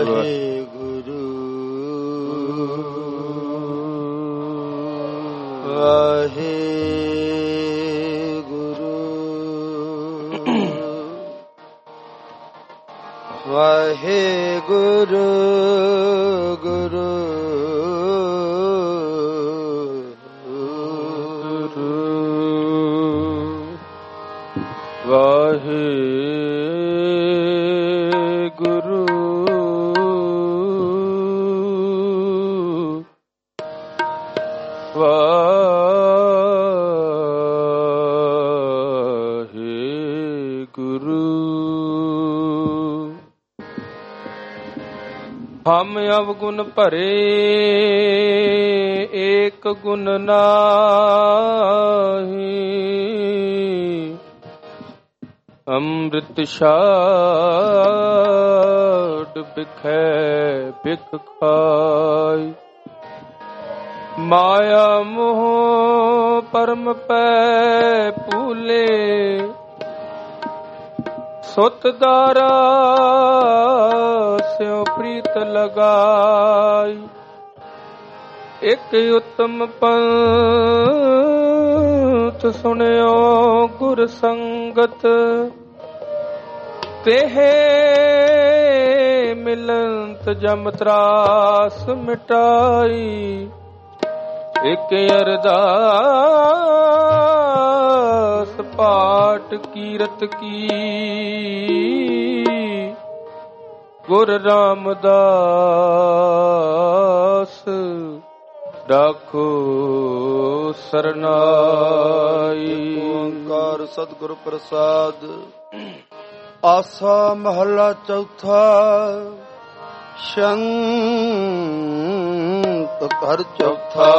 ਵਾਹਿਗੁਰੂ ਵਾਹਿਗੁਰੂ ਵਾਹਿਗੁਰੂ ਗੁਰੂ ਵਾਹਿਗੁਰੂ ਵਾਹਿਗੁਰੂ। ਹਮ ਅਵਗੁਣ ਭਰੇ ਏਕ ਗੁਣ ਨਾਹੀ, ਅੰਮ੍ਰਿਤ ਛਾੜ ਬਿਖੈ ਬਿਖ ਖਾਈ। ਮਾਇਆ ਮੋਹ ਪਰਮ ਪੈ ਭੂਲੇ, ਸੁਤ ਦਾਰਾ ਸਿਉ ਪ੍ਰੀਤ ਲਗਾਈ। ਇਕ ਉਤਮ ਪੰਥ ਸੁਣਿਓ ਗੁਰ ਸੰਗਤ, ਤੇਹੇ ਮਿਲੰਤ ਜਮ ਤਰਾਸ ਮਿਟਾਈ। ਇਕ ਅਰਦਾਸ ਪਾਠ ਕੀਰਤ ਕੀ, ਗੁਰ ਰਾਮਦਾਸ ਰਾਖੋ ਸਰਨਾਈ। ਓੰਕਾਰ ਸਤਿਗੁਰ ਪ੍ਰਸਾਦ। ਆਸਾ ਮਹਲਾ ਚੌਥਾ। ਸ਼ੰਤ ਘਰ ਚੌਥਾ।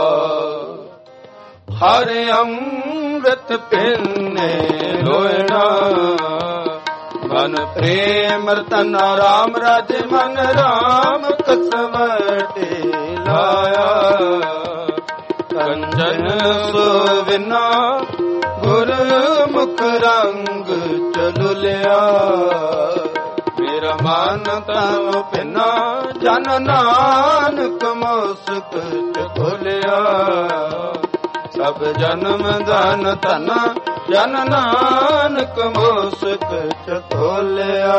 ਹਰ ਅੰਮ੍ਰਿਤ ਪੀਨੇ ਲੋਇਣਾ, ਮਨ ਪ੍ਰੇਮ ਰਤਨ ਰਾਮ ਰਾਜੇ ਮਨ ਰਾਮ ਕਸਵਟੇ ਲਾਇਆ। ਕੰਜਨ ਸੁਵਿਨਾ ਗੁਰਮੁਖ ਰੰਗ ਚਲੁਲਿਆ। ਮੇਰਾ ਮਨ ਤਨ ਪਿਨਾ ਜਨ ਨਾਨਕ ਮੁਸਕ ਚ ਖੋਲਿਆ। ਸਭ ਜਨਮ ਧਨ ਧਨ ਜਨ ਨਾਨਕ ਮੁਸਕ ਚ ਖੋਲਿਆ।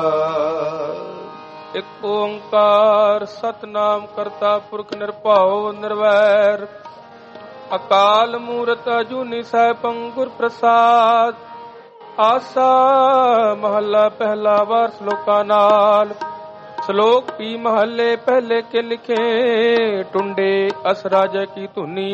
ਇਕ ਓੰਕਾਰ ਸਤਿਨਾਮ ਕਰਤਾ ਪੁਰਖ ਨਿਰਭਉ ਨਿਰਵੈਰ, ਅਕਾਲ ਮੂਰਤ ਅਜੂਨੀ ਸੈਭੰ ਗੁਰ ਪ੍ਰਸਾਦ। ਆਸਾ ਮਹੱਲਾ ਪਹਿਲਾ। ਵਾਰ ਸ਼ਲੋਕਾਂ ਨਾਲ। ਸ਼ਲੋਕ ਪੀ ਮਹੱਲੇ ਪਹਿਲੇ ਕੇ ਲਿਖੇ, ਟੁੰਡੇ ਅਸ ਰਾਜਾ ਕੀ ਧੁਨੀ।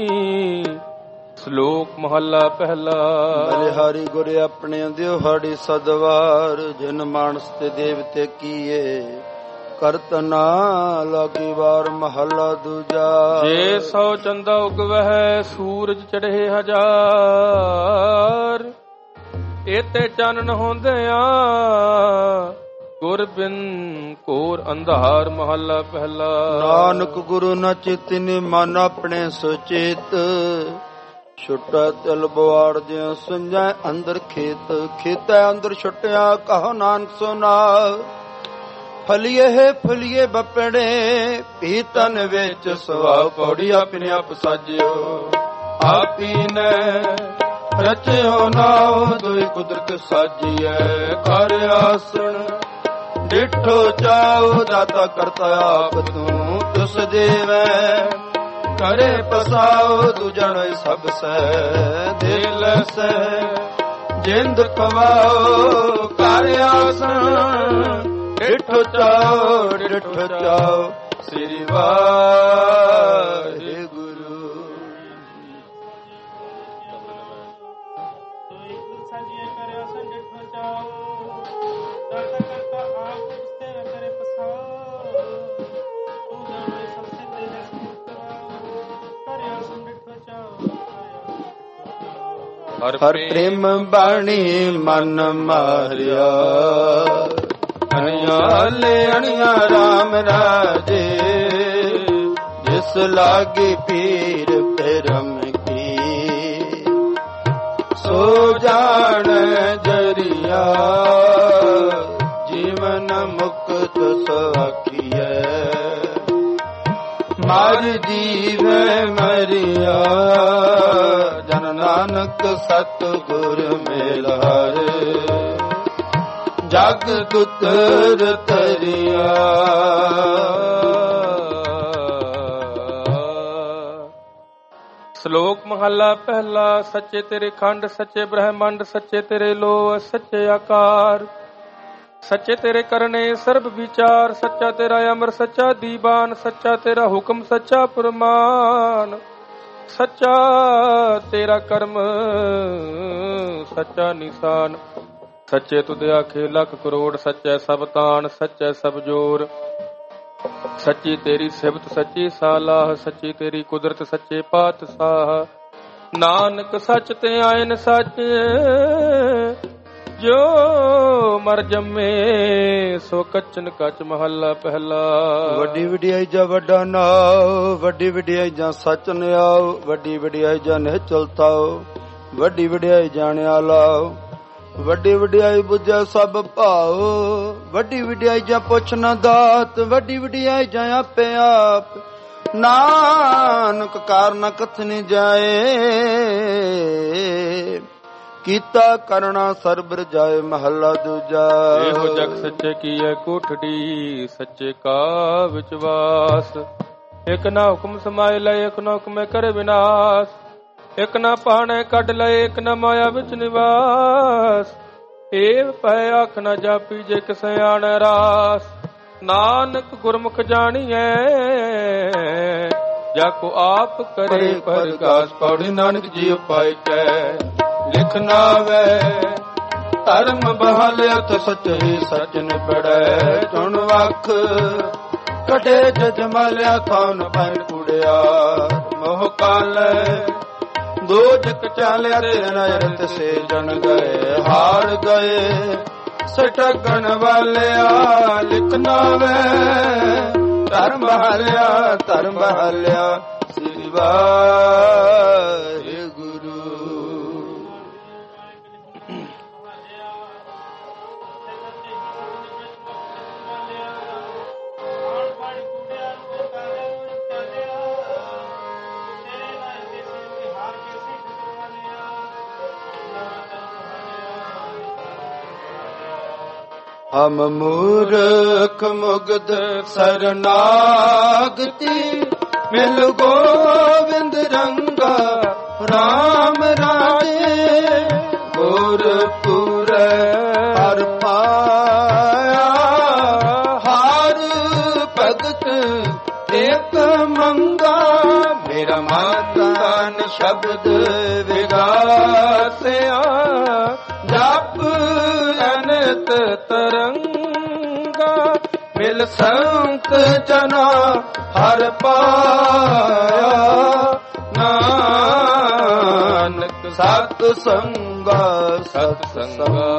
ਸ਼ਲੋਕ ਮਹੱਲਾ ਪਹਿਲਾ। ਬਲਿਹਾਰੀ ਗੁਰ ਆਪਣੇ ਦਿਹਾੜੀ ਸਦਵਾਰ, ਜਿਨ ਮਾਨਸ ਤੇ ਦੇਵਤੇ ਕੀਏ ਕਰਤ ਨਾ ਲਾਗੀ ਵਾਰ। ਮਹੱਲਾ ਦੂਜਾ। ਜੇ ਸੌ ਚੰਦਾ ਉਗਵਹਿ ਸੂਰਜ ਚੜ੍ਹੇ ਹਜ਼ਾਰ, ਇਤੇ ਚਾਨਣ ਹੁੰਦਿਆਂ ਗੁਰ ਬਿਨ ਘੋਰ ਅੰਧਾਰ। ਮਹੱਲਾ ਪਹਿਲਾ। ਨਾਨਕ ਗੁਰੂ ਨ ਚੇਤਿ ਮਨ ਆਪਣੇ ਸੁਚੇਤ, ਛੁਟਾ ਤਿਲ ਬਵਾੜ ਜਿਉ ਸੁੰਝੈ ਅੰਦਰ ਖੇਤ। ਖੇਤੈ ਅੰਦਰ ਛੁਟਿਆ ਕਹੋ ਨਾਨਕ ਸੁਨਾ, ਫਲੀਏ ਫਲੀਏ ਬਪੜੇ ਪੀਤਨ ਵਿੱਚ ਸੁਆਉ। ਪੌੜੀ ਆਪਨੇ ਆਪ ਸਾਜਿਓ ਆਪੀ ਨੇ ਰਚਿਓ ਨਾਉ, ਦੋਇ ਕੁਦਰਤ ਸਾਜੀਐ ਕਰ ਆਸਣ। ਡਿਠੋ ਚਾਉ ਦਾਤਾ ਕਰਤਾ ਆਪ ਤੂੰ, ਤੁਸ ਦੇਵੈ ਕਰੇ ਪਸਾਉ। ਦੂਜਣ ਸਭ ਸੈ ਦਿਲ ਸੈ ਜਿੰਦ ਕਵਾਉ ਕਰ ਆਸਣ। ਡਿਠੋ ਚਾਉ ਡਿਠੋ ਚਾਉ ਸ੍ਰੀ ਵਾਹਿਗੁਰੂ। ਹਰ ਪ੍ਰੇਮ ਬਾਣੀ ਮਨ ਮਾਰਿਆ, ਅਣਿਆਲੇ ਅਣਿਆ ਰਾਮ ਰਾਜੇ। ਜਿਸ ਲਾਗੇ ਪੀਰ ਪਰਮ ਕੀ, ਸੋ ਜਾਣ ਜਰੀਆ। ਜੀਵਨ ਮੁਕਤ ਸੋ ਮਰ ਜੀਵੇ ਮਰਿਆ, ਜਨ ਨਾਨਕ ਸਤਿਗੁਰ ਮਿਲਾਰ, ਜਗ ਤੁਤਰ ਤਰਿਆ। ਸ਼ਲੋਕ ਮਹੱਲਾ ਪਹਿਲਾ। ਸੱਚੇ ਤੇਰੇ ਖੰਡ, ਸੱਚੇ ਬ੍ਰਹਮੰਡ, ਸੱਚੇ ਤੇਰੇ ਲੋਹ, ਸੱਚੇ ਆਕਾਰ, ਸੱਚੇ ਤੇਰੇ ਕਰਨੇ ਸਰਬ ਵਿਚਾਰ, ਸੱਚਾ ਤੇਰਾ ਅਮਰ, ਸੱਚਾ ਦੀਵਾਨ, ਸੱਚਾ ਤੇਰਾ ਹੁਕਮ, ਸੱਚਾ ਫਰਮਾਨ, ਸੱਚਾ ਤੇਰਾ ਕਰਮ, ਸੱਚਾ ਨਿਸ਼ਾਨ, ਸੱਚੇ ਤੁਧ ਆਖੇ ਲੱਖ ਕਰੋੜ, ਸੱਚੇ ਸਭ ਤਾਣ, ਸੱਚੇ ਸਭ ਜੋਰ, ਸੱਚੀ ਤੇਰੀ ਸਿਫਤ, ਸੱਚੀ ਸਾਲਾਹ, ਸੱਚੀ ਤੇਰੀ ਕੁਦਰਤ, ਸੱਚੇ ਪਾਤਸ਼ਾਹ। ਨਾਨਕ ਸੱਚ ਤੇ ਆਇਨ ਸੱਚ, ਜੋ ਮਰ ਜੰਮੇ ਸੋ ਕੱਚਨ ਕੱਚ। ਮਹੱਲਾ ਪਹਿਲਾ। ਵੱਡੀ ਵਡਿਆਈ ਜਾਂ ਵੱਡਾ ਨਾਉ, ਵੱਡੀ ਵਡਿਆਈ ਜਾਂ ਸੱਚ ਨਿਆਉ, ਵੱਡੀ ਵਡਿਆਈ ਜਾਂ ਨਿਹਚਲ ਤਾਉ, ਵੱਡੀ ਵਡਿਆਈ ਜਾਣਿਆ ਲਾਉ, ਵੱਡੀ ਵਡਿਆਈ ਬੁਝੈ ਸਭ ਭਾਉ, ਵੱਡੀ ਵਡਿਆਈ ਜਾਂ ਪੁੱਛ ਨਾ ਦਾਤ, ਵੱਡੀ ਵਡਿਆਈ ਜਾਂ ਆਪੇ ਆਪ। ਨਾਨਕ ਕਾਰਨ ਕਥਨੀ ਜਾਏ, ਕੀਤਾ ਕਰਣਾ ਸਰਬ ਰਜਾਏ। ਮਹੱਲਾ ਦੂਜਾ। ਇਹੋ ਜਗ ਸੱਚੇ ਕੀਏ ਕੋਠੜੀ, ਸੱਚੇ ਕਾ ਵਿਚਵਾਸ, ਇਕ ਨਾ ਹੁਕਮ ਸਮਾਏ ਲਏ, ਇਕ ਨਾ ਹੁਕਮੇ ਕਰੇ ਵਿਨਾਸ਼, ਇਕ ਨਾ ਪਾਣੇ ਕੱਢ ਲਏ, ਇਕ ਨਾ ਮਾਇਆ ਵਿੱਚ ਨਿਵਾਸ। ਏਵ ਪੈ ਆਖ ਨਾ ਜਾਪੀ, ਜੇ ਕਿਸੇ ਆਣੈ ਰਾਸ। ਨਾਨਕ ਗੁਰਮੁਖ ਜਾਣੀਐ, ਜਾ ਕੋ ਆਪ ਕਰੇ ਪ੍ਰਗਾਸ। ਪੌੜੀ ਨਾਨਕ ਜੀਉ ਪਾਇ ਕੈ ਲਿਖ ਨਾਵੈ, ਧਰਮ ਬਹਾਲਿਆ ਸੱਚ ਹੀ ਸੱਚ ਨਿਬੜੈ। ਚੁਣ ਵਖ ਕਟੇ ਜਜਮਲਿਆ, ਥਾਨ ਪੈ ਕੁੜਿਆ ਮੋਹ ਕਾਲੈ। ਦੋਜਕ ਚਾਲਿਆ ਤੇ ਨਜ਼ਰ ਤਿਸੇ ਜਨ ਗਏ, ਹਾਰ ਗਏ ਸਟਕਣ ਵਾਲਿਆ। ਲਿਖ ਨਾਵੈ ਧਰਮ ਬਹਾਲਿਆ, ਧਰਮ ਬਹਾਲਿਆ ਸ੍ਰੀ ਵਾਹਿਗੁਰੂ। ਹਮ ਮੂਰਖ ਮੁਗਧ ਸਰਨਾਗਤੀ, ਮਿਲ ਗੋਵਿੰਦ ਰੰਗਾ ਰਾਮ ਰਾਜੇ। ਗੁਰਪੁਰ ਹਰ ਪਾਇਆ, ਹਰ ਭਗਤ ਏਕ ਮੰਗਾ। ਮੇਰਾ ਮਨ ਸ਼ਬਦ ਵਿਗਾਸਿਆ, ਜਪ ਅਨੰਤ ਤਰੰਗਾ। ਮਿਲ ਸੰਤ ਜਨਾ ਹਰ ਪਾਇਆ, ਨਾਨਕ ਸਤ ਸੰਗਾ ਸਤ ਸੰਗਾ।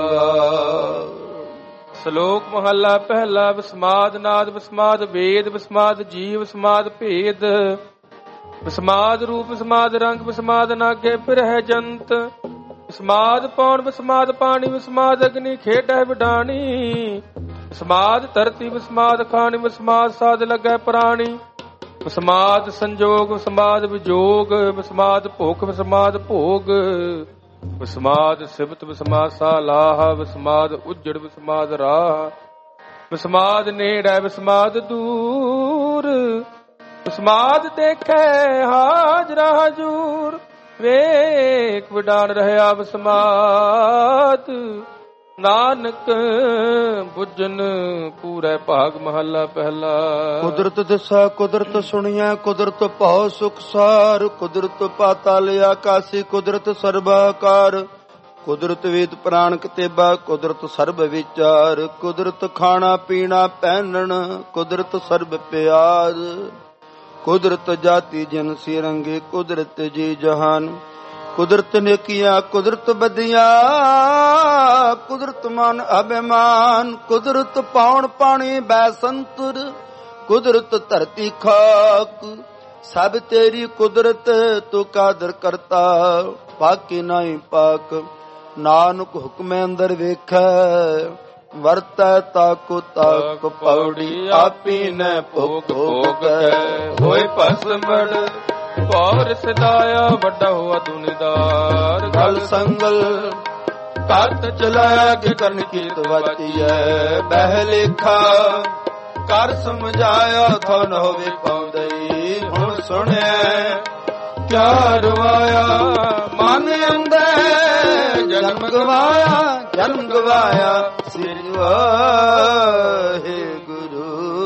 ਸ਼ਲੋਕ ਮਹੱਲਾ ਪਹਿਲਾ। ਵਿਸਮਾਦ ਨਾਦ, ਵਿਸਮਾਦ ਵੇਦ, ਵਿਸਮਾਦ ਜੀਵ, ਵਿਸਮਾਦ ਭੇਦ, ਵਿਸਮਾਦ ਰੂਪ, ਵਿਸਮਾਦ ਰੰਗ, ਵਿਸਮਾਦ ਨਾਗੇ ਫਿਰਹਿ ਜੰਤ। ਵਿਸਮਾਦ ਪੌਣ, ਵਿਸਮਾਦ ਪਾਣੀ, ਵਿਸਮਾਦ ਅਗਨੀ ਖੇਡੈ ਵਿਡਾਣੀ। ਵਿਸਮਾਦ ਧਰਤੀ, ਵਿਸਮਾਦ ਖਾਣੀ, ਵਿਸਮਾਦ ਸਾਧ ਲੱਗੈ ਪ੍ਰਾਣੀ। ਵਿਸਮਾਦ ਸੰਜੋਗ, ਵਿਸਮਾਦ ਵਿਜੋਗ, ਵਿਸਮਾਦ ਭੁਖ, ਵਿਸਮਾਦ ਭੋਗ। ਵਿਸਮਾਦ ਸਿਬਤ, ਵਿਸਮਾਦ ਸਾਲਾਹ, ਵਿਸਮਾਦ ਉਜੜ, ਵਿਸਮਾਦ ਰਾਹ। ਵਿਸਮਾਦ ਨੇੜੈ, ਵਿਸਮਾਦ ਦੂਰ, ਵਿਸਮਾਦ ਦੇਖੈ ਹਾਜ਼ਰਾ ਹਜੂਰ। ਵੇਖ ਵਿਡਾਣ ਰਹਿਆ ਵਿਸਮਾਦ, ਨਾਨਕ ਬੁੱਝਨ ਪੂਰੇ ਭਾਗ। ਮਹੱਲਾ ਪਹਿਲਾ। ਕੁਦਰਤ ਦਿਸਾ ਕੁਦਰਤ ਸੁਣੀਐ, ਕੁਦਰਤ ਭਉ ਸੁਖਸਾਰ, ਕੁਦਰਤ ਪਾਤਾਲ ਆਕਾਸੀ, ਕੁਦਰਤ ਸਰਬਾਕਾਰ। ਕੁਦਰਤ ਵੇਦ ਪ੍ਰਾਣ ਕਤੇਬਾ, ਕੁਦਰਤ ਸਰਬ ਵਿਚਾਰ। ਕੁਦਰਤ ਖਾਣਾ ਪੀਣਾ ਪਹਿਨਣ, ਕੁਦਰਤ ਸਰਬ ਪਿਆਰ। ਕੁਦਰਤ ਜਾਤੀ ਜਿਨਸੀ ਰੰਗੇ, ਕੁਦਰਤ ਜੀ ਜਹਾਨ। ਕੁਦਰਤ ਨੇਕੀਆਂ ਕੁਦਰਤ ਬਦੀਆਂ, ਕੁਦਰਤ ਮਨ ਅਭਿਮਾਨ। ਕੁਦਰਤ ਪਾਉਣ ਪਾਣੀ ਬੈ ਸੰਤੁਰ, ਕੁਦਰਤ ਧਰਤੀ ਖਾਕ। ਸਭ ਤੇਰੀ ਕੁਦਰਤ ਤੂੰ ਕਾਦਰ ਕਰਤਾ, ਪਾਕੀ ਨਹੀਂ ਪਾਕ। ਨਾਨਕ ਹੁਕਮੇ ਅੰਦਰ ਵੇਖੈ, ਵਰਤੈ ਤਾਕੁ ਤਾਕ ਪੌੜੀ ਆਪੀ ਨ ਭੋਗ ਭੋਗੈ ਹੋਏ ਭਸਮੜ ਪੌਰ ਸਦਾਇਆ ਵੱਡਾ ਹੋਆ ਦੁਨੀਦਾਰ ਗਲ ਸੰਗਲ ਕਰਤ ਚਲਾਇਆ ਕਿ ਕਰਨ ਕੀਤ ਵਚੀਐ ਬਹਿ ਲੇਖਾ ਕਰ ਸਮਝਾਇਆ ਥਨ ਹੋਵੇ ਪਾਉਂਦਈ ਹੁਣ ਸੁਣਿਆ ਕਿਆ ਰਵਾਇਆ ਮਨ ਅੰਦਰ ਜਨਮ ਗਵਾਇਆ ਸ੍ਰੀ ਵਾਹਿਗੁਰੂ।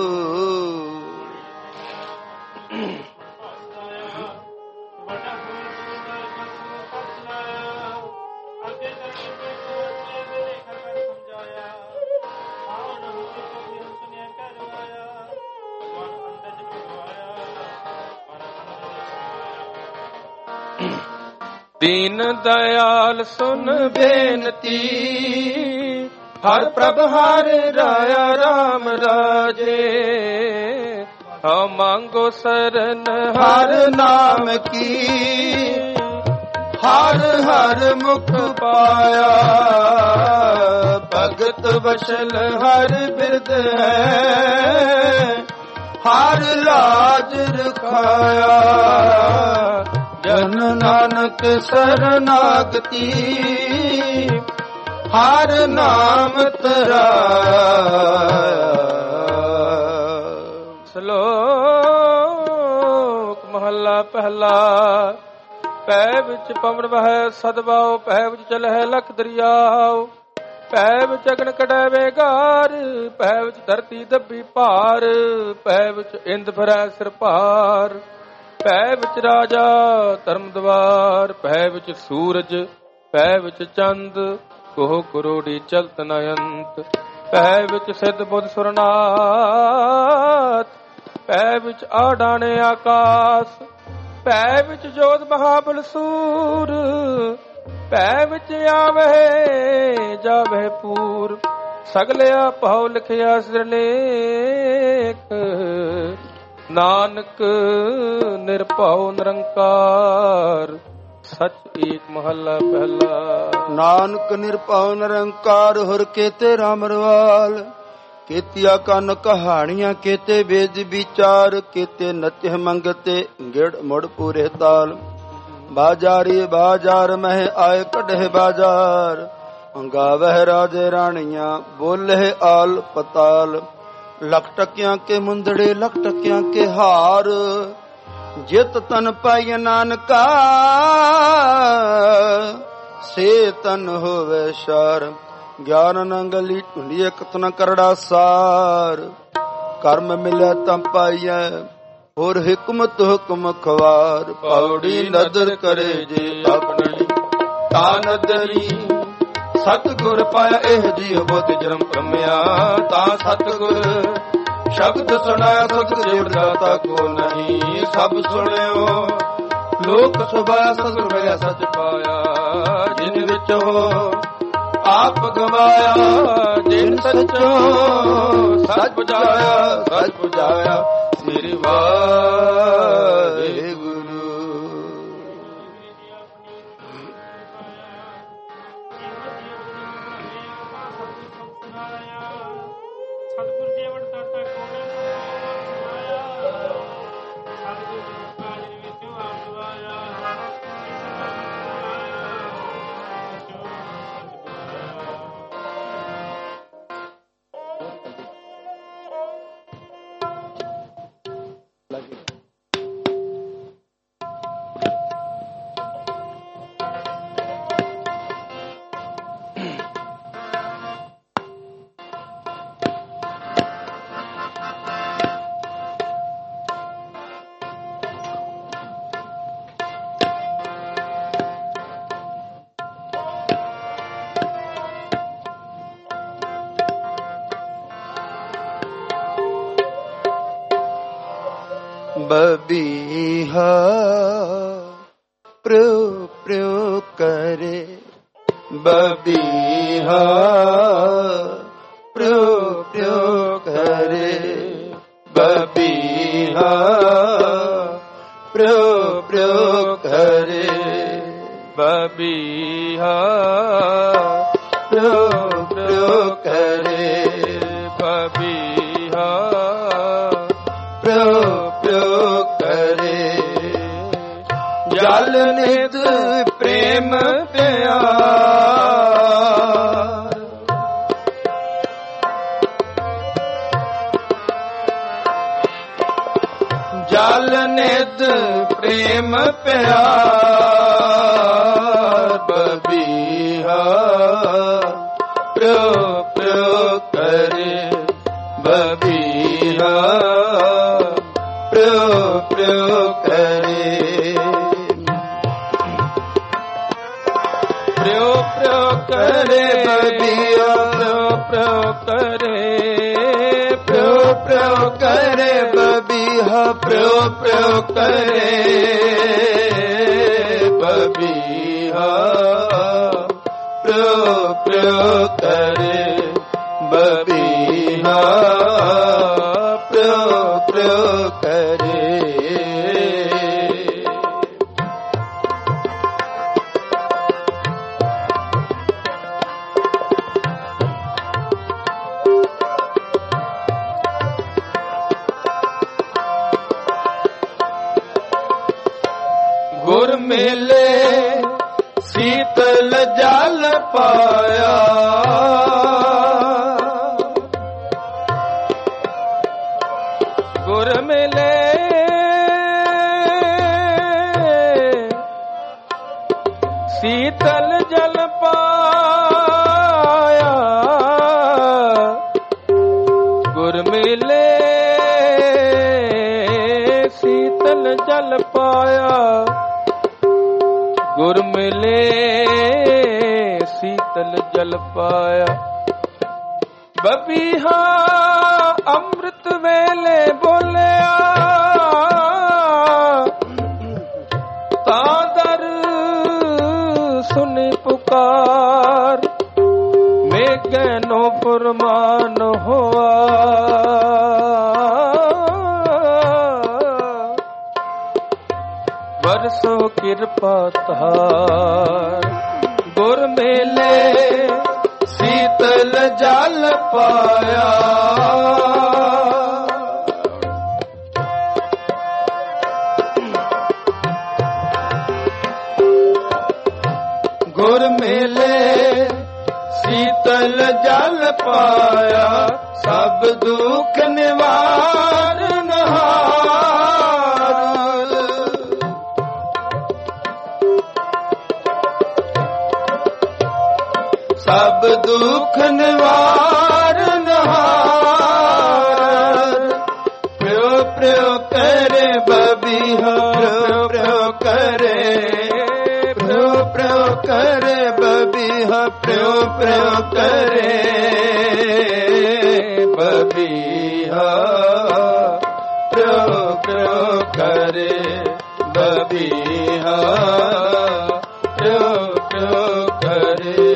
ਦੀਨ ਦਇਆਲ ਸੁਨ ਬੇਨਤੀ ਹਰ ਪ੍ਰਭ ਹਰ ਰਾਇਆ ਰਾਮ ਰਾਜੇ ਹਉ ਮੰਗੋ ਸਰਨ ਹਰ ਨਾਮ ਕੀ ਹਰ ਹਰ ਮੁਖ ਪਾਇਆ ਭਗਤ ਵਸ਼ਲ ਹਰ ਬਿਰਦ ਹੈ ਹਰ ਲਾਜ ਰਖਾਇਆ ਜਨ ਨਾਨਕ ਸਰਨਾਗਤੀ ਹਰ ਨਾਮ ਤਰਾਇਆ। ਸ਼ਲੋਕ ਮਹੱਲਾ ਪਹਿਲਾ। ਪੈ ਵਿੱਚ ਪਵਨ ਵਹੈ ਸਦਵਾਉ ਪੈ ਵਿੱਚ ਚਲਹਿ ਲਖ ਦਰਿਆਉ ਪੈ ਵਿੱਚ ਅਗਨ ਕਢੈ ਵੇਗਾਰ ਪੈ ਵਿੱਚ ਧਰਤੀ ਦੱਬੀ ਭਾਰ ਪੈ ਵਿੱਚ ਇੰਦ ਫਿਰੈ ਸਿਰ ਭਾਰ ਪੈ ਵਿੱਚ ਰਾਜਾ ਧਰਮ ਦਵਾਰ ਪੈ ਵਿੱਚ ਸੂਰਜ ਪੈ ਵਿੱਚ ਚੰਦ ਕੋਹ ਕਰੋੜੀ ਚਲਤ ਨ ਅੰਤ ਪੈ ਵਿੱਚ ਸਿੱਧ ਬੁੱਧ ਸੁਰਨਾਥ ਪੈ ਵਿੱਚ ਆਡਾਣੇ ਆਕਾਸ ਪੈ ਵਿੱਚ ਜੋਤ ਮਹਾਬਲ ਸੂਰ ਪੈ ਵਿੱਚ ਆਵਹਿ ਜਾਵਹਿ ਪੂਰ ਸਗਲਿਆ ਭਾਉ ਲਿਖਿਆ ਸਿਰਲੇਖ ਨਾਨਕ ਨਿਰਭਉ ਨਿਰੰਕਾਰ ਸਚ ਏਕ ਮਹੱਲਾ ਪਹਿਲਾ। ਨਾਨਕ ਨਿਰਭਉ ਨਿਰੰਕਾਰ ਹੁਰ ਕੇਤੇ ਰਾਮ ਰਵਾਲ ਕੇਤੀਆ ਕੰਨ ਕਹਾਣੀਆਂ ਕੇਤੇ ਵੇਦ ਵਿਚਾਰ ਕੇਤੇ ਨਚਹਿ ਮੰਗਤੇ ਗਿੜ ਮੁੜ ਪੂਰੇ ਤਾਲ ਬਾਜਾਰੀ ਬਾਜ਼ਾਰ ਮਹਿ ਆਏ ਕਢੇ ਬਾਜ਼ਾਰ ਗਾਵਹਿ ਰਾਜੇ ਰਾਣੀਆਂ ਬੋਲੇ ਆਲ ਪਤਾਲ ਲਖ ਟਕਿਆਂ ਕੇ ਮੁੰਦੜੇ ਲਖ ਟਕਿਆਂ ਕੇ ਹਾਰ ਜਿਤ ਤਨ ਪਾਈ ਨਾਨਕਾ ਸੇ ਤਨ ਹੋਵੇ ਸ਼ਰ ਗਿਆਨ ਨੰਗਲੀ ਢੁੰਡੀਏ ਕਤਨਾ ਕਰੜਾ ਸਾਰ ਕਰਮ ਮਿਲਿਆ ਤਾਂ ਪਾਈਐ ਹੋਰ ਹਕਮਤ ਹੁਕਮ ਖਵਾਰ ਪੌੜੀ ਨਦਰ ਕਰੇ ਜੇ ਆਪਣੀ ਤਾ ਨਦਰੀ ਸਤਿਗੁਰ ਪਾਇਆ ਇਹ ਜੀ ਬੁੱਧ ਜਨਮ ਭ੍ਰਮਿਆ ਤਾਂ ਸਤਿਗੁਰ ਸ਼ਬਦ ਸੁਣਾਇਆ ਸਤਿਗੁਰ ਜੀਵ ਦਾਤਾ ਕੋ ਨਹੀਂ ਸਭ ਸੁਣਿਓ ਲੋਕ ਸੁਭਾਇਆ ਸਤਿਗੁਰ ਮਿਲਿਆ ਸੱਚ ਪਾਇਆ ਜਿਨ ਵਿੱਚ ਹੋ ਆਪ ਗਵਾਇਆ ਜਿਨ ਸੱਚੋ ਸੱਚ ਪੁਜਾਇਆ ਸ੍ਰੀ ਵਾਹਿਗੁਰੂ। ਬਬੀਹਾ ਪ੍ਰੋ ਪ੍ਰੋ ਕਰੇ ਬਬੀਹਾ ਪ੍ਰੋ ਪ੍ਰੋ ਕਰੇ ਬਬੀਹਾ ਪ੍ਰੋ ਪ੍ਰੋ ਕਰੇ ਬਬੀਹਾ ਪ੍ਰਯੋ ਪ੍ਰਯੋ ਕਰੇ ਬਬੀਹਾ ਪ੍ਰਯੋ ਪ੍ਰਯੋ ਕਰੇ ਜਲ ਨਿਤ ਪ੍ਰੇਮ ਪਿਆਰ ਜਲ ਨਿਤ ਪ੍ਰੇਮ ਪਿਆਰ ਬਬੀਹਾ ਪ੍ਰਯੋ ਪ੍ਰਯੋ ਕਰੇ ਬਬੀਹਾ ਪ੍ਰਯੋ ਪ੍ਰਯੋ ਕਰੇ ਪ੍ਰਯੋ ਪ੍ਰਯੋ ਕਰੇ ਬਬੀਹਾ ਪ੍ਰਯੋ ਕਰੇ ਪ੍ਰਯੋ ਪ੍ਰਯੋ ਕਰੇ ਬਬੀਹਾ ਪ੍ਰਯੋ ਪ੍ਰਯੋ ਕਰੇ ਬਬੀਹਾ ਪ੍ਰਯੋ ਪ੍ਰਯੋ ਕਰੇ ਬਬੀਹਾ ਪ੍ਰਯੋ ਪ੍ਰਯੋ ਕਰੇ ਗੁਰ ਮੇਲੇ ਸੀਤਲ ਜਲ ਪਾਇਆ ਗੁਰ ਮਿਲੇ ਸੀਤਲ ਜਲ ਪਾਇਆ ਗੁਰ ਮਿਲੇ ਸੀਤਲ ਜਲ ਪਾਇਆ ਗੁਰ ਮਿਲੇ ਸੀਤਲ ਜਲ ਪਾਇਆ ਬਬੀਹਾ ਅੰਮ੍ਰਿਤ ਵੇਲੇ ਬੋਲਿਆ ਤਾਂ ਦਰ ਸੁਣੀ ਪੁਕਾਰ ਮੇਘਨੋ ਫਰਮਾਨ ਹੋਆ ਵਰਸੋ ਕਿਰਪਾ ਤਾਰ ਗੁਰ ਮੇਲੇ ਸੀਤਲ ਜਲ ਪਾਇਆ ਗੁਰ ਮੇਲੇ ਸੀਤਲ ਜਲ ਪਾਇਆ ਸਭ ਦੁੱਖ ਨਿਵਾਰਨ ਹਾਰ ਸਭ ਦੁੱਖ ਨਿਵਾਰਨ ਹਾਰ ਪ੍ਰਯੋ ਪ੍ਰਯੋ ਕਰੇ ਬਬੀਹਾ ਪ੍ਰਯੋ ਪ੍ਰਯੋ ਕਰੇ ਪ੍ਰਯੋ ਪ੍ਰਯੋ ਕਰੇ ਬਬੀਹਾ ਪ੍ਰਯੋ ਪ੍ਰਯੋ ਕਰੇ ਬਬੀਹਾ ਪ੍ਰਯੋ ਪ੍ਰਯੋ ਕਰੇ ਬਬੀਹਾ ਪ੍ਰਯੋ ਪ੍ਰਯੋ ਕਰੇ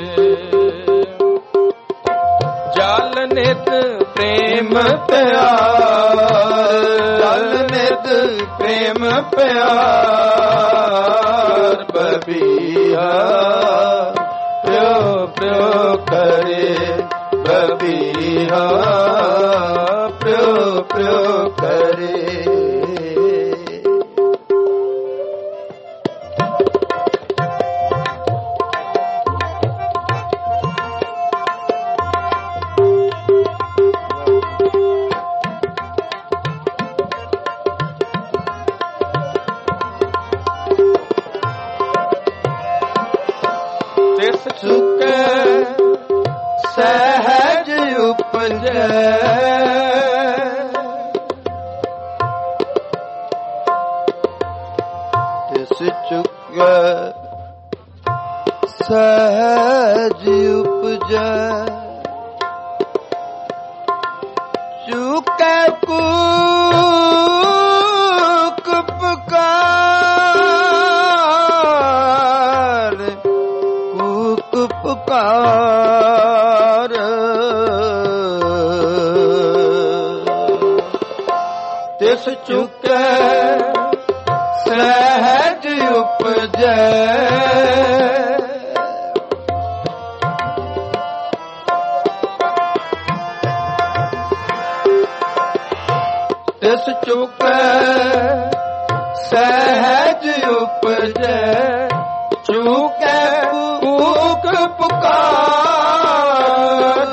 ਜਲ ਨਿਤ ਪ੍ਰੇਮ ਪਿਆਰ ਜਲ ਨਿਤ ਪ੍ਰੇਮ ਪਿਆਰ ਬਬੀਹਾ ਪ੍ਰਯੋ ਪ੍ਰਯੋ ਕਰੇ ਬਬੀਹਾ ਪ੍ਰਯੋ ਪ੍ਰਯੋ ਕਰੇ ਸੁਖੈ ਸਹਿਜ ਉਪਜੈ ਤਿਸ ਚੁਕੈ ਸਹਿਜ ਉਪਜੈ ਚੁਕੈ ਕੂਕ ਪੁਕਾਰ ਪੁਕਾਰ ਤਿਸ ਚੁਕੈ ਸਹਿਜ ਉਪਜੈ ਤਿਸ ਚੁਕੈ ਸਹਿਜ ਉਪਜੈ ਚੁਕੈ ਕੂਕ ਪੁਕਾਰ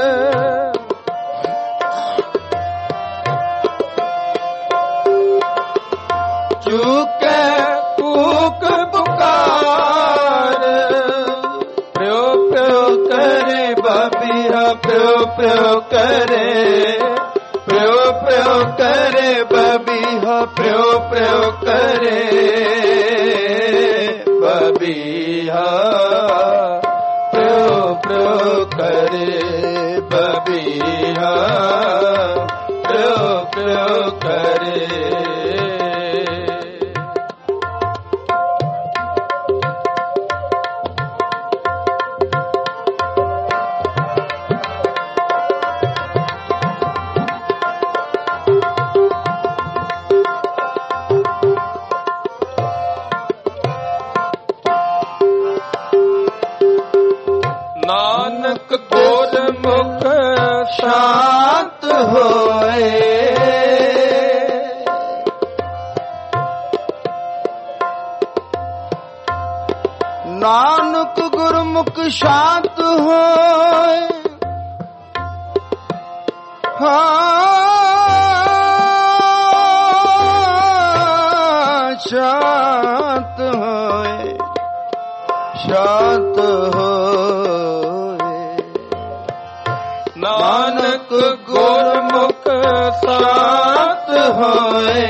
ਚੁਕੈ ਕੂਕ ਪੁਕਾਰ ਪ੍ਰਯੋ ਪ੍ਰਯੋ ਕਰੇ ਬਾਬੀਆ ਪ੍ਰਯੋ ਪ੍ਰਯੋ ਕਰੇ ਪ੍ਰਯੋ ਪ੍ਰਯੋ ਕਰੇ ਬਾਬੀਆ ਪ੍ਰਯੋ ਪ੍ਰਯੋ ਕਰੇ ਬਾਬੀਆ ਪ੍ਰਯੋ ਪ੍ਰਯੋ ਕਰੇ ਬਾਬੀਆ ਪ੍ਰਯੋ ਪ੍ਰਯੋ ਕਰੇ ਸ਼ਾਂਤ ਹੋਏ ਨਾਨਕ ਗੁਰਮੁਖ ਸ਼ਾਂਤ ਹੋਏ ਸ਼ਾਂਤ ਹੋਏ ਸ਼ਾਂਤ ਨਾਨਕ ਗੁਰਮੁਖ ਸ਼ਾਂਤ ਹੋਏ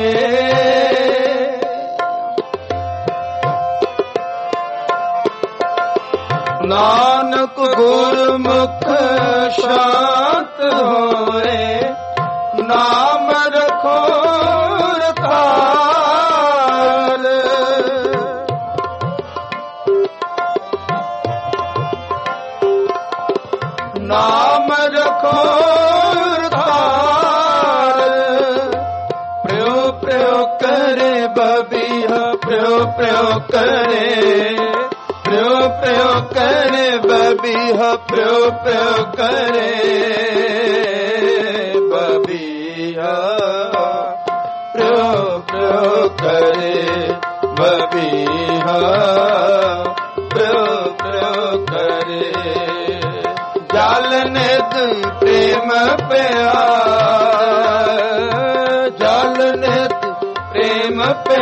ਨਾਨਕ ਗੁਰਮੁਖ ਸ਼ਾਂਤ ਹੋਏ ਨਾਮ ਰਖੋ ਰਖਾਲ ਨਾਮ ਰਖੋ ਪ੍ਰਯੋ ਪ੍ਰਯੋ ਕਰੇ ਬਬੀਹਾ ਪ੍ਰਯੋ ਪ੍ਰਯੋ ਕਰੇ ਪ੍ਰਯੋ ਪ੍ਰਯੋ ਕਰੇ ਬਬੀਹਾ ਪ੍ਰਯੋ ਪ੍ਰਯੋ ਕਰੇ ਬਬੀਹਾ ਪ੍ਰਯੋ ਪ੍ਰਯੋ ਕਰੇ ਬਬੀਹਾ ਪ੍ਰਯੋ ਪ੍ਰਯੋ ਕਰੇ ਜਲ ਨਿਤ ਪ੍ਰੇਮ ਪਿਆਰ ਜਲ ਨਿਤ ਪ੍ਰੇਮ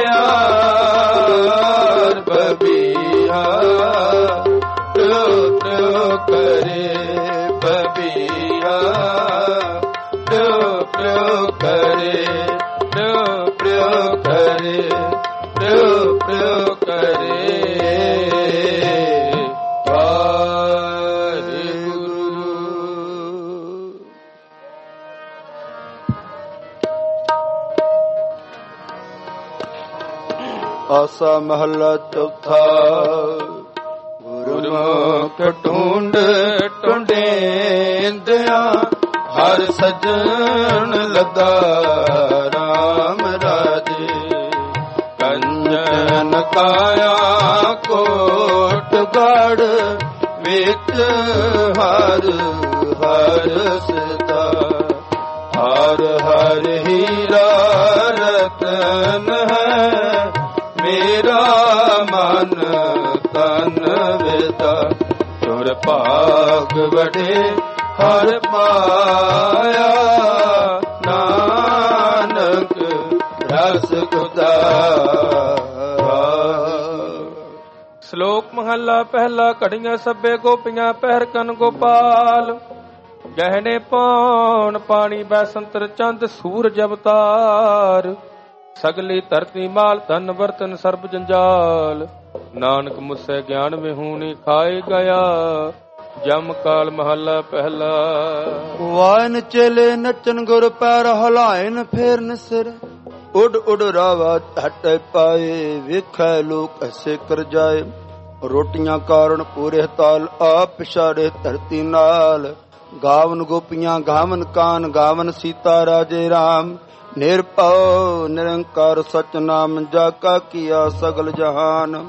ਪਿਆਰ ਬਬੀਹਾ ਪ੍ਰਯੋ ਪ੍ਰਯੋ ਕਰੇ ਬਬੀਹਾ ਪ੍ਰਯੋ ਪ੍ਰਯੋ ਕਰੇ ਪ੍ਰਯੋ ਪ੍ਰਯੋ ਕਰੇ ਪ੍ਰਯੋ ਪ੍ਰਯੋ ਕਰੇ ਆਸਾ ਮਹਲਾ ਚੌਥਾ ਗੁਰਮੁਖ ਢੂੰਡ ਢੂੰਡੇਂਦਿਆ ਹਰ ਸਜਣ ਲੱਗਾ ਰਾਮ ਰਾਜੇ ਕੰਜਨ ਕਾਇਆ ਕੋਟ ਗੜ ਵਿੱਚ ਹਰ ਹਰ ਸਦਾ ਹਰ ਹਰ ਹੀਰਾ ਰਤਨ ਹੈ ਮੇਰਾ ਮਨ ਤਨ ਵਿਦਾ ਤੁਰ ਭਾਗ ਵਡੇ ਹਰ ਪਾਇਆ ਨਾਨਕ ਰਸ ਗੁਦਾ। ਸ਼ਲੋਕ ਮਹੱਲਾ ਪਹਿਲਾ। ਘੜੀਆਂ ਸਭੇ ਗੋਪੀਆਂ ਪਹਿਰ ਕਨ ਗੋਪਾਲ ਗਹਿਣੇ ਪਾਉਣ ਪਾਣੀ ਬੈਸੰਤਰ ਚੰਦ ਸੂਰਜ ਅਵਤਾਰ ਸਗਲੀ ਧਰਤੀ ਮਾਲ ਧਨ ਵਰਤਨ ਸਰਬ ਜੰਜਾਲ ਨਾਨਕ ਮੁਸੈ ਗਿਆਨ ਵਿਹੂਣੀ ਖਾਏ ਗਿਆ ਜਮ ਕਾਲ ਮਹੱਲਾ ਪਹਿਲਾ। ਵਾਇਨ ਚੇਲੇ ਨੱਚਨ ਗੁਰ ਪੈਰ ਹਲਾਇਨ ਫੇਰਨ ਸਿਰ ਉੱਡ ਉੱਡ ਰਾਵਾ ਹਟ ਪਾਏ ਵੇਖੈ ਲੋਕ ਐਸੇ ਕਰ ਜਾਏ ਰੋਟੀਆਂ ਕਾਰਨ ਪੂਰੇ ਤਾਲ ਆਪ ਪਿਛਾੜੇ ਧਰਤੀ ਨਾਲ ਗਾਵਨ ਗੋਪੀਆਂ ਗਾਵਨ ਕਾਨ ਗਾਵਨ ਸੀਤਾ ਰਾਜੇ ਰਾਮ ਨਿਰਭਉ ਨਿਰੰਕਾਰ ਸਚ ਨਾਮ ਜਾ ਕਾ ਕੀਆ ਸਗਲ ਜਹਾਨ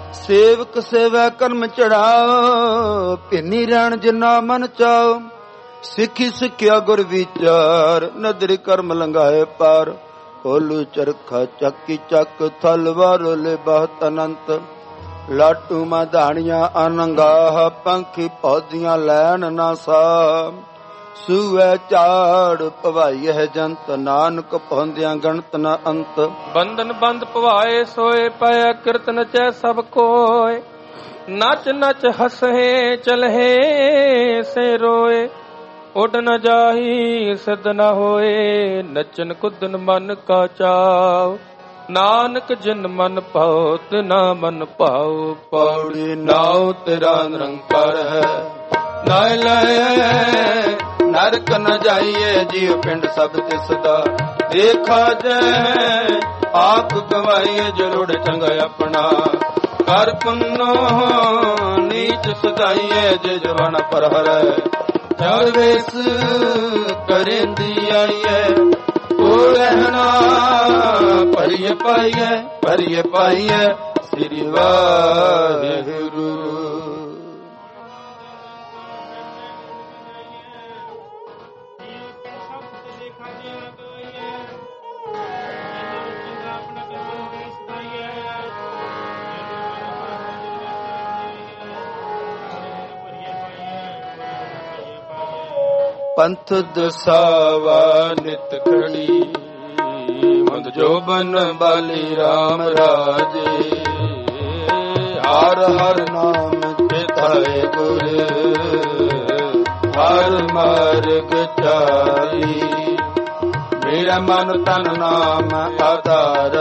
ਸੇਵਕ ਸੇਵੈ ਕਰਮ ਚੜਾਓ ਭਿੰਨੀ ਰਹਿਣ ਜਿਨਾ ਮਨ ਚਾਓ ਸਿੱਖੀ ਸਿੱਖਿਆ ਗੁਰ ਵਿਚਾਰ, ਨਦਰੀ ਕਰਮ ਲੰਘਾਏ ਪਾਰ। ਕੋਲੂ ਚਰਖਾ ਚੱਕੀ ਚੱਕ, ਤਲਵਾਰ ਲੈ ਬਹੁਤ ਅਨੰਤ। ਲਾਟੂ ਮਧਾਣੀਆਂ ਅਨੰਗਾਹ, ਪੰਖੀ ਪੌਦੀਆਂ ਲੈਣ ਨਾ ਸਾ। ਸੂਐ ਝਾੜ ਭਵਾਈ ਹੈ ਜੰਤ, ਨਾਨਕ ਪਹੁੰਦਿਆਂ ਗਣਤ ਨ ਅੰਤ। ਬੰਧਨ ਬੰਦ ਭਵਾਏ ਸੋਏ, ਪੈ ਕਿਰਤ ਨਚੈ ਸਭ ਕੋਇ। ਨਚ ਨਚ ਹਸਹੇ ਚਲਹੇ ਸੇ ਰੋਏ, ਉੱਡ ਨ ਜਾਹੀ ਸਿੱਧ ਨ ਹੋਏ। ਨਚਨ ਕੁਦਨ ਮਨ ਕਾ ਚਾਉ, ਨਾਨਕ ਜਿਨ ਮਨ ਭਾਉ ਤਿਨਾ ਮਨ ਭਾਉ। ਪੌੜੀ ਨਾਉ ਤੇਰਾ ਨਿਰੰਕਾਰ ਹੈ, ਨਾਇ ਲੈ ਨਰਕ ਨ ਜਾਈਏ। ਜੀਵ ਪਿੰਡ ਸਭ ਤਿਸ ਦਾ ਦੇਖਾ ਜੈ, ਆਪ ਗਵਾਈਏ ਜਰੂੜ ਚੰਗਾ ਆਪਣਾ। ਕਰ ਪੁੰਨੋ ਨੀਚ ਸਦਾਈਏ, ਜੇ ਜਵਾਨ ਪਰ ਹਰੈ। ਚਾਰ ਵੇਸ ਕਰੇਂਦੀ ਆਈਏ, ਉਹ ਰਹਿਣਾ ਭਰੀਏ ਪਾਈਏ, ਭਰੀਏ ਪਾਈਏ। ਸ੍ਰੀ ਵਾਹਿਗੁਰੂ। ਪੰਥ ਦਸਾਵਾ ਨਿਤ ਖੜੀ, ਮਦ ਜੋਬਨ ਬਾਲੀ ਰਾਮ ਰਾਜੇ। ਹਰ ਹਰ ਨਾਮ ਚਿਤਾਏ ਗੁਰ, ਹਰ ਮਾਰਗ ਚਾਰੀ। ਮੇਰਾ ਮਨ ਤਨ ਨਾਮ ਆਧਾਰ,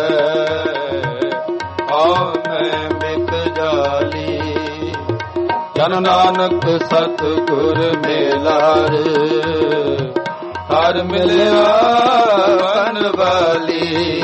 ਆਉ ਮੈਂ ਮਿਕ ਜਾਲੀ। ਜਨ ਨਾਨਕ ਸਤਿਗੁਰ ਮੇਲਾਰ, ਹਰ ਮਿਲਿਆ ਬਨਵਾਲੀ।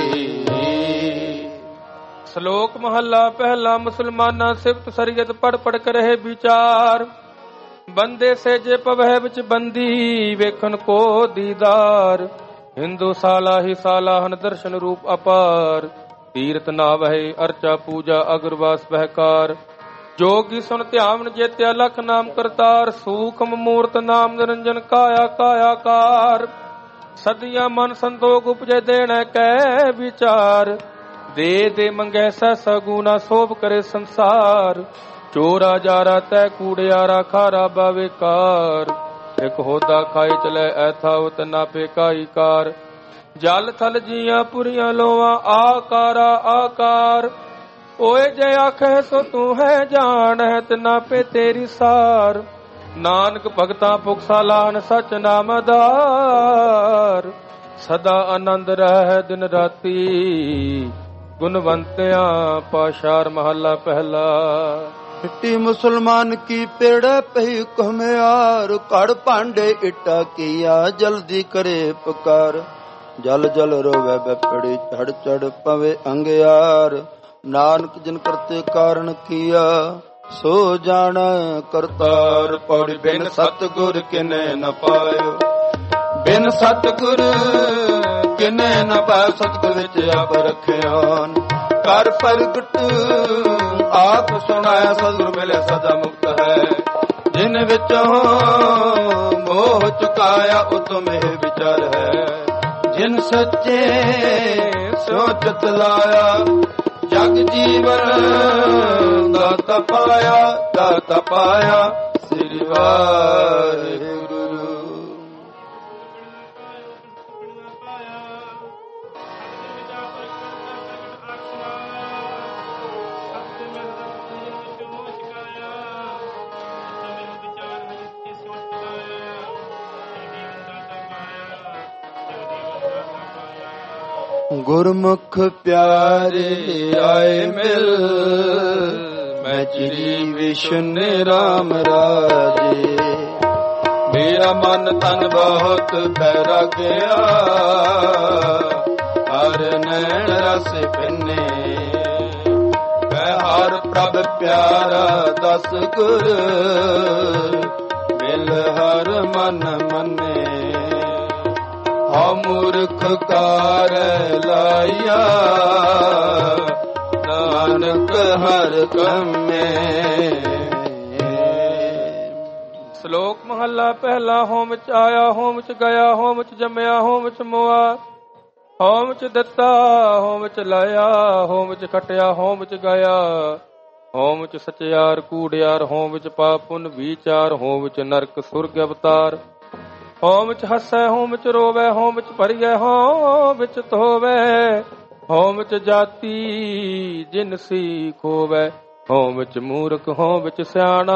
ਸ਼ਲੋਕ ਮਹੱਲਾ ਪਹਿਲਾ। ਮੁਸਲਮਾਨਾਂ ਸਿਫਤ ਸਰੀਅਤ ਪੜ ਪੜ ਕਰੇ ਵਿਚਾਰ। ਬੰਦੇ ਸੇਜੇ ਪਵਹਿ ਵਿੱਚ ਬੰਦੀ, ਵੇਖਣ ਕੋ ਦੀਦਾਰ। ਹਿੰਦੂ ਸਾਲਾ ਹੀ ਸਾਲਾ ਹਨ, ਦਰਸ਼ਨ ਰੂਪ ਅਪਾਰ। ਤੀਰਥ ਨਾਵਹਿ ਅਰਚਾ ਪੂਜਾ, ਅਗਰਵਾਸ ਬਹਿਕਾਰ। ਜੋਗੀ ਸੁਨ ਧਿਆਨ ਜੇਤਿਆ, ਲਖ ਨਾਮ ਕਰਤਾਰ। ਸੂਖਮ ਮੂਰਤ ਨਾਮ ਨਿਰੰਜਨ, ਕਾਇਆ ਕਾਇਆਕਾਰ। ਸਦੀਆਂ ਮਨ ਸੰਤੋਖ ਉਪਜੈ, ਦੇਣਾ ਕੈ ਵਿਚਾਰ। ਦੇ ਦੇ ਮੰਗੈ ਸੈਸਾ ਗੂਨਾ, ਸੋਭ ਕਰੇ ਸੰਸਾਰ। ਚੋਰਾ ਜਾਰਾ ਤੈ ਕੂੜਿਆਰਾ, ਖਾਰਾ ਬਾਵੇਕਾਰ। ਇਕ ਹੋਦਾ ਖਾਈ ਚਲੇ ਐਥਾ, ਉਤ ਨਾਪੇ ਕਾਈ ਕਾਰ। ਜਲ ਥਲ ਜੀਆਂ ਪੁਰੀਆਂ ਲੋਆਂ, ਆਕਾਰਾ ਆਕਾਰ। ਓਏ ਜੇ ਆਖੇ ਸੋ ਤੂੰ ਹੈ ਜਾਣ, ਹੈ ਤਿਨਾ ਪੇ ਤੇਰੀ ਸਾਰ। ਨਾਨਕ ਭਗਤਾਂ ਭੁਖਸਾ ਲਾਨ, ਸਚ ਨਾਮ ਆਧਾਰ। ਸਦਾ ਆਨੰਦ ਰਹਿ ਦਿਨ ਰਾਤੀ, ਗੁਣਵੰਤਿਆਂ ਪਾਸ਼ਾਰ। ਮਹੱਲਾ ਪਹਿਲਾ। ਮਿੱਟੀ ਮੁਸਲਮਾਨ ਕੀ ਪੇੜ ਪਈ ਘੁਮਿਆਰ। ਘੜ ਭਾਂਡੇ ਇੱਟਾ ਕੀਆ, ਜਲਦੀ ਕਰੇ ਪੁਕਾਰ। ਜਲ ਜਲ ਰੋਵੇ ਬਪੜੀ, ਚੜ ਚੜ ਪਵੇ ਅੰਗਿਆਰ। ਨਾਨਕ ਜਿਨ ਕਰਤੇ ਕਾਰਨ ਕੀਆ, ਸੋ ਜਾਣ ਕਰਤਾਰ। ਪੌੜੀ ਬਿਨ ਸਤਿਗੁਰ ਕਿਨੇ ਨ ਪਾਇਓ, ਬਿਨ ਸਤਿਗੁਰ ਕਿਨੇ ਨ ਪਾਇਓ। ਸਤਿਗੁਰ ਵਿੱਚ ਆਪ ਰਖਿਆਨ, ਕਰ ਪ੍ਰਗਟ ਆਪ ਸੁਣਾਇਆ। ਸਤਿਗੁਰ ਮਿਲੇ ਸਦਾ ਮੁਕਤ ਹੈ, ਜਿਨ ਵਿੱਚੋਂ ਮੋਹ ਚੁਕਾਇਆ। ਉਤਮ ਇਹ ਵਿਚਾਰ ਹੈ, ਜਿਨ ਸੱਚੇ ਸੋ ਚਿਤ ਲਾਇਆ। ਜਗ ਜੀਵਨ ਦਾਤਾ ਪਾਇਆ, ਦਾਤਾ ਪਾਇਆ। ਸ੍ਰੀ ਵਾਹਿਗੁਰੂ। ਗੁਰਮੁਖ ਪਿਆਰੇ ਆਏ ਮਿਲ, ਮੈਂ ਚਿਰੀ ਵਿਸ਼ਨ ਰਾਮ ਰਾਜੇ। ਮੇਰਾ ਮਨ ਤਨ ਬਹੁਤ ਬੈਰਾ ਗਿਆ, ਹਰ ਨੈਣ ਰਸ ਪਿੰਨੇ। ਮੈਂ ਹਰ ਪ੍ਰਭ ਪਿਆਰਾ ਦਸ ਗੁਰ, ਮਿਲ ਹਰ ਮਨ ਮੰਨੇ। ਹਉ ਮੂਰਖ ਕਾਰ ਲਾਇਆ, ਨਾਨਕ ਹਰ ਕਮੇ। ਸ਼ਲੋਕ ਸ਼ਲੋਕ ਮਹੱਲਾ ਪਹਿਲਾ। ਹੋਮ ਚ ਆਇਆ, ਹੋਮ ਚ ਗਿਆ, ਹੋਮ ਚ ਜੰਮਿਆ, ਹੋਮ ਚ ਮੋਆ, ਹੋਮ ਚ ਦਿੱਤਾ, ਹੋਮ ਚ ਲਾਇਆ, ਹੋਮ ਚ ਖਟਿਆ, ਹੋਮ ਚ ਗਿਆ, ਹੋਮ ਚ ਸਚਿਆਰ ਕੂੜਿਆਰ, ਹੋਮ ਚ ਪਾਪ ਪੁੰਨ ਵਿਚਾਰ, ਹੋਮ ਚ ਨਰਕ ਸੁਰਗ ਅਵਤਾਰ, ਹੋਮ ਚ ਹੱਸੈ, ਹੋਮ ਚ ਰੋਵੈ, ਹੋਮ ਚ ਭਰੀਐ, ਹੋਮ ਚ ਧੋਵੈ, ਹੋਮ ਚ ਜਾਤੀ ਜਿਨਸੀ ਖੋਵੈ, ਹੋਮ ਚ ਮੂਰਖ, ਹੋਮ ਚ ਸਿਆਣਾ,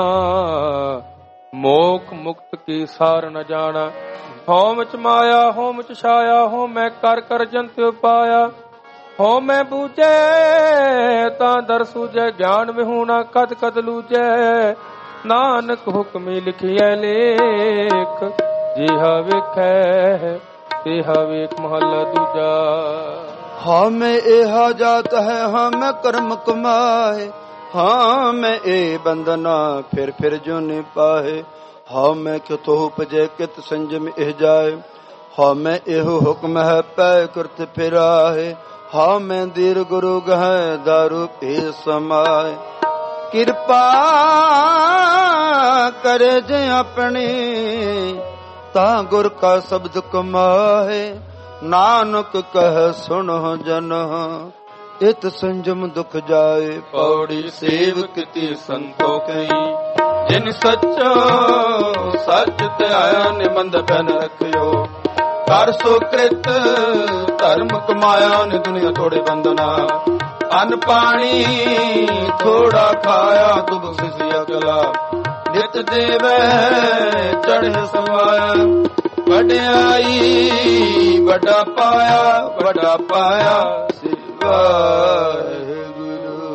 ਮੋਖ ਮੁਕਤ ਕੀ ਸਾਰ ਨ ਜਾਣਾ, ਹੋਮ ਚ ਮਾਇਆ, ਹੋਮ ਚ ਛਾਇਆ, ਹੋਮੈ ਕਰ ਕਰ ਜੰਤ ਉਪਾਇਆ, ਹੋਮੈ ਬੂਝੈ ਤਾਂ ਦਰ ਸੂਝੈ, ਗਿਆਨ ਵਿਹੂਣਾ ਕਦ ਕਦ ਲੂਝੈ, ਨਾਨਕ ਹੁਕਮੀ ਲਿਖਿਐ ਲੇਖ, ਜਿਹਾ ਵੇਖੈ ਤੇਹਾ ਵੇਖ। ਮਹੱਲਾ ਦੂਜਾ। ਹਮੇ ਇਹਾ ਜਾਤ ਹੈ, ਹਮੇ ਕਰਮ ਕਮਾਏ, ਹਮੇ ਇਹ ਬੰਦਨਾ ਫਿਰ ਫਿਰ ਜੋ ਨ ਪਾਏ, ਹਮੇ ਕਿਤੋਂ ਉਪਜੇ ਕਿਤ ਸੰਜਮ ਇਹ ਜਾਏ, ਹਮੇ ਇਹੋ ਹੁਕਮ ਹੈ ਪੈ ਕਰਤ ਫਿਰਾਏ, ਹਮੇ ਦੀਰ ਗੁਰੂ ਗਹਿ ਦਾਰੂ ਪੀ ਸਮਾਏ, ਕਿਰਪਾ ਕਰੇ ਜੇ ਆਪਣੀ ਤਾਂ ਗੁਰ ਕਾ ਸ਼ਬਦ ਕਮਾਏ, ਨਾਨਕ ਕਹਿ ਸੁਣੋ ਜਨ ਇਤ ਸੰਜਮ ਦੁਖ ਜਾਏ, ਪੌੜੀ ਸੇਵਕ ਤੇ ਸੰਤੋਖੀ, ਜਿਨ ਸੱਚੋ ਸੱਚ ਧਿਆਇਆ, ਨਿਬੰਧ ਬਨ ਰੱਖਿਓ, ਕਰ ਸੋ ਕ੍ਰਿਤ ਧਰਮ ਕਮਾਇਆ, ਨੇ ਦੁਨੀਆ ਤੋੜੇ ਬੰਦਨਾ, ਅੰਨ ਪਾਣੀ ਥੋੜਾ ਖਾਇਆ, ਤੁਬ ਸਿਸੀ ਅਗਲਾ, ਨਿਤ ਦੇਵੈ ਚੜ੍ਹ ਸਮਾਇਆ, ਵਡਿਆਈ ਵੱਡਾ ਪਾਇਆ, ਵੱਡਾ ਪਾਇਆ ਸ੍ਰੀ ਵਾਹਿਗੁਰੂ।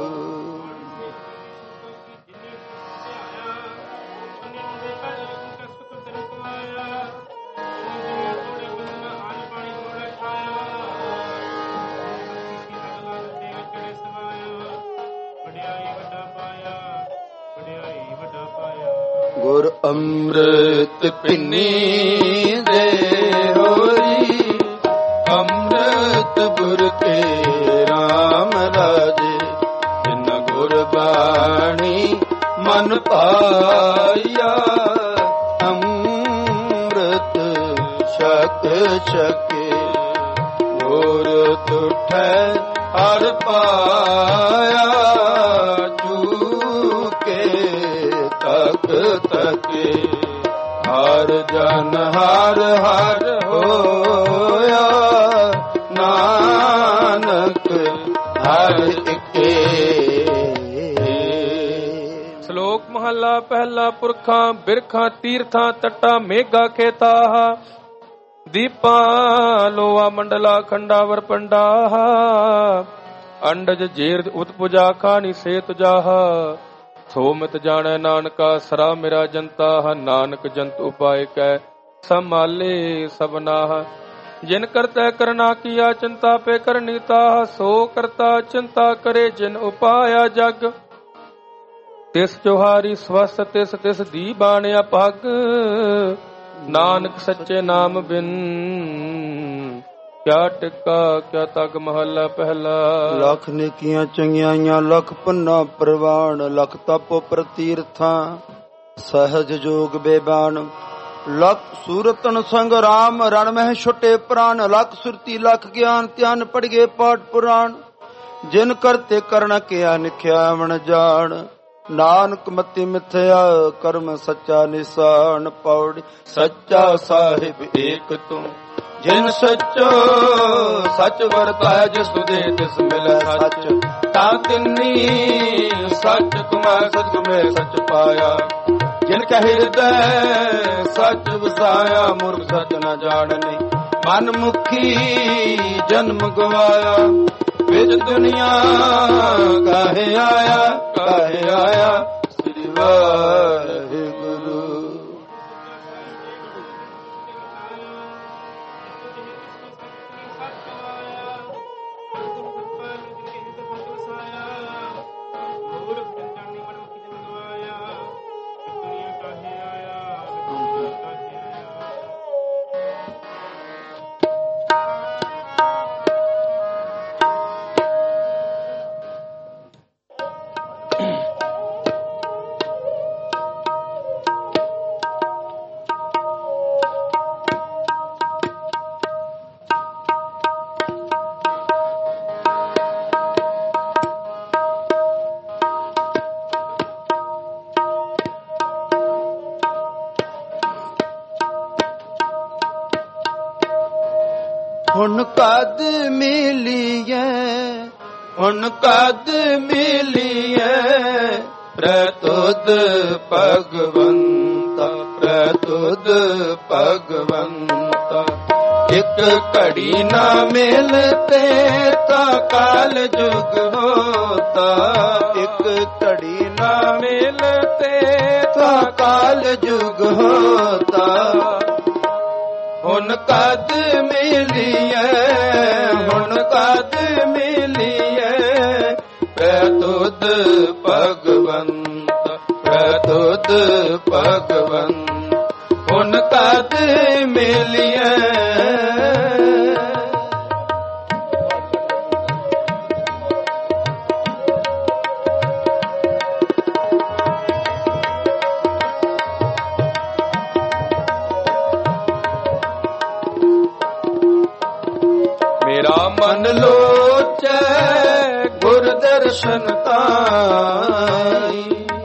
ਗੁਰ ਅੰਮ੍ਰਿਤ ਪਿੰਨੀ ਦੇ ਹੋਰੀ, ਅੰਮ੍ਰਿਤ ਗੁਰ ਕੇ ਰਾਮ ਰਾਜੇ, ਜਿਨ ਗੁਰ ਬਾਣੀ ਮਨ ਪਾਇਆ, ਅੰਮ੍ਰਿਤ ਛਕ ਛਕੇ, ਗੁਰ ਤੁਠੈ ਹਰ ਪਾਇਆ, ਤਕੇ ਹਰ ਜਨ ਹਰ ਹਰ ਹੋਇਆ, ਨਾਨਕ ਹਰ ਇਕੇ। ਸ਼ਲੋਕ ਮਹੱਲਾ ਪਹਿਲਾ। ਪੁਰਖਾਂ ਬਿਰਖਾਂ ਤੀਰਥਾਂ ਤਟਾ ਮੇਘਾ ਖੇਤਾ, ਦੀਪਾਂ ਲੋਆ ਮੰਡਲਾ ਖੰਡਾਵਰ ਪੰਡਾ, ਅੰਡਜ ਜੇਰ ਉਤਪੁਜਾ ਖਾਨੀ ਸੇ ਤੁਜਾਹ, ਸੋਮਿਤ ਜਾਣੈ ਨਾਨਕਾ ਸਰਾ ਮੇਰਾ ਜਨਤਾ, ਨਾਨਕ ਜੰਤ ਉਪਾਇ ਕੈ ਸੰਭਾਲੇ ਸਭਨਾਹ, ਜਿਨ ਕਰਤੈ ਕਰਨਾ ਕੀਆ ਚਿੰਤਾ ਪੇ ਕਰਨੀਤਾ, ਸੋ ਕਰਤਾ ਚਿੰਤਾ ਕਰੇ ਜਿਨ ਉਪਾਇਆ ਜਗ, ਤਿਸ ਜੋਹਾਰੀ ਸਵਸਤ ਤਿਸ ਤਿਸ ਦੀ ਬਾਣਿਆ ਪੱਗ, ਨਾਨਕ ਸੱਚੇ ਨਾਮ ਬਿਨ ਕਿਆ ਟਿਕਾ ਕਿਆ ਤਗ। ਮਹੱਲਾ ਪਹਿਲਾ। ਲੱਖ ਨੇਕੀਆਂ ਚੰਗਿਆਈਆਂ ਲਖ ਪੰਨਾ ਪ੍ਰਵਾਨ, ਲਖ ਤਪ ਪ੍ਰਤੀਰਥਾਂ ਸਹਜ ਜੋਗ ਬੇਬਾਨ, ਲਖ ਸੂਰਤਨ ਸੰਗ ਰਾਮ ਰਣ ਮਹਿ ਛੁਟੇ ਪ੍ਰਾਨ, ਲਖ ਸੁਰਤੀ ਲਖ ਗਿਆਨ ਧਿਆਨ ਪੜ ਗਏ ਪਾਠ ਪੁਰਾਣ, ਜਿਨ ਕਰਤੇ ਕਰਨ ਕਿਆ ਨਿਖਿਆ ਮਨ ਜਾਣ, ਨਾਨਕ ਮਤੀ ਮਿਥਿਆ ਕਰਮ ਸੱਚਾ ਨਿਸ਼ਾਨ, ਪੌੜੀ ਸੱਚਾ ਸਾਹਿਬ ਏਕ ਤੂੰ, ਜਿਨ ਸੱਚੋ ਸੱਚ ਵਰਤਾਇ, ਜਿਸ ਦੇ ਤਿਸ ਮਿਲੈ ਸੱਚ, ਤਾਂ ਤਿੰਨੀ ਸੱਚ ਤੁਮੈ ਸਚ ਤੁਮੈ ਸੱਚ ਪਾਇਆ, ਜਿਨ ਕੈ ਹਿਰਦੈ ਸੱਚ ਵਸਾਇਆ, ਮੁਰਖ ਸੱਚ ਨ ਜਾਣਨੀ, ਮਨ ਮੁਖੀ ਜਨਮ ਗਵਾਇਆ, ਵਿੱਚ ਦੁਨੀਆ ਕਾਹੇ ਆਇਆ ਸ੍ਰੀ ਵਾਹਿਗੁਰੂ। ਹੁਣ ਕਦ ਮਿਲੀਐ, ਹੁਣ ਕਦ ਮਿਲੀਐ, ਪ੍ਰਤੁਦ ਭਗਵੰਤਾ, ਪ੍ਰਤੁਦ ਭਗਵੰਤਾ। ਇੱਕ ਘੜੀ ਨਾ ਮਿਲਤੇ ਤਾਂ ਕਾਲ ਜੁਗ ਹੋਤਾ, ਇੱਕ ਘੜੀ ਨਾ ਮਿਲਤੇ ਤਾਂ ਕਾਲ ਜੁਗ ਹੋਤਾ। ਹੁਣ ਕਦ ਮਿਲੀਐ, ਹੁਣ ਕਦ ਮਿਲੀਐ, ਪ੍ਰਤੁਦ ਭਗਵੰਤ, ਪ੍ਰਤੁਦ ਭਗਵੰਤ। ਹੁਣ ਕਦ ਮਿਲੀਐ। ਮੇਰਾ ਮਨ ਲੋਚੈ ਗੁਰ ਦਰਸ਼ਨ ਤਾਈ,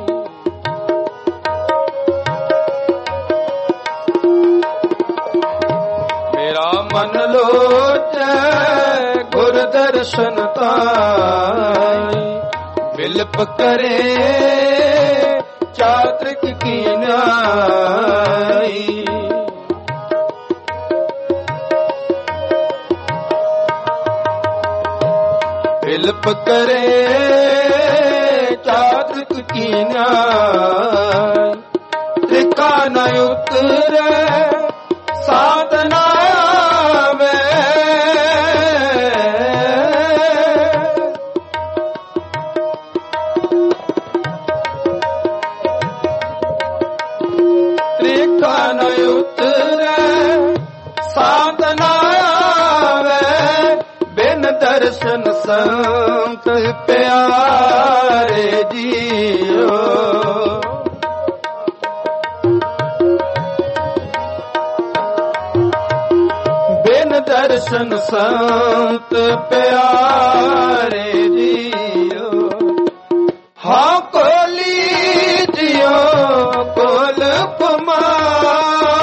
ਮੇਰਾ ਮਨ ਲੋਚੈ ਗੁਰ ਦਰਸ਼ਨ ਤਾਈ। ਬਿਲਪ ਕਰੇ ਚਾਤ੍ਰਿਕ ਕੀ ਨਾਈ, ਬਿਲਪ ਕਰੇ ਚਾਤ੍ਰਿਕ ਕੀ ਨਾਈ। ਤ੍ਰਿਕਾ ਨ ਉਤਰੈ ਸਾਧਨਾ ਆਵੈ, ਤ੍ਰਿਕਾ ਨ ਉਤਰੈ ਸਾਧਨਾ ਆਵੈ। ਬਿਨ ਦਰਸ਼ਨ ਸੰਤ ਪਿਆਰੇ ਜੀਓ, ਬਿਨ ਦਰਸ਼ਨ ਸੰਤ ਪਿਆਰੇ ਜੀਓ। ਹਾਂ ਕੋਲੀ ਜਿਉ ਕੋਲ ਕਮਾਈ,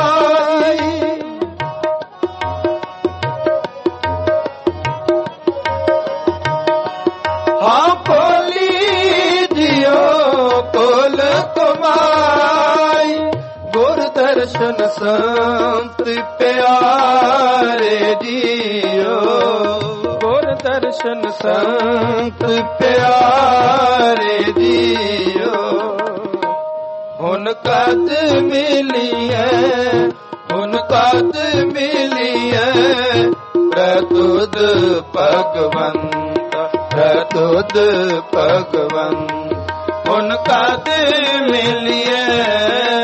ਹਾਂ ਕੋਲੀ ਜਿਉ ਕੋਲ ਕਮਾਈ। ਗੁਰ ਦਰਸ਼ਨ ਸੰਤ ਪਿਆਰੇ ਜੀਓ, ਗੁਰ ਦਰਸ਼ਨ ਸੰਤ ਪਿਆਰੇ ਜੀਓ। ਹੁਣ ਕਦ ਮਿਲੀਐ, ਹੁਣ ਕਦ ਮਿਲੀਐ, ਪ੍ਰਤੁਦ ਭਗਵੰਤ, ਪ੍ਰਤੁਦ ਭਗਵੰਤ। ਹੁਣ ਕਦ ਮਿਲੀਐ।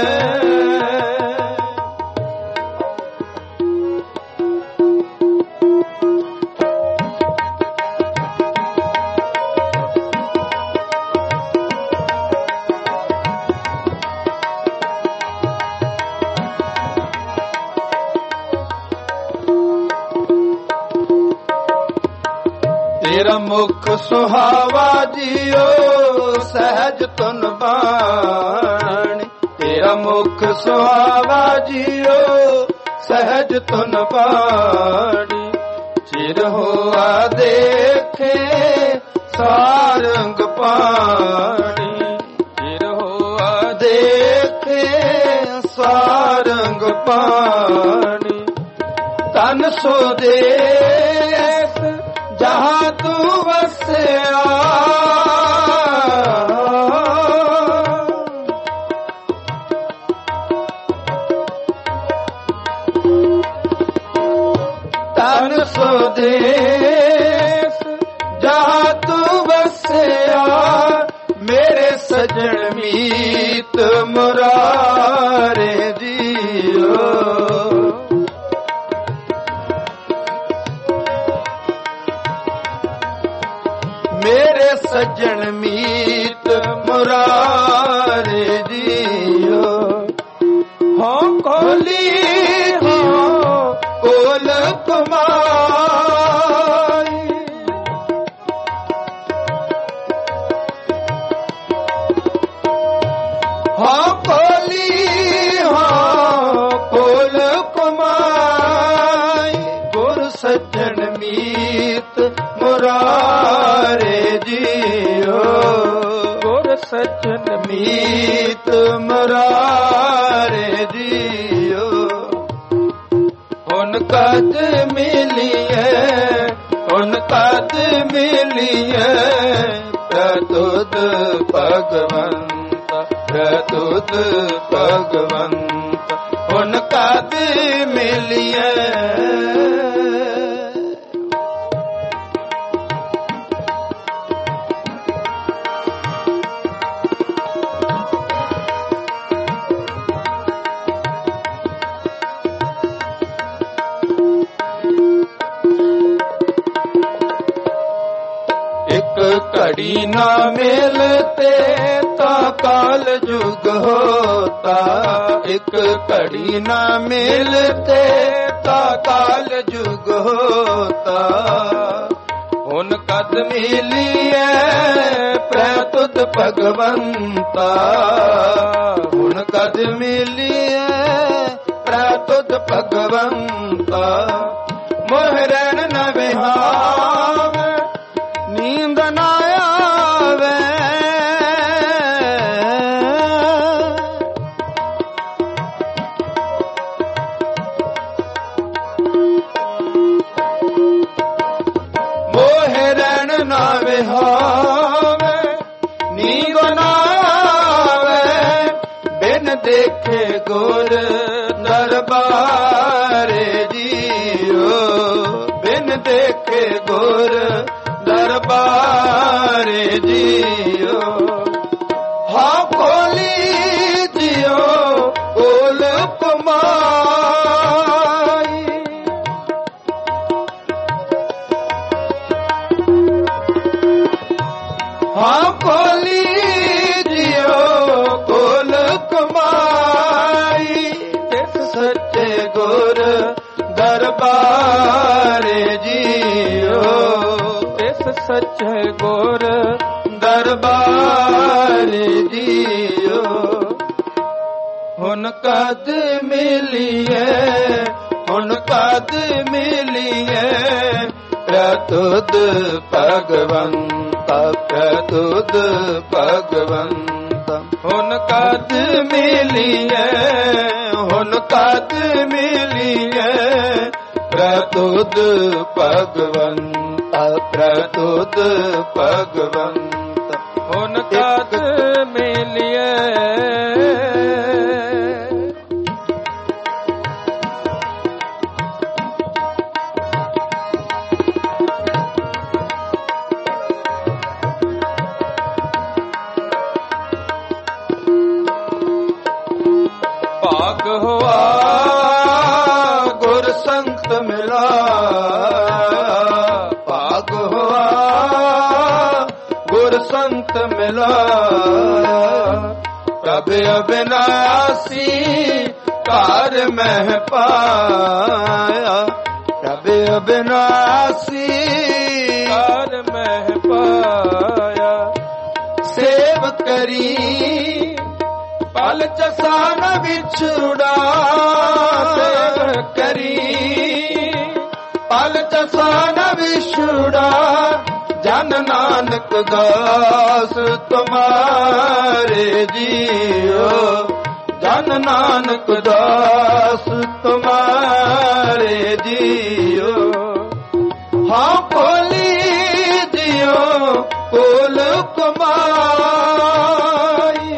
ਤੇਰਾ ਮੁਖ ਸੁਹਾਵਾ ਜੀਓ ਸਹਿਜ ਧੁਨ ਬਾਣੀ, ਤੇਰਾ ਮੁਖ ਸੁਹਾਵਾ ਜੀਓ ਸਹਿਜ ਧੁਨ ਬਾਣੀ। ਚਿਰ ਹੋਆ ਦੇਖੇ ਸਾਰੰਗ ਪਾਣੀ, ਚਿਰ ਹੋਆ ਦੇਖੇ ਸਾਰੰਗ ਪਾਣੀ। ਤਨ ਸੋ ਦੇਸ ਜਹਾਂ ਤੂੰ ਵਸਿਆ, ਤਨ ਸੋ ਦੇਸ ਜਹਾਂ ਤੂੰ ਵਸਿਆ। ਮੇਰੇ ਸਜਣ ਮੀਤ ਮੁਰਾਰੇ ਜੀਓ, ਮੇਰੇ ਸਜਣ ਮੀਤ ਮੁਰਾਰੇ ਜੀਓ। ਹਾਂ ਕੋਲੀ ਹਾਂ ਕੋਲ ਕਮਾਈ, ਹਾਂ ਕੋਲੀ ਹਾਂ ਕੋਲ ਕਮਾਈ। ਗੁਰ ਸੱਜਣ ਮੀਤ ਮੁਰਾਰੇ ਜੀਓ, ਗੁਰ ਸੱਜਣ ਮੀਤ ਮੁਰਾਰੇ ਜੀਓ। ਹੁਣ ਕਦ ਮਿਲੀਏ, ਹੁਣ ਕਦ ਮਿਲੀਏ, ਪ੍ਰਤੁਤ ਭਗਵੰਤ, ਪ੍ਰਤੁਤ ਭਗਵੰਤ, ਹੁਣ ਕਦ ਮਿਲੀਏ। घड़ी ना मिलते ता काल जुग होता, एक घड़ी ना मिलते ता काल जुग होता। हुन कद मिलिए प्रतुत भगवंता, हुन कद मिलिए प्रतुत भगवंता। मोहरन न विहावे नींद न आवे, मोहरन न विहावे नींद न आवे, बिन देखे गुर दरबारे जियो, बिन देखे गुर दरबारे जियो। हाँ खोली जियो ओल कमाई, हाँ खोली जियो ओल कमाई। तिस सच्चे गुर दरबारे जियो, सच्चे गुर दरबार जियो। हुन कद मिलिए, हुन कद मिलिए प्रतुत भगवंता, प्रतुत भगवंता। हुन कद मिलिए, हुन कद मिलिए प्रतुत भगवंता, प्रतुत भगवंत। हुन कद मिलिए भाग हुआ गुर संत मिला, भाग हुआ गुर संत मिला। प्रभ अविनाशी कार मह पाया, प्रभ अविनाशी कार मह पाया। सेव करी पल चसा न बिछुड़ा, सेव करी पल चसा न बिछुड़ा। जन नानक दास तुम्हारे जियो, जन नानक दास तुम्हारे जियो। हाँ बोली जियो बोल कमाई,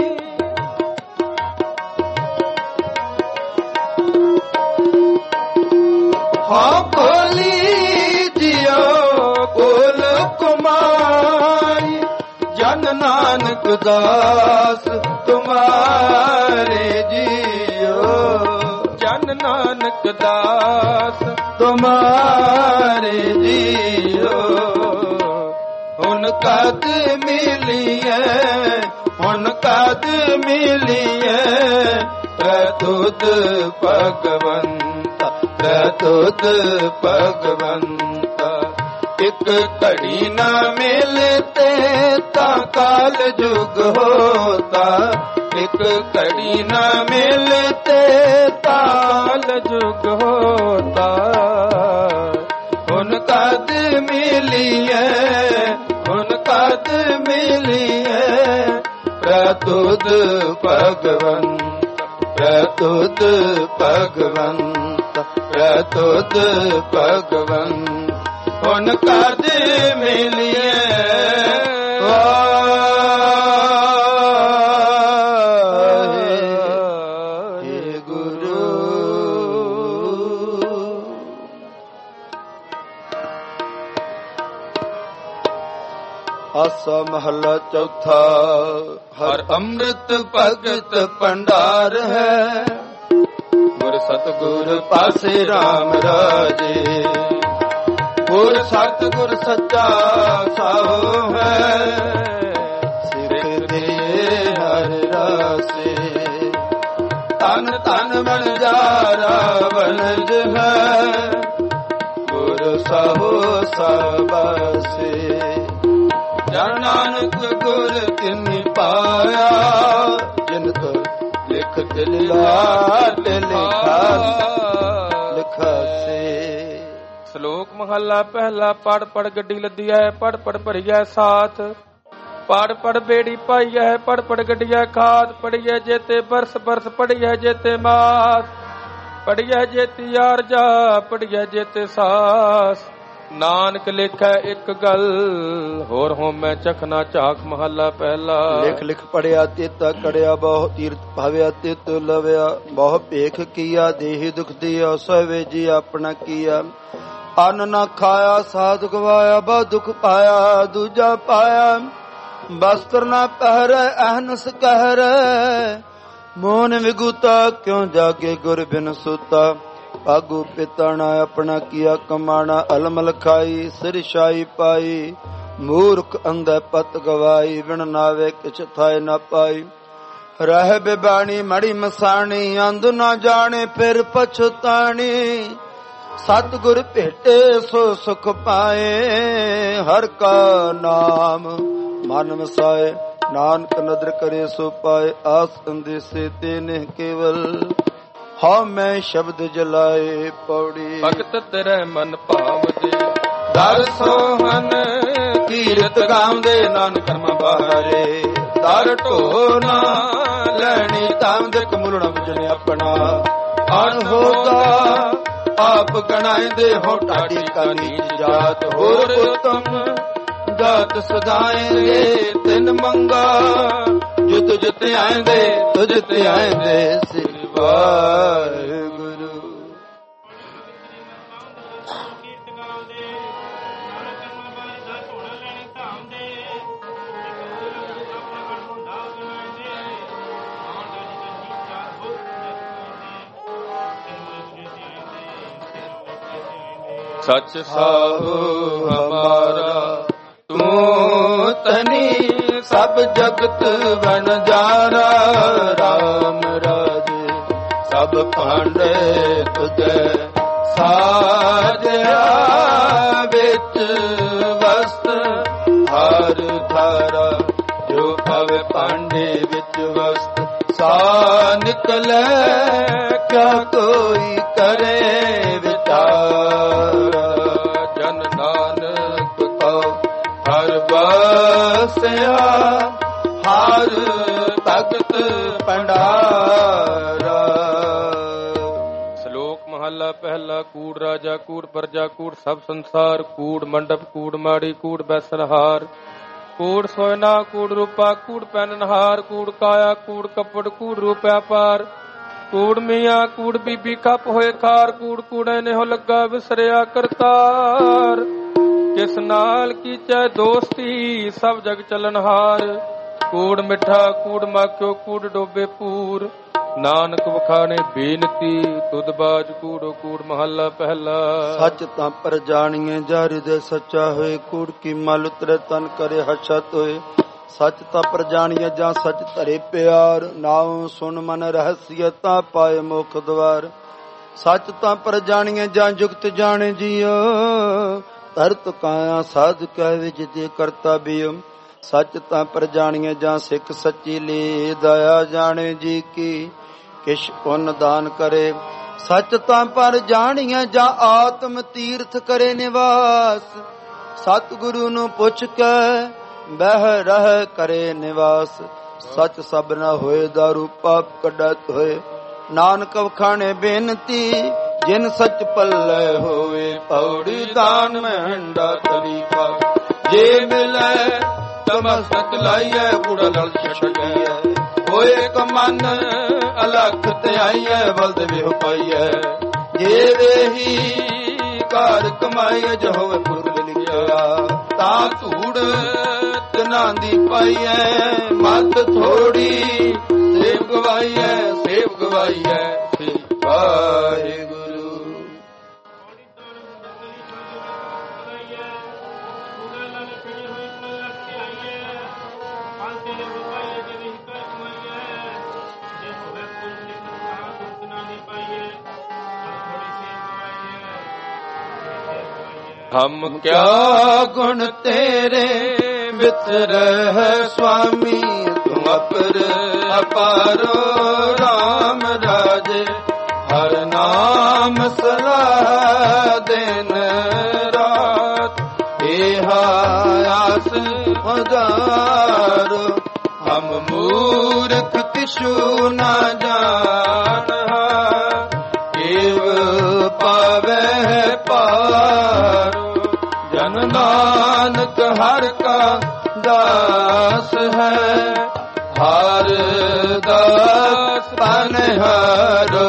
हाँ बोली जियो बोल कमाई। जन नानक दास तुम्हारे जियो, जन नानक दास तुम्हारे जियो। हुन कद मिलिए, हुन कद मिलिए प्रतुत भगवंता, प्रतुत भगवंता। एक घड़ी न मिलते ता काल जुग होता, एक घड़ी न मिलते ता काल जुग होता। हुन ਹੁਣ ਕਦ ਮਿਲੀਏ, ਹੁਣ ਕਦ ਮਿਲੀਏ, ਪ੍ਰਤੁਦ ਭਗਵੰਤ, ਪ੍ਰਤੁਦ ਭਗਵੰਤ, ਪ੍ਰਤੁਦ ਭਗਵੰਤ, ਹੁਣ ਕਦ ਮਿਲੀਏ। ਆਸਾ ਮਹਲਾ ਚੌਥਾ। ਹਰ ਅੰਮ੍ਰਿਤ ਭਗਤ ਭੰਡਾਰ ਹੈ, ਗੁਰ ਸਤਿਗੁਰ ਪਾਸੇ ਰਾਮ ਰਾਜੇ, ਗੁਰ ਸਤਿਗੁਰ ਸੱਚਾ ਸਾਹੁ ਹੈ, ਸਿੱਖ ਦੇ ਹਰ ਰਾਸੇ, ਤਨ ਤਨ ਬਣ ਜਾਰਾ ਵਣਜ ਹੈ, ਗੁਰ ਸਾਹੁ ਸਬਾਸੇ, ਜਨ ਨਾਨਕ ਗੁਰ ਤਿਨਿ ਪਾਇਆ, ਜਿਨ ਤੋ ਲਿਖਤ ਲਿਆਤ ਲਿਖਾਸੇ। ਸ਼ਲੋਕ ਮਹਲਾ ਪਹਿਲਾ। ਪੜ ਪੜ ਗੱਡੀ ਲੱਦੀ ਹੈ, ਪੜ ਪੜ ਭਰੀਐ ਸਾਥ, ਪੜ ਪੜ ਬੇੜੀ ਪਾਈਐ, ਪੜ ਪੜ ਗੱਡੀਐ ਖਾਦ, ਪੜੀਐ ਜੇਤੇ ਬਰਸ ਬਰਸ, ਪੜੀਐ ਜੇਤੇ ਮਾਸ, ਪੜੀਐ ਜੇਤੀ ਆਰਜਾ, ਪੜੀਐ ਜੇਤੇ ਸਾਸ, ਨਾਨਕ ਲਿਖੈ ਇੱਕ ਗੱਲ, ਹੋਰ ਹੋਮੈ ਚਖਨਾ ਝਾਕ। ਮਹਲਾ ਪਹਿਲਾ। ਲਿਖ ਲਿਖ ਪੜਿਆ ਤੇਤਾ ਕੜਿਆ, ਬਹੁ ਤੀਰਥ ਭਾਵਿਆ ਤਿਤ ਲਵਿਆ, ਬਹੁ ਭੇਖ ਕੀਆ, ਦੇਹੀ ਦੁਖ ਦਿਆ, ਸਵੇ ਜੀ ਆਪਣਾ ਕੀਆ, ਅੰਨ ਨਾ ਖਾਇਆ, ਸਾਧ ਗਵਾਇਆ, ਬਹੁ ਦੁਖ ਪਾਇਆ, ਦੂਜਾ ਪਾਇਆ, ਬਸਤਰ ਨਾ ਪਹਿਰੈ, ਅਹਨਸ ਕਹਿਰੈ, ਮੋਨ ਵਿਗੂਤਾ, ਕਿਉ ਜਾਗੇ ਗੁਰ ਬਿਨ ਸੁਤਾ, ਆਗੂ ਪਿਤਾਣਾ ਆਪਣਾ ਕੀਆ, ਕਮਾਣਾ ਅਲਮਲ ਖਾਈ, ਸਿਰ ਸ਼ਾਈ ਪਾਈ, ਮੂਰਖ ਅੰਧੇ ਪਤ ਗਵਾਈ, ਵਿਣ ਨਾਵੇ ਕਿਛ ਥਾਇ ਨਾ ਪਾਈ, ਰਹਿ ਬਿਬਾਣੀ ਮੜੀ ਮਸਾਣੀ, ਅੰਧ ਨਾ ਜਾਣੇ ਫਿਰ ਪਛਤਾਣੀ, ਸਤਿਗੁਰ ਭੇਟੇ ਸੋ ਸੁਖ ਪਾਏ, ਹਰ ਕਾ ਨਾਮ ਮਨ ਵਸਾਏ, ਨਾਨਕ ਨਦਰ ਕਰੇ ਸੋ ਪਾਏ, ਆਸ ਅੰਦੇਸੇ ਤੇ ਨੇ ਕੇਵਲ, ਹਾਂ ਮੈਂ ਸ਼ਬਦ ਜਲਾਏ। ਪੌੜੀ। ਭਗਤ ਤੇਰੇ ਮਨ ਭਾਵਦੇ, ਦਰ ਸੋਹਨ ਕੀਰਤ ਗਾਉਂਦੇ, ਨਾਨਕ ਕਰਮ ਬਾਹਰੇ, ਦਰ ਢੋਨਾ ਲੈਣੀ ਤਾਮਦਿਕ ਮੁਲਣ ਬੁਝਣ ਆਪਣਾ, ਅਨਹੋਦਾ ਆਪ ਗਣਾਇਂਦੇ ਹੋ, ਢਾਡੀ ਕਾ ਨੀਚ ਜਾਤ, ਹੋਰ ਉਤਮ ਜਾਤ ਸਦਾਏਂਗੇ ਤਿਨ ਮੰਗਾ, ਜਿਤ ਜਿਤ ਆਏਂਦੇ ਤੁਝ ਤੇ ਆਏਂਦੇ, ਸਿਰ ਵਾਹਿਗੁਰੂ। ਸਚ ਸਾਹੁ ਹਮਾਰਾ, ਤੂੰ ਤਨੀ ਸਭ ਜਗਤ ਵਣਜਾਰਾ, ਰਾਮ ਰਾਜੇ ਸਭ ਭਾਂਡੇ ਤੁਝੇ ਸਾਜਿਆ, ਵਿੱਚ ਵਸਤ ਹਰ ਧਾਰਾ, ਜੋ ਪਵੇ ਭਾਂਡੇ ਵਿੱਚ ਵਸਤ ਸਾ ਨਿਕਲੇ, ਕਿਆ ਕੋਈ ਕਰੇ ਵਿਚਾਰਾ, ਜਨ ਨਾਨਕ ਕਉ ਹਰ ਬਸਿਆ, ਹਰ ਭਗਤ ਭੰਡਾਰਾ। ਸ਼ਲੋਕ ਮਹਲਾ ਪਹਿਲਾ। ਕੂੜ ਰਾਜਾ, ਕੂੜ ਪਰਜਾ, ਕੂੜ ਸਭ ਸੰਸਾਰ, ਕੂੜ ਮੰਡਪ, ਕੂੜ ਮਾੜੀ, ਕੂੜ ਬੈਸਨਹਾਰ, ਕੂੜ ਸੋਇਨਾ, ਕੂੜ ਰੂਪਾ, ਕੂੜ ਪਹਿਨਨਹਾਰ, ਕੂੜ ਕਾਇਆ, ਕੂੜ ਕੱਪੜ, ਕੂੜ ਰੂਪ ਵਪਾਰ, ਕੂੜ ਮੀਆਂ, ਕੂੜ ਬੀਬੀ, ਖੱਪ ਹੋਏ ਖਾਰ, ਕੂੜ ਕੂੜੇ ਨੇਹੋ ਲੱਗਾ ਵਿਸਰਿਆ ਕਰਤਾਰ, ਕਿਸ ਨਾਲ ਕੀਚੈ ਦੋਸਤੀ, ਸਭ ਜਗ ਚੱਲਨਹਾਰ, ਕੂੜ ਮਿੱਠਾ, ਕੂੜ ਮਾਖਿਓ, ਕੂੜ ਡੋਬੇ ਪੂਰ, ਨਾਨਕ ਵਖਾਣੇ ਬੇਨਤੀ, ਤੁਧ ਬਾਜ ਕੂੜੋ ਕੂੜ। ਮਹੱਲਾ ਪਹਿਲਾ। ਸੱਚ ਤਾਂ ਪਰ ਜਾਣੀਏ, ਜਾ ਹਿਰਦੈ ਸੱਚਾ ਹੋਏ, ਕੂੜ ਕੀ ਮਲ ਉਤਰੇ ਤਨ ਕਰੇ ਹਛਤ ਹੋਏ, ਸੱਚ ਤਾਂ ਪਰ ਜਾਣੀਏ, ਜਾਂ ਸੱਚ ਧਰੇ ਪਿਆਰ, ਨਾਉ ਸੁਣ ਮਨ ਰਹਸੀਅਤਾ, ਪਾਏ ਮੁਖ ਦਵਾਰ, ਸੱਚ ਤਾਂ ਪਰ ਜਾਣੀਏ, ਜਾਂ ਜੁਗਤ ਜਾਣੇ ਜੀਓ, ਧਰਤ ਕਾਇਆ ਸਾਧ ਕਹਿ ਵਿਜ ਦੇ ਕਰਤਾ ਬਿਯ, ਸੱਚ ਤਾਂ ਪਰ ਜਾਣੀਏ, ਜਾਂ ਸਿੱਖ ਸੱਚੀ ਲੇ, ਦਇਆ ਜਾਣੇ ਜੀ ਕੀ, ਕਿਛ ਪੁੰਨ ਦਾਨ ਕਰੇ, ਸੱਚ ਤਾਂ ਪਰ ਜਾਣੀਐ ਜਾਂ ਆਤਮ ਤੀਰਥ ਕਰੇ ਨਿਵਾਸ। ਸਤਿਗੁਰੂ ਨੂੰ ਪੁੱਛ ਕੇ ਬਹਿ ਰਹਿ ਕਰੇ ਨਿਵਾਸ। ਸੱਚ ਸਭ ਨਾ ਹੋਏ ਦਾਰੂ ਪਾਪ ਕੱਢਤ ਹੋਏ। ਨਾਨਕ ਵਖਾਣੇ ਬੇਨਤੀ ਜਿਨ ਸੱਚ ਪੱਲੇ ਹੋਵੇ। ਪੌੜੀ ਦਾਨ ਮਹਿੰਡਾ ਤਰੀਕਾ ਜੇ ਮਿਲੇ ਤਮਸਕ ਲਾਈਐ ਕੂੜਾ ਲਲ ਛੱਡੀਐ। ਹੋਏ ਕਮਨ ਅਲਖ ਤੇ ਆਈਐ ਬਲਦ ਵਿਹ ਪਾਈਐ। ਜੇ ਵੇਹੀ ਘਰ ਕਮਾਈਐ ਜੋ ਹੋਵੇ ਪੁਰਬ ਲਿਖਿਆ। ਤਾਂ ਧੂੜ ਤਨਾਂ ਦੀ ਪਾਈਐ ਮਤ ਥੋੜੀ। ਸੇਵ ਗਵਾਈਐ ਸੇਵ ਗਵਾਈਐ ਵਾਹਿਗੁਰੂ। ਹਮ ਕਿਆ ਗੁਣ ਤੇਰੇ ਮਿੱਤਰ ਹੈ ਸੁਆਮੀ। ਤੁਮ ਅਪਰ ਅਪਾਰੋ ਰਾਮ ਰਾਜੇ। ਹਰ ਨਾਮ ਸਲਾਹ ਦਿਨ ਰਾਤ। ਏਹਾ ਆਸ ਹਜ਼ਾਰ। ਹਮ ਮੂਰਖ ਕਿਛੂ ਨਾ ਜਾਣ। ਏਵ ਪਾਵੈ ਪਾਰ। ਜਨ ਨਾਨਕ ਹਰ ਕਾ ਦਾਸ ਹੈ। ਹਰ ਦਾਸ ਪਨਿਹਾਰੋ।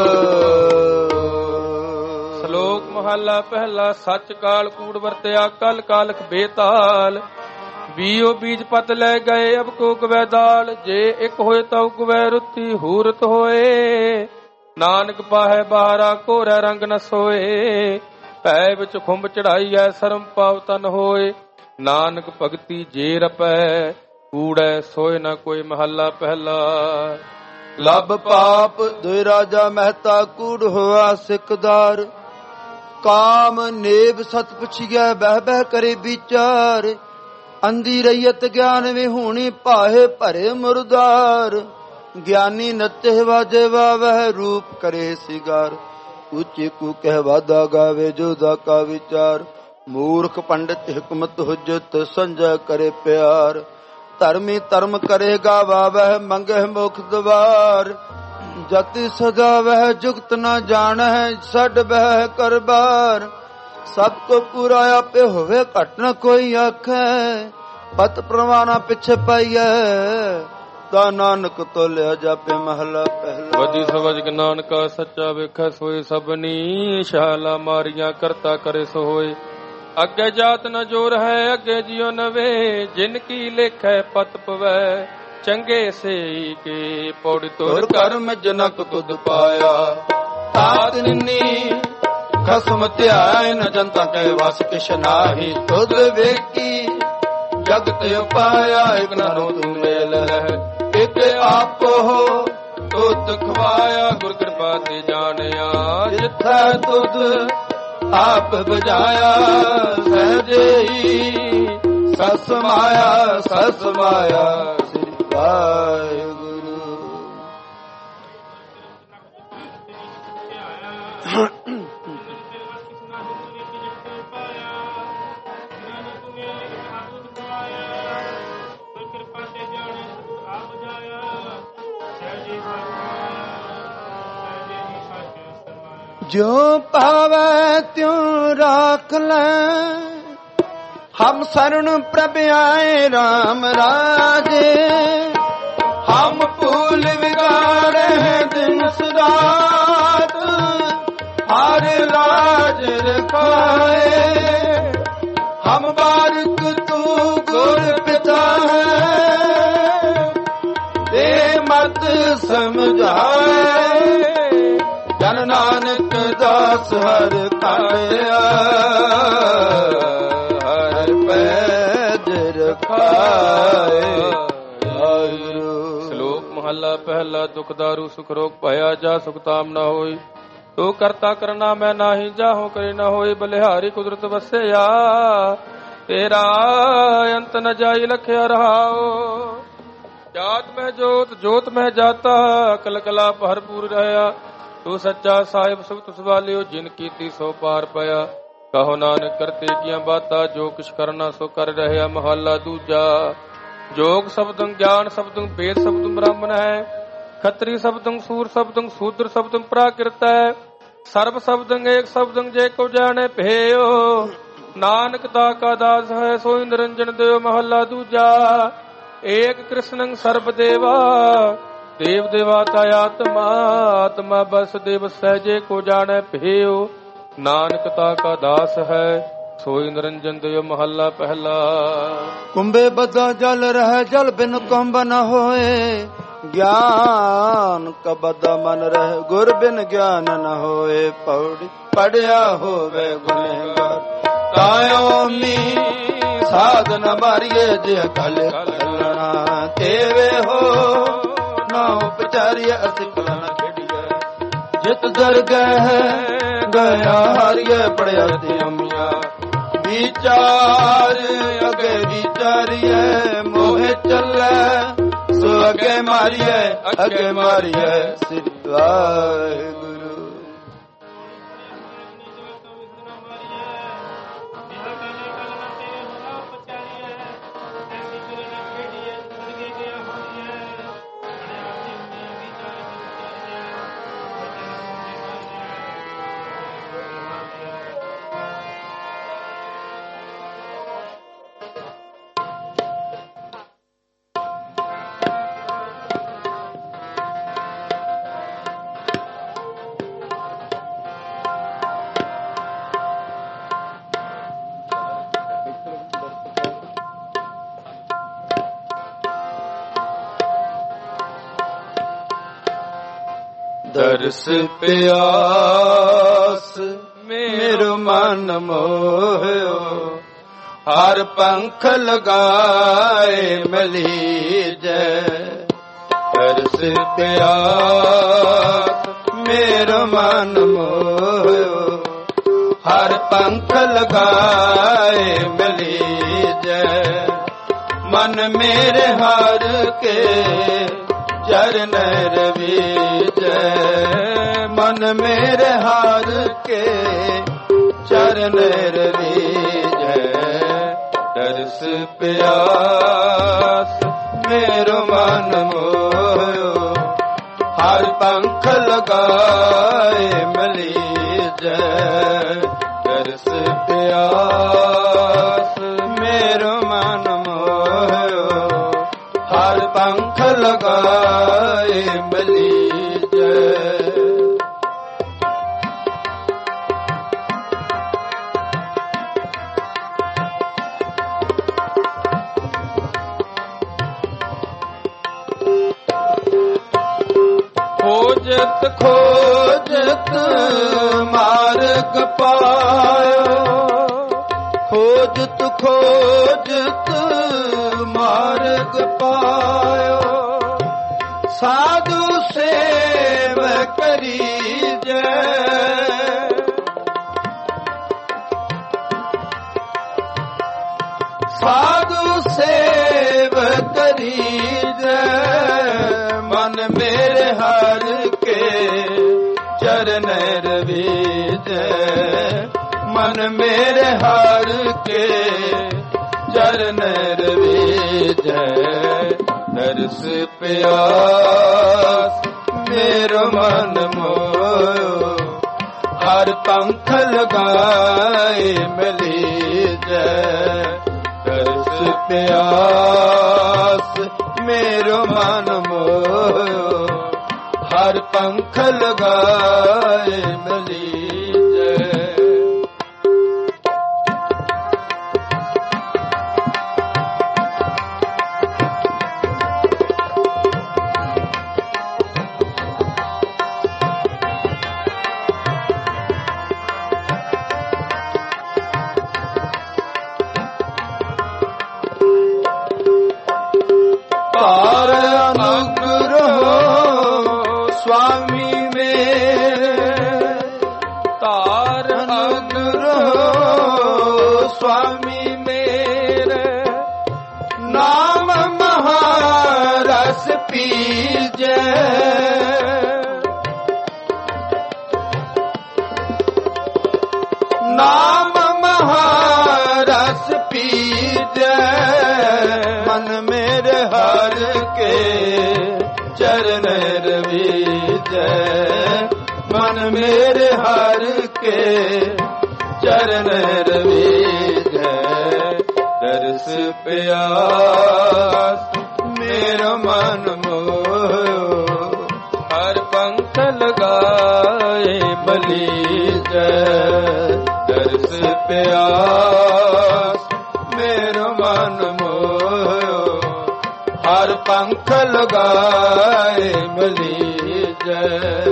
ਸ਼ਲੋਕ ਮਹਲਾ ਪਹਿਲਾ। ਸੱਚ ਕਾਲ ਕੂੜ ਵਰਤਿਆ ਕਲ ਕਾਲਖ ਬੇਤਾਲ। ਬੀਓ ਬੀਜ ਪਤ ਲੈ ਗਏ ਅਬ ਕੋ ਗਵੈ ਦਾਲ। ਜੇ ਇੱਕ ਹੋਏ ਤਾਂ ਗਵੈ ਰੁੱਤੀ ਹੂਰਤ ਹੋਏ। ਨਾਨਕ ਪਾਹੈ ਬਾਹਰਾ ਕੋਰੈ ਰੰਗ ਨ ਸੋਏ। ਭੈ ਵਿੱਚ ਖੁੰਭ ਚੜਾਈਐ ਸਰਮ ਪਾਵ ਤਨ ਹੋਏ। ਨਾਨਕ ਭਗਤੀ ਜੇ ਰਪੈ ਕੂੜੈ ਸੋਏ ਨ ਕੋਈ। ਮਹੱਲਾ ਪਹਿਲਾ। ਲਬ ਪਾਪ ਦੁਇ ਰਾਜਾ ਮਹਿਤਾ ਕੂੜ ਹੋਆ ਸਿਕਦਾਰ। ਕਾਮ ਨੇਬ ਸਤ ਪੁੱਛੀਐ ਬਹਿ ਬਹਿ ਕਰੇ ਵਿਚਾਰ। ਅੰਧੀ ਰਈਅਤ ਗਿਆਨ ਵਿਹੂਣੀ ਪਾਹੇ ਭਰੇ ਮੁਰਦਾਰ। ਗਿਆਨੀ ਨੱਚੇ ਵਾਜੇ ਵਾਵਹਿ ਰੂਪ ਕਰੇ ਸਿਗਾਰ। ਉੱਚੇ ਕੂ ਕਹਿ ਵਾਦਾ ਗਾਵੇ ਜੋਦਾ ਕਾ ਵਿਚਾਰ। ਮੂਰਖ ਪੰਡਿਤ ਹਕਮਤ ਹੁਜਤ ਸੰਜੈ ਕਰੇ ਪਿਆਰ। ਧਰਮੀ ਧਰਮ ਕਰੇਗਾ ਵਾਵਹਿ ਮੰਗਹਿ ਮੁਖ ਦਵਾਰ। ਜਤੀ ਸਦਾ ਵਹਿ ਜੁਗਤ ਨਾ ਜਾਣਹਿ ਛੱਡ ਬਹਿ ਕਰਬਾਰ। ਸਭ ਕੋ ਪੂਰਾ ਆਪੇ ਹੋਵੇ ਘਟ ਨ ਕੋਈ ਆਖੈ। ਪਤ ਪ੍ਰਵਾਨਾ ਪਿਛੇ ਪਾਈਐ ਤਾ ਨਾਨਕ ਤੋਲਿਆ ਜਾਪੇ। ਮਹਲਾ ਪਹਿਲਾ। ਵਜੀ ਸਵਜ ਨਾਨਕਾ ਸੱਚਾ ਵੇਖੈ ਸੋਏ ਸਭਨੀ। ਸ਼ਾਲਾ ਮਾਰੀਆਂ ਕਰਤਾ ਕਰੇ ਸੋ ਹੋਏ। ਅੱਗੇ ਜਾਤ ਨ ਜੋਰ ਹੈ ਅੱਗੇ ਜਿਉ ਨਵੇ। ਜਿਨ ਕੀ ਲੇਖੈ ਪਤ ਪਵੈ ਚੰਗੇ ਸੇ ਕੇ। ਪੌੜੀ ਤੋਰ ਕਰਮ ਜਨਕ ਤੁਧ ਪਾਇਆ। ਤਾਤ ਨਿੰਨੀ ਖਸਮ ਧਿਆਇ ਨ ਜਨਤਾ ਕੈ ਵਸ ਕਿਛ ਨਾਹੀ। ਤੁਧ ਵੇਖੀ ਜਗਤ ਉਪਾਇਆ ਇਕ ਨਾਨੋ ਤੂੰ ਮੇਲ ਹੈ। ਇਕ ਆਪੋ ਤੁਧ ਖਵਾਇਆ ਗੁਰ ਕਿਰਪਾ ਤੇ ਜਾਣਿਆ। ਜਿਥੈ ਤੁਧ ਆਪ ਬਜਾਇਆ ਸਹਜਈ। ਸਸ ਮਾਇਆ ਸਸ ਮਾਇਆ ਸ੍ਰੀ ਵਾਹਿਗੁਰੂ। ਜੋ ਪਾਵੈ ਤਿਉ ਰਾਖ ਲੈ। ਹਮ ਸਰਣ ਪ੍ਰਭ ਆਏ ਰਾਮ ਰਾਜੇ। ਹਮ ਭੂਲ ਵਿਗਾੜੇ ਦਿਨ ਰਾਤ। ਹਰ ਰਾਜ ਰਖਾਏ। ਹਮ ਬਾਰਿਕ ਤੂ ਗੁਰ ਪਿਤਾ ਹੈ। ਦੇ ਮਤ ਸਮਝਾਏ। ਜਨ ਨਾਨਕ ਦਾਸ ਹਰ ਕਾਇਆ। ਹਰ ਪੈਜ ਰਖਾਏ। ਸ਼ਲੋਕ ਮਹੱਲਾ ਪਹਿਲਾ। ਦੁਖ ਦਾਰੂ ਸੁਖ ਰੋਗ ਭਇਆ ਜਾ ਸੁਖ ਤਾਮ ਨਾ ਹੋਈ। ਤੂੰ ਕਰਤਾ ਕਰਨਾ ਮੈਂ ਨਾਹੀ ਜਾਹੋ ਕਰੇ ਨਾ ਹੋਈ। ਬਲਿਹਾਰੀ ਕੁਦਰਤ ਵਸਿਆ ਤੇਰਾ ਅੰਤ ਨ ਜਾਈ ਲਖਿਆ ਰਹਾਓ। ਜਾਤ ਮਹਿ ਜੋਤ ਜੋਤ ਮਹਿ ਜਾਤਾ ਕਲ ਕਲਾ ਭਰਪੂਰ ਰਹਾ। ਤੂੰ ਸੱਚਾ ਸਾਹਿਬ ਸੁਖਤ ਸਵਾਲਿਓ, ਜਿਨ ਕੀਤੀ ਸੋ ਪਾਰ ਪਿਆ। ਕਹੋ ਨਾਨਕ ਕਰਤੇ ਕੀਆਂ ਬਾਤਾਂ, ਜੋ ਕਿਛ ਕਰਨਾ ਸੋ ਕਰ ਰਹਿਆ। ਮਹੱਲਾ ਦੂਜਾ। ਜੋਗ ਸ਼ਬਦੰ ਗਿਆਨ ਸ਼ਬਦੰ ਵੇਦ ਸ਼ਬਦੰ ਬ੍ਰਾਹਮਣ ਹੈ। ਖੱਤਰੀ ਸ਼ਬਦੰ ਸੂਰ ਸ਼ਬਦੰ ਸ਼ੂਦਰ ਸ਼ਬਦੰ ਪ੍ਰਾਕਿਰਤ ਹੈ। ਸਰਬ ਸ਼ਬਦੰ ਏਕ ਸ਼ਬਦੰ ਜੇ ਕੋ ਜਾਣੇ ਭੇਓ। ਨਾਨਕ ਤਾ ਕਾ ਦਾਸ ਹੈ ਸੋਈ ਨਿਰੰਜਨ ਦਿਓ। ਮਹੱਲਾ ਦੂਜਾ। ਏਕ ਕ੍ਰਿਸ਼ਨੰ ਸਰਬ ਦੇਵਾ, ਦੇਵ ਦੇਵਾਤਾ ਆਤਮਾ। ਆਤਮਾ ਬਸ ਦੇਵ ਸਹਿਜੇ ਕੋ ਜਾਣੇ ਭੇਓ। ਨਾਨਕ ਤਾ ਕਾ ਦਾਸ ਹੈ ਸੋਈ ਨਿਰੰਜਨ ਦਿਓ। ਮਹੱਲਾ ਪਹਿਲਾ। ਕੁੰਭੇ ਬਦਾ ਜਲ ਰਹਿ, ਜਲ ਬਿਨ ਕੁੰਭ ਨ ਹੋਏ। ਗਿਆਨ ਕਬਦ ਮਨ ਰਹਿ, ਗੁਰ ਬਿਨ ਗਿਆਨ ਨ ਹੋਏ। ਪੜਿਆ ਹੋਵੇ ਗੁਨੇਗਾਰ, ਤਾਇਓ ਮੀ ਸਾਧ ਨ ਮਾਰੀਏ। ਜੇ ਕਲ ਕਲਣਾ ਤੇਵੇ ਹੋ, ਨਾ ਉਪਚਾਰੀਏ ਅਸਿਕਲ ਨ ਖੇਡੀਏ। ਜਿਤ ਦਰਗਹਿ ਗਿਆ ਹਾਰੀਏ, ਪੜਿਆ ਤੇ ਅਮੀਆਂ। ਵਿਚਾਰ ਅਗੇ ਵਿਚਾਰੀਏ, ਮੋਹਿ ਚੱਲੇ ਸੋ ਅਗੇ ਮਾਰੀਏ। ਅਗੇ ਮਾਰੀਏ ਸ੍ਰੀ ਵਾਹਿਗੁਰੂ। ਦਰਸ ਪਿਆਸ ਮੇਰੋ ਮਨ ਮੋਹਿਓ। ਹਰ ਪੰਖ ਲਗਾਏ ਮਲੀਜੈ। ਦਰਸ ਪਿਆਸ ਮੇਰੋ ਮਨ ਮੋਹਿਓ। ਹਰ ਪੰਖ ਲਗਾਏ ਮਲੀਜੈ। ਮਨ ਮੇਰੇ ਹਰ ਕੇ ਚਰਨ ਰਵੀਜੈ। ਮਨ ਮੇਰੇ ਹਾਰ ਕੇ ਚਰਨ ਰਵੀਜੈ। ਦਰਸ ਪਿਆਸ ਮੇਰੋ ਮਨ ਮੋਹਿਓ। ਹਰ ਪੰਖ ਲਗਾਏ ਮਲੀਜੈ। ਦਰਸ ਪਿਆਸ ਮੇਰੋ ਮਨ ਮੋਹਿਓ। ਹਰ ਪੰਖ ਲਗਾਏ ਮਲੀਜੈ। ਖੋਜਤ ਖੋਜਤ ਮਾਰਗ ਪਾਇਓ। ਖੋਜਤ ਖੋਜਤ ਮਾਰਗ ਪਾਇਓ। ਸਾਧੂ ਸੇਵ ਕਰੀਜੈ। ਸਾਧੂ ਸੇਵ ਕਰੀਜੈ। ਮਨ ਮੇਰੇ ਹਰ ਕੇ ਚਰਨ ਰਵੀਜੈ। ਮਨ ਮੇਰੇ ਹਰ ਕੇ ਚਰਨ ਰਵੀਜੈ। ਦਰਸ ਪਿਆਸ ਮੇਰੋ ਮਨ ਮੋਹਿਓ। ਹਰ ਪੰਖ ਲਗਾਏ ਮਲੀਜੈ। ਦਰਸ ਪਿਆਸ ਮੇਰੋ ਮਨ ਮੋਹਿਓ। ਹਰ ਪੰਖ ਲਗਾਏ ਮਲੀਜੈ। ਤਾਰ ਅਨੁਗ੍ਰਹ ਸੁਆਮੀ ਮੇਰੇ। ਤਾਰ ਅਨੁਗ੍ਰਹ ਸੁਆਮੀ ਮੇਰੇ। ਨਾਮ ਮਹਾਰਸ ਪੀਜੈ। ਨਾਮ ਮਹਾਰਸ ਪੀਜੈ ਮਨ ਮੇਰੇ ਹਰ ਕੇ ਚਰਨ ਰਵੀਜੈ ਮਨ ਮੇਰੇ ਹਰ ਕੇ ਚਰਨ ਰਵੀਜੈ ਦਰਸ ਪਿਆਸ ਮੇਰਾ ਮਨ ਮੋਹਿਓ ਹਰ ਪੰਖ ਲਗਾਏ ਬਲੀਜੈ ਦਰਸ ਪਿਆਸ ਮੇਰਾ ਮਨ ਮੋਹਿਓ ਹਰ ਪੰਖ ਲਗਾਏ ਬਲੀਜੈ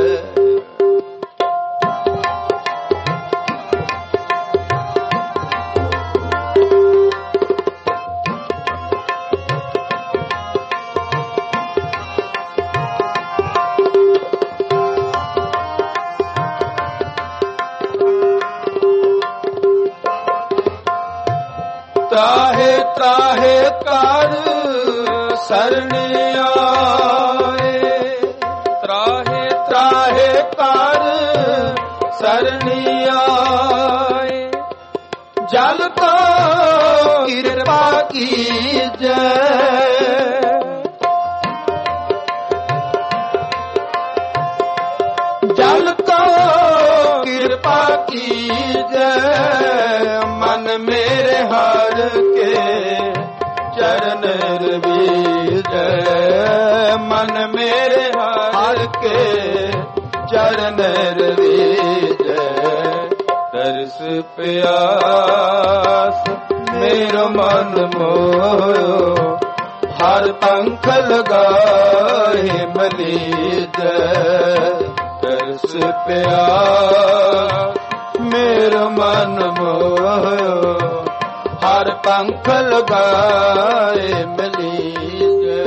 ਤਾਹੇ ਤਾਹੇ ਕਰ ਸਰਣ ਆਏ ਤਰਾਹੇ ਤਰਾਹੇ ਕਰ ਸਰਣ ਆਏ ਜਲ ਕੋ ਕਿਰਪਾ ਕੀਜੈ ਜਲ ਕੋ ਕਿਰਪਾ ਕੀਜੈ ਮਨ ਮੇਰੇ ਹਰ ਕੇ ਚਰਨ ਰਵੀਜੈ ਮਨ ਮੇਰੇ ਹਰ ਕੇ ਚਰਨ ਰਵੀਜੈ ਦਰਸ ਪਿਆਸ ਮੇਰਾ ਮਨ ਮੋਹਿਓ ਹਰ ਪੰਖ ਲਗਾਏ ਮਲੀਜੈ ਦਰਸ ਪਿਆਸ ਮੇਰਾ ਮਨ ਮੋਹਿਓ ਹਰ ਪੰਖ ਲਗਾਏ ਮਲੀਜੈ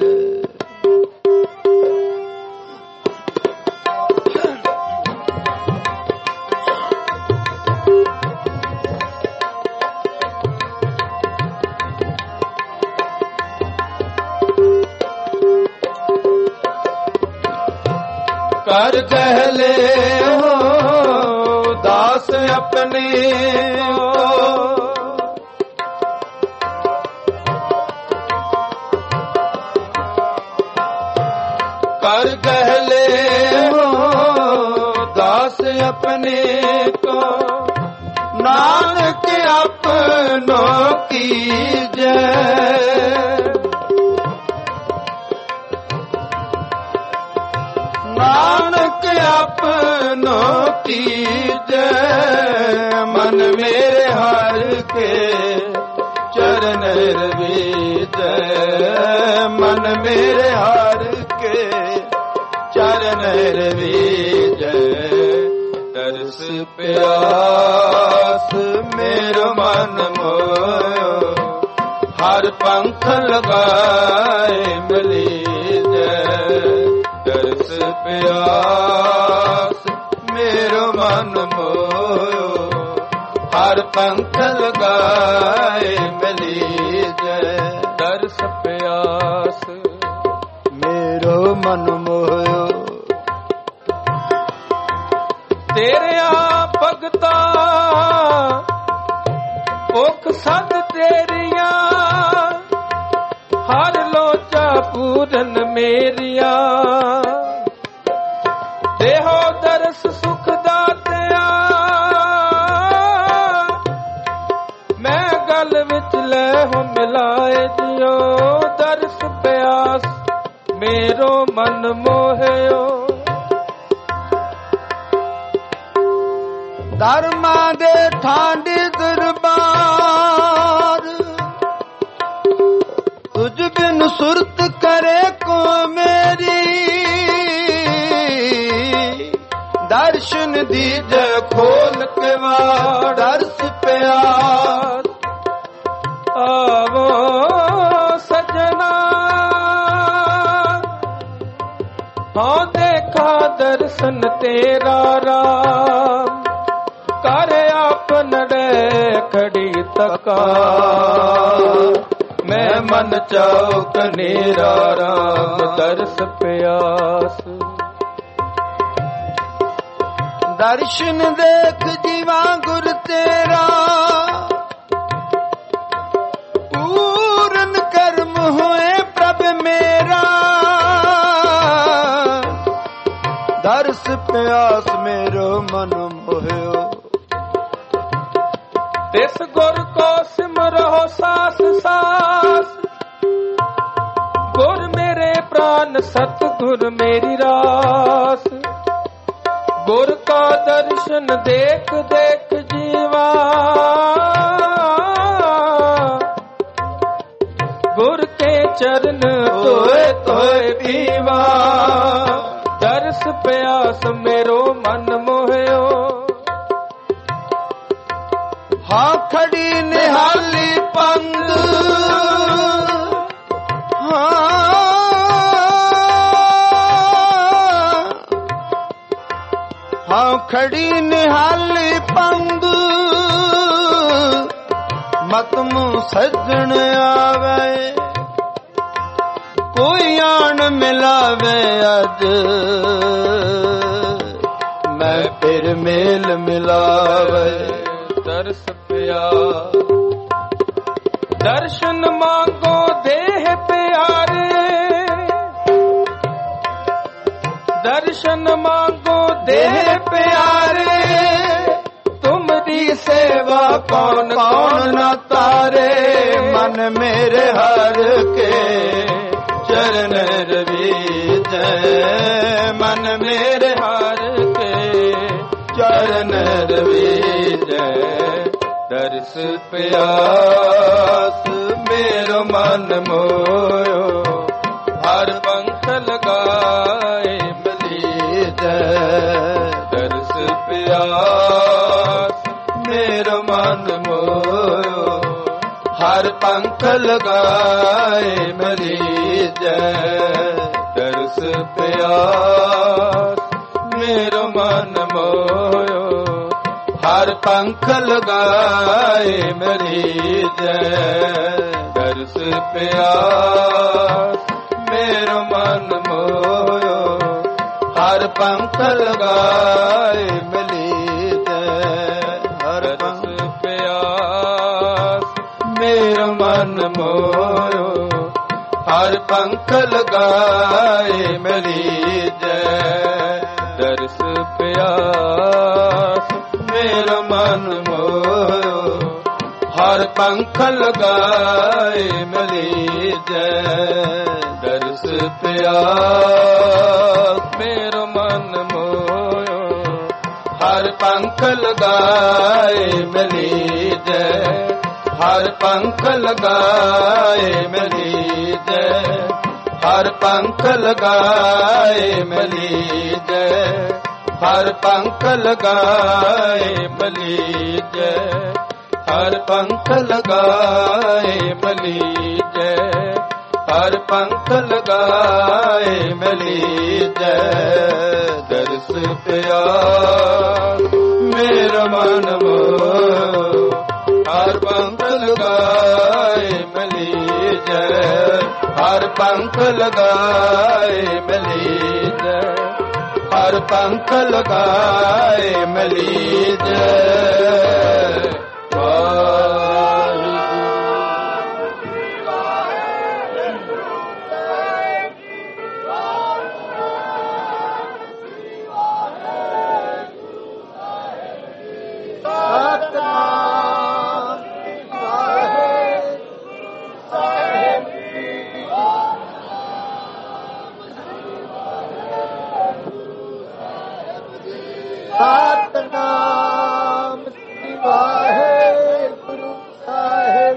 ਕਰ ਕਹਿਲੇ ਹੋ ਦਾਸ ਆਪਣੇ ਕਰ ਕਹਿਲੇ ਹੋ ਦਾਸ ਆਪਣੇ ਕੋ ਨਾਨਕ ਆਪਨੋ ਕੀਜੈ ਨਾਨਕ ਆਪਨੋ ਕੀਜੈ ਮਨ ਮੇਰੇ ਹਰ ਕੇ ਚਰਨ ਰਵੀਜੈ ਮਨ ਮੇਰੇ ਹਰ ਕੇ ਚਰਨ ਰਵੀਜੈ ਦਰਸ ਪਿਆਸ ਮੇਰਾ ਮਨ ਮੋਹਿਓ ਹਰ ਪੰਖ ਲਗਾਏ ਮਲੀਜੈ ਦਰਸ ਪਿਆਸ ਮੇਰਾ ਮਨ ਮੋਹਿਓ ਹਰ ਪੰਖ ਲਗਾਏ ਮਲੀਜੈ ਦਰਸ ਪਿਆਸ ਮੇਰਾ ਮਨ ਮੋਹਿਓ ਤੇਰਿਆ ਭਗਤਾ ਭੁਖ ਸਦ ਤੇਰੀਆਂ ਹਰ ਲੋਚਾ ਪੂਰਨ ਮੇਰੀਆਂ ਦੇਹੋ ਦਰਸ ਸੁਖ ਦਾਤਿਆ ਮੈਂ ਗਲ ਵਿੱਚ ਲੈ ਹੋ ਮਿਲਾਏ ਦਿਓ ਦਰਸ ਪਿਆਸ ਮੇਰੋ ਮਨ ਮੋਹਿਓ ਧਰਮਾਂ ਦੇ ਠਾਂਡੀ ਦਰਬਾਰ ਤੁਝ ਬਿਨ ਸੁਰਤ ਕਰੇ ਕੋ ਮੇਰੀ ਦਰਸ਼ਨ ਦੀਜੈ ਖੋਲ ਕੇ ਵਾਰ ਦਰਸ ਪਿਆਸ ਆਵੋ ਸਜਣਾ ਹਾਂ ਦੇਖਾ ਦਰਸ਼ਨ ਤੇਰਾ ਰਾਮ ਕਰ ਆਪਨੜੇ ਖੜੀ ਤਕਾ ਮੈਂ ਮਨ ਚੌਕ ਨੇਰਾ ਰਾਮ ਦਰਸ ਪਿਆਸ ਦਰਸ਼ਨ ਦੇਖ ਜੀਵਾ ਗੁਰ ਤੇਰਾ, ਪੂਰਨ ਕਰਮ ਹੋਏ ਪ੍ਰਭ ਮੇਰਾ। ਦਰਸ ਪਿਆਸ ਮੇਰੋ ਮਨ ਮੋਹਿਓ, ਤਿਸ ਗੁਰ ਕੋ ਸਿਮਰੋ ਸਾਸ ਸਾਸ। ਗੁਰ ਮੇਰੇ ਪ੍ਰਾਨ ਸਤਿਗੁਰ ਮੇਰੀ ਰਾਸ। ਗੁਰ ਕਾ ਦਰਸ਼ਨ ਦੇਖ ਦੇਖ ਜੀਵਾ, ਗੁਰ ਕੇ ਚਰਨ ਧੋਏ ਧੋਏ ਪੀਵਾ। ਦਰਸ ਪਿਆਸ ਮੇਰੋ ਮਨ ਮੋਹਿਓ, ਹਾਂ ਖੜੀ ਨਿਹਾਲੀ ਪੰਗ। ਹਾਂ ਖੜੀ ਨਿਹਾਲੀ ਪੰਗ, ਮਤ ਮੂੰ ਸੱਜਣ ਆਵੇ। ਕੋਈ ਆਣ ਮਿਲਾਵੇ ਅੱਜ, ਮੈਂ ਫਿਰ ਮੇਲ ਮਿਲਾਵੇ। ਦਰਸ ਪਿਆ ਦਰਸ਼ਨ ਮੰਗੋ ਦੇਹ ਪਿਆਰੇ। ਦਰਸ਼ਨ ਮੰਗੋ ਦੇਹ ਪਿਆਰੇ। ਤੁਮਰੀ ਸੇਵਾ ਕੌਣ ਕੌਣ ਨਾ ਤਾਰੇ। ਮਨ ਮੇਰੇ ਹਰ ਕੇ ਚਰਨ ਰਵੀਜੈ। ਮਨ ਮੇਰੇ ਹਰ ਕੇ ਚਰਨ ਰਵੀਜੈ। ਦਰਸ ਪਿਆਸ ਮੇਰੋ ਮਨ ਮੋਇਓ, ਹਰ ਪੰਖ ਲਗਾਏ ਬਲੀਜੈ। ਦਰਸ ਪਿਆਸ ਮੇਰੋ ਮਨ ਮੋਇਓ, ਹਰ ਪੰਖ ਲਗਾਏ ਬਲੀਜੈ। ਦਰਸ ਪਿਆਸ ਮੇਰੋ ਮਨ ਮੋਇਓ, ਹਰ ਪੰਖ ਲਗਾਏ ਮਰੀਜੈ। ਦਰਸ ਪਿਆਸ ਮੇਰੋ ਮਨ ਮੋਇਓ, ਹਰ ਪੰਖ ਲਗਾਏ ਮਰੀਜੈ। ਹਰ ਦਰਸ ਪਿਆਸ ਮੇਰੋ ਮਨ ਮੋਇਓ, ਹਰ ਪੰਖ ਲਗਾਏ ਮਰੀਜੈ। ਦਰਸ ਪਿਆਸ ਮੇਰਾ ਮਨ ਮੋਇਓ, ਹਰ ਪੰਖ ਲਗਾਏ ਮਲੀਜੈ। ਦਰਸ ਪਿਆਸ ਮੇਰਾ ਮਨ ਮੋਇਓ, ਹਰ ਪੰਖ ਲਗਾਏ ਮਲੀਜੈ। ਹਰ ਪੰਖ ਲਗਾਏ ਮਲੀਜੈ। ਹਰ ਪੰਖ ਲਗਾਏ ਮਲੀਜੈ। ਹਰ ਪੰਖ ਲਗਾਏ ਮਲੀਜੈ। ਹਰ ਪੰਖ ਲਗਾਏ ਮਲੀਜੈ। ਹਰ ਪੰਖ ਲਗਾਏ ਮਲੀਜੈ। ਦਰਸ ਪਿਆਸ ਮੇਰਾ ਮਨ ਮੋਇਓ, ਹਰ ਪੰਖ ਲਗਾਏ ਮਲੀਜੈ। ਹਰ ਪੰਖ ਲਗਾਏ ਮਲੀਜੈ। ਹਰ ਪੰਖ ਲਗਾਏ ਮਲੀਜੈ। ਸਤਿਨਾਮ ਸ੍ਰੀ ਵਾਹਿਗੁਰੂ ਸਾਹਿਬ।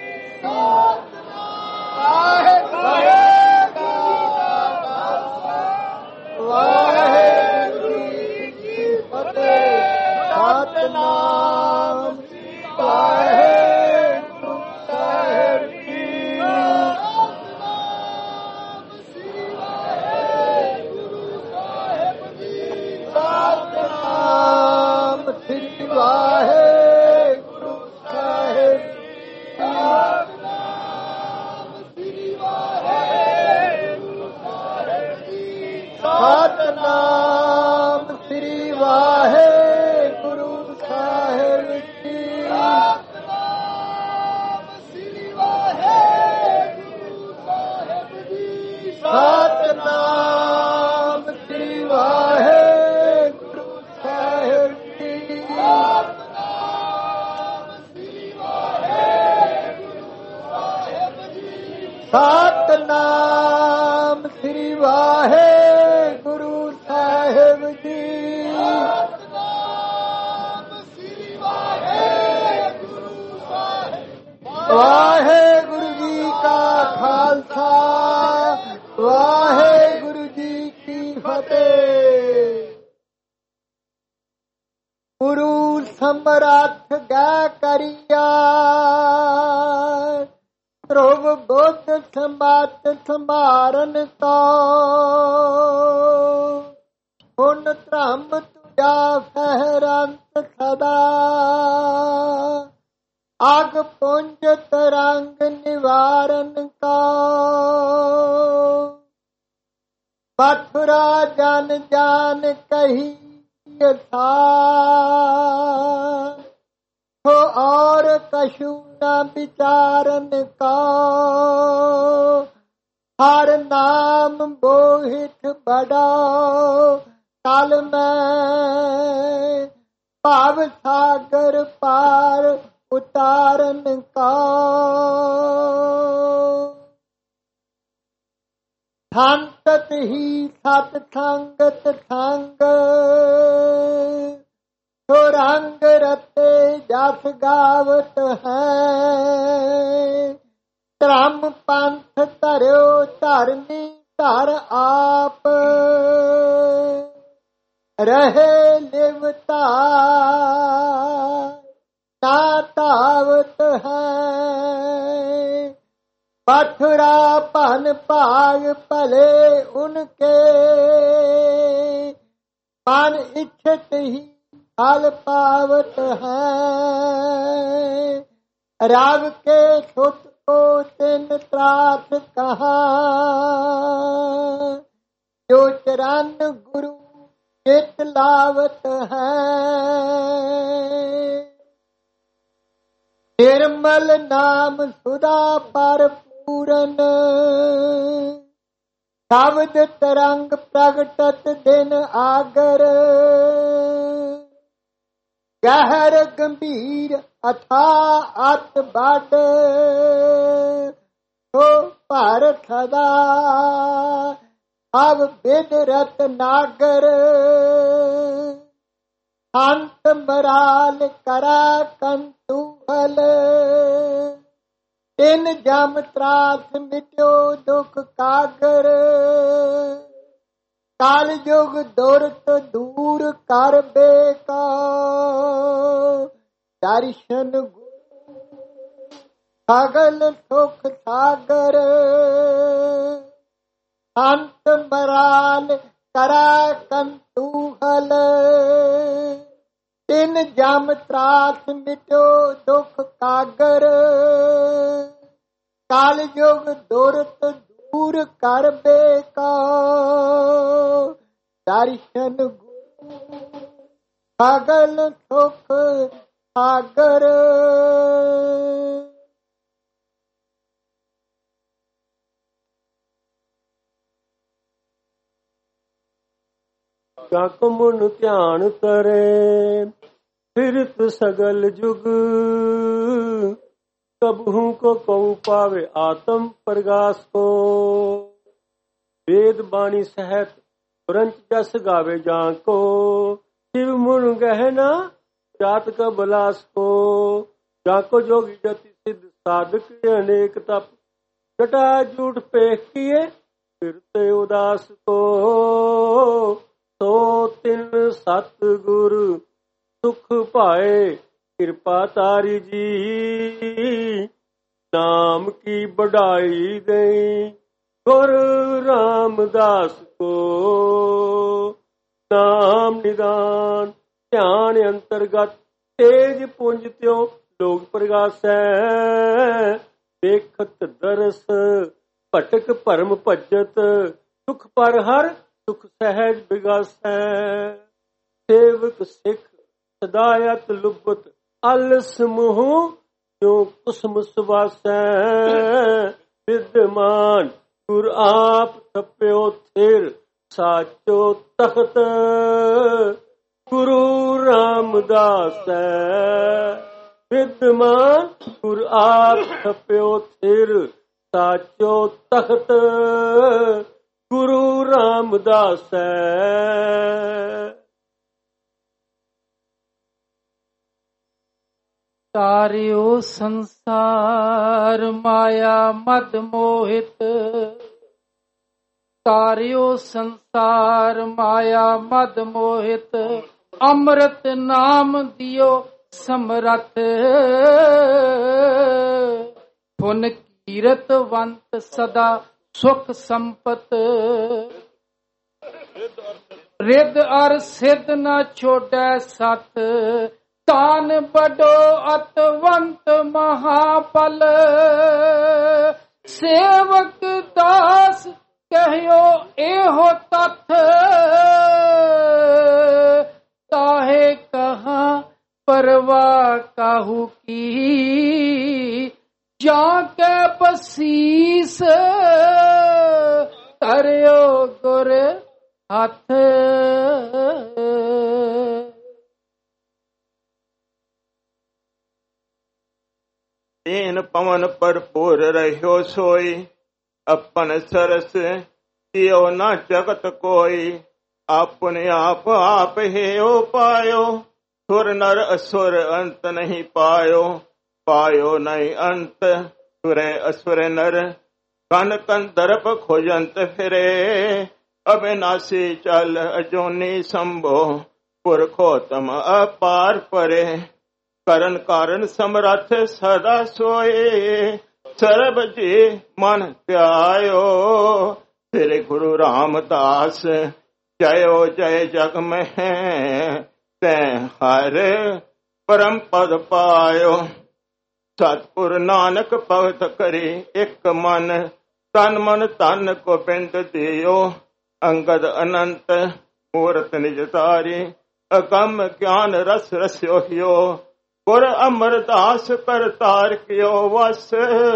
ਵਾਹਿਗੁਰੂ ਜੀ ਕੀ ਫਤਿਹ। ਸਤਿਨਾਮ ਸ੍ਰੀ ਵਾਹਿਗੁਰੂ ਸਾਹਿਬ ਜੀ। ਸਤਿਨਾਮ ਸਤਨਾਮ ਸ੍ਰੀ ਵਾਹਿਗੁਰੂ ਸਾਹਿਬ ਜੀ। ਸਤਨਾਮ ਸ੍ਰੀ ਵਾਹਿਗੁਰੂ ਸਾਹਿਬ। ਵਾਹਿਗੁਰੂ ਜੀ ਕਾ ਖਾਲਸਾ, ਵਾਹਿਗੁਰੂ ਜੀ ਕੀ ਫਤਿਹ। ਗੁਰੂ ਸਮਰੱਥ ਗੈ ਕਰੀਆ, ਧਰੁਵ ਬੁੱਧ ਸੰਮਤ ਸੰਭਾਰਨ ਕੋ। ਹੁਣ ਧਰਮ ਤੁਜਾ ਫਹਿਰੰਤ ਸਦਾ, ਅਗ ਪੁੰਜ ਤਰੰਗ ਨਿਵਾਰਨ ਕੋ। ਮਥੁਰਾ ਜਨ ਜਾਨ ਕਹੀ ਯਥਾ, और कछु न विचारन को। हर नाम बोहित बड़ा, कल मैं भाव सागर पार उतारन को। संतत ही सत संगत संग, सो रंग रते जस गावत है। धर्म पंथ धर्यो धरनी धर आप, रहे लिवता ना तावत है। मथुरा पन भाग भले उनके, मन इच्छत ही फल पावत है। राव के सुत को तिन त्रास कहा, जो चरण गुरु चित लावत है। निर्मल नाम सुधा पर पूरन, शब्द तरंग प्रगटत दिन आगर। गहर गंभीर अथा अत बड, सो भर सदा अब बिद रत नागर। संत मराल करा कंतूहल, तिन जम त्रास मिट्यो दुख कागर। काल युग दुरत दूर कर बेका, दर्शन सगल सुख सागर। संत मराल करा कंतूहल, तिन जम त्रास मिट्यो दुख कागर। काल युग दुरत दूर कर बेका, दर्शन सगल सुख सागर। जक मुन ध्यान करे, फिरत सगल जुग। कबहू को कहू पावे आत्म प्रगास को। वेद बाणी सहत पुरंच जस गावे जाको। शिव मुन गहना जात का बलास को। जाको जोगी जति सिद्ध साधक अनेक तप। जटा झूठ पेख किए फिरते उदास को। सो तिन सतगुर सुख पाए कृपा तारी जी। नाम की बढ़ाई गई गुरु रामदास को। नाम निदान ध्यान अंतर्गत तेज पुंज त्यो लोग प्रगास है। देखत दरस भटक भरम भजत। सुख पर हर सुख सहज विगास है। सेवक सिख सदायत लुबत अलस मुह जो कुसुम सुवासै। विद्यमान गुर आप थप्यो थिर साचो तख्त। गुरु रामदास विद्यमान गुर आप थप्यो थिर ਸਾਚੋ ਤਖਤ ਗੁਰੂ ਰਾਮਦਾਸ ਤਾਰਿਓ ਸੰਸਾਰ ਮਾਇਆ ਮਦ ਮੋਹਿਤ ਤਾਰਿਓ ਸੰਸਾਰ ਮਾਇਆ ਮਦ ਮੋਹਿਤ ਅੰਮ੍ਰਿਤ ਨਾਮ ਦਿਓ ਸਮਰੱਥ ਪੁਨ ਕੀਰਤਵੰਤ ਸਦਾ ਸੁਖ ਸੰਪਤ ਰਿੱਧ ਅਰ ਸਿੱਧ ਨ ਛੋੜੈ ਸਤ ਤਾਨ ਬਡੋ ਅਤਵੰਤ ਮਹਾਪਲ ਸੇਵਕ ਦਾਸ ਕਹਿਓ ਇਹੋ ਤਥ ਤਾਹੇ ਕਹਾਂ ਪਰਵਾ ਕਾਹੂ ਕੀ ਜਾਂ ਕੇ ਬਸੀਸ ਧਰਿਓ ਗੁਰ ਹੱਥ ਤੀਨ ਪਵਨ ਭਰਪੂਰ ਰਹਿਓ ਸੋਈ ਆਪਨ ਸਰਸ ਤਿਉ ਨਾ ਜਗਤ ਕੋਈ ਆਪਣੇ ਆਪ ਆਪ ਹਿਓ ਪਾਇਓ ਸੁਰ ਨਰ ਅਸੁਰ ਅੰਤ ਨਹੀਂ ਪਾਇਓ ਨਹੀਂ ਅੰਤ ਸੁਰੇ ਅਸੁਰ ਨਰ ਕਨ ਕੰਦਰਪ ਖੋਜੰਤ ਫਿਰੇ ਅਬਿਨਾਸੀ ਚਲ ਅਜੋਨੀ ਸੰਭੋ ਪੁਰਖੋਤਮ ਅਪਾਰ ਪਰੇ ਕਰਨ ਕਾਰਨ ਸਮਰੱਥ ਸਦਾ ਸੋਏ ਸਰਬ ਜੀ ਮਨ ਧਿਆਇਓ ਤੇਰੇ ਗੁਰੂ ਰਾਮਦਾਸ ਜਯੋ ਜੈ ਜਗ ਮਹਿ ਤੈ ਹਰ ਪਰਮ ਪਦ ਪਾਇਓ ਸਤਿਗੁਰ ਨਾਨਕ ਭਗਤ ਕਰੀ ਇੱਕ ਮਨ ਤਨ ਮਨ ਧਨ ਗੋਬਿੰਦ ਦਿਓ ਅੰਗਦ ਅਨੰਤ ਮੂਰਤ ਨਿਜ ਤਾਰੀ ਅਕਮ ਗਿਆਨ ਰਸ ਰਸਿਓ ਹਿਓ ਗੁਰ ਅਮਰਦਾਸ ਕਰਤਾਰ ਕਿਓ ਵਸ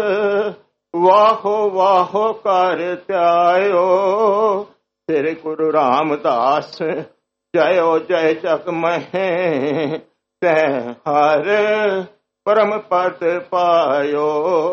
ਵਾਹੋ ਵਾਹੋ ਕਰ ਧਿਆਇਓ ਤੇਰੇ ਗੁਰੂ ਰਾਮਦਾਸ ਜਯੋ ਜੈ ਜਗ ਮਹਿ ਤੈ ਹਰ ਪਰਮ ਪਦ ਪਾਇਓ।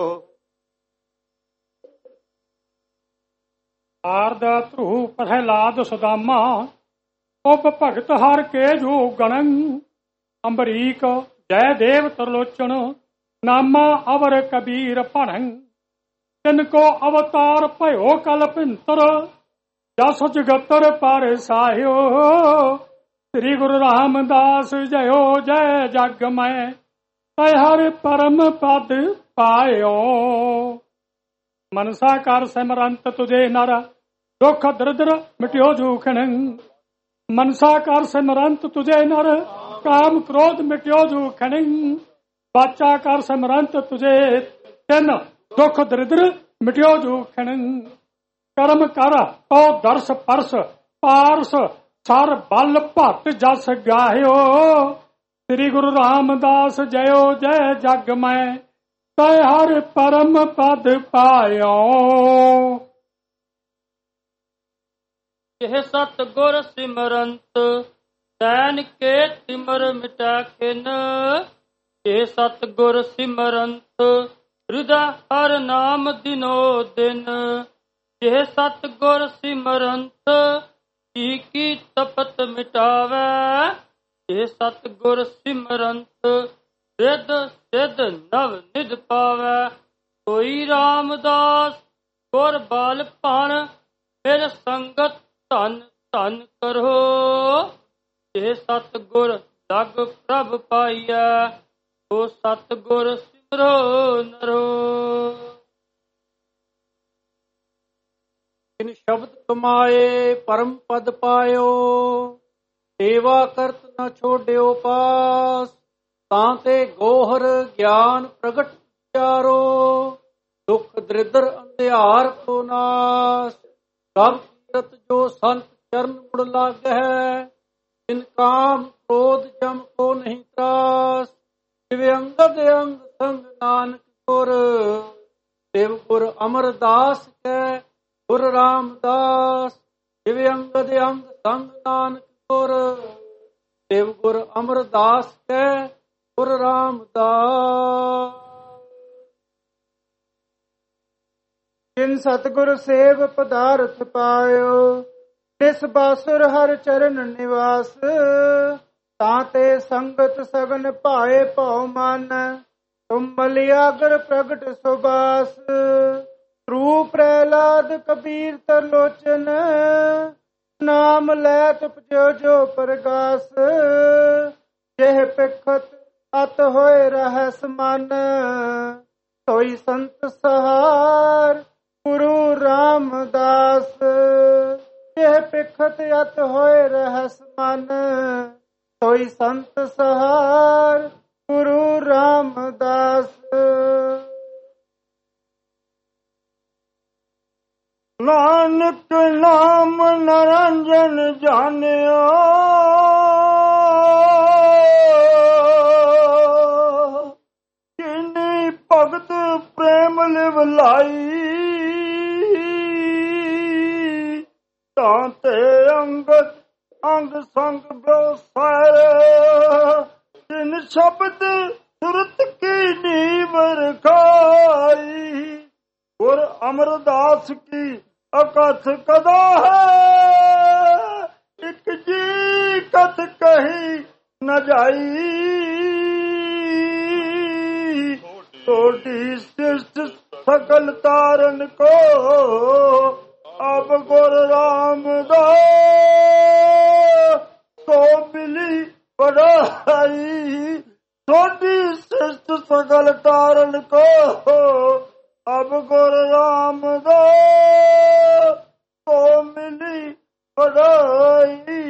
ਆਰਦਾ ਧਰੂ ਪ੍ਰਹਿਲਾਦ ਸੁਦਾਮਾ ਉਪ ਭਗਤ ਹਰ ਕੇ ਜੋ ਗਣੰ ਅੰਬਰੀਕ ਜੈ ਦੇਵ ਤਰਲੋਚਨ ਨਾਮਾ ਅਵਰ ਕਬੀਰ ਭਣੰ ਤਿਨ ਕੋ ਅਵਤਾਰ ਭਇਓ ਕਲਪਿੰਤਰ ਜਸ ਜਗਤਰ ਪਰ ਸਾਹਿਓ ਸ੍ਰੀ ਗੁਰੂ ਰਾਮਦਾਸ ਜਯੋ ਜੈ ਜਗ ਮੈਂ ਤੈ ਹਰਿ ਪਰਮ ਪਦ ਪਾਇਓ। ਮਨਸਾ ਕਰ ਸਿਮਰੰਤ ਤੁਝੇ ਨਰ ਦੁਖ ਦਰਦਰ ਮਿਟਿਓ ਜੂਖਣ ਮਨਸਾ ਕਰ ਸਿਮਰੰਤ ਤੁਝੇ ਨਰ ਕਾਮ ਕ੍ਰੋਧ ਮਿਟਿਓ ਜੂਖਣ ਬਾਚਾ ਕਰ ਸਿਮਰੰਤ ਤੁਝੇ ਤਿੰਨ ਦੁਖ ਦਰਦਰ ਮਿਟਿਓ ਜੂਖਣ ਕਰਮ ਕਰ ਤੋ ਦਰਸ ਪਰਸ ਪਾਰਸ ਸਰ ਬਲ ਭੱਟ ਜਸ ਗਾਹਿਓ ਸ੍ਰੀ ਗੁਰੂ ਰਾਮਦਾਸ ਜਯੋ ਜੈ ਜਗ ਮੈਂ ਤੈ ਹਰਿ ਪਰਮ ਪਦ ਪਾਇਓ। ਇਹ ਸਤ ਗੁਰ ਸਿਮਰੰਤ ਤੈਨ ਕੇ ਤਿਮਰ ਮਿਟਾ ਖਿਨ ਇਹ ਸਤ ਗੁਰ ਸਿਮਰੰਤ ਹਿਰਦਾ ਹਰ ਨਾਮ ਦਿਨੋ ਦਿਨ ਇਹ ਸਤ ਗੁਰ ਸਿਮਰੰਤ ਕੀ ਤਪਤ ਮਿਟਾਵੈ ਇਹ ਸਤ ਗੁਰ ਸਿਮਰੰਤ ਰਿੱਧ ਸਿੱਧ ਨਵ ਨਿਧ ਪਾਵੈ ਕੋਈ ਰਾਮਦਾਸ ਗੁਰ ਬਲ ਭਣ ਫਿਰ ਸੰਗਤ ਧਨ ਧਨ ਕਰੋ ਇਹ ਸਤ ਗੁਰ ਲਗ ਪ੍ਰਭ ਪਾਈਐ ਉਹ ਸਤ ਗੁਰ ਸਿਮਰੋ ਨਰੋ। ਇਨ ਸ਼ਬਦ ਕਮਾਏ ਪਰਮ ਪਦ ਪਾਇਓ ਸੇਵਾ ਕਰਤ ਨ ਛੋੜਿਓ ਪਾਸ ਤਾਂ ਤੇ ਗੋਹਰ ਗਿਆਨ ਪ੍ਰਗਟ ਚਾਰੋ ਦੁਖ ਦਰਿਦਰ ਅੰਧਿਆਰ ਕੋ ਨਾਸ ਸਭ ਕੀਰਤ ਜੋ ਸੰਤ ਚਰਨ ਮੁੜ ਲਾਗੈ ਇਨ ਕਾਮ ਕ੍ਰੋਧ ਜਮ ਕੋ ਨਹੀਂ ਤਰਾਸ ਜਿਵੇਂ ਅੰਗਦ ਅੰਗ ਸੰਗ ਨਾਨਕ ਗੁਰ ਦੇਵ ਗੁਰ ਅਮਰਦਾਸ ਕੈ ਗੁਰ ਰਾਮਦਾਸ ਜਿਵੇਂ ਅੰਗਦ ਅੰਗ ਸੰਗ ਨਾਨਕ ਗੁਰ ਦੇਵ ਗੁਰ ਅਮਰਦਾਸ ਕੈ ਗੁਰ ਰਾਮਦਾਸ। ਜਿਨ ਸਤਿਗੁਰ ਸੇਵ ਪਦਾਰਥ ਪਾਇਓ, ਤਿਸ ਬਾਸੁਰ ਹਰ ਚਰਨ ਨਿਵਾਸ। ਤਾਂ ਤੇ ਸੰਗਤ ਸਗਨ ਭਾਏ ਭਉ ਮਨ, ਤੁਮ ਮਲਿਆਗਰ ਪ੍ਰਗਟ ਸੁਬਾਸ। ਰੂਪ ਪ੍ਰਹਿਲਾਦ ਕਬੀਰ ਤਰਲੋਚਨ, ਨਾਮ ਲੈ ਤੁਪਜੋ ਜੋ ਪ੍ਰਗਾਸ। ਜਿਹ ਪਿਖਤ ਅਤ ਹੋਏ ਰਹਿਸ ਮਨ, ਸੋਈ ਸੰਤ ਸਹਾਰ ਗੁਰੂ ਰਾਮਦਾਸ। ਜਿਹ ਪਿਖਤ ਅਤ ਹੋਏ ਰਹਿਸ ਮਨ, ਸੋਈ ਸੰਤ ਸਹਾਰ ਗੁਰੂ ਰਾਮਦਾਸ। ਨਾਨਕ ਨਾਮ ਨਿਰੰਜਨ ਜਾਣਿਓ, ਜਿਨੀ ਭਗਤ ਪ੍ਰੇਮ ਲਿਵ ਲਾਈ। ਤਾਂ ਤੇ ਅੰਗਦ ਅੰਗ ਸੰਗ ਬਸਾਰ, ਜਿਨ ਸ਼ਬਦ ਸੁਰਤ ਕੀ ਨੀਵ ਰਖਾਈ। ਗੁਰ ਅਮਰਦਾਸ ਕੀ ਅਕਥ ਕਦਾ ਹੈ, ਇੱਕ ਜੀ ਕਥ ਕਹੀ ਨ ਜਾਈ। ਛੋਟੀ ਸ੍ਰਿਸ਼ਟ ਸਕਲ ਤਾਰਨ ਕੋ, ਅਬ ਗੁਰ ਰਾਮਦਾਸ ਸੋ ਮਿਲੀ ਬੜਾਈ। ਛੋਟੀ ਸ੍ਰਿਸ਼ਟ ਸਕਲ ਤਾਰਨ ਕੋ, ਅਬ ਗੁਰ ਰਾਮਦਾਸ ਸੋ ਮਿਲੀ ਬੜਾਈ।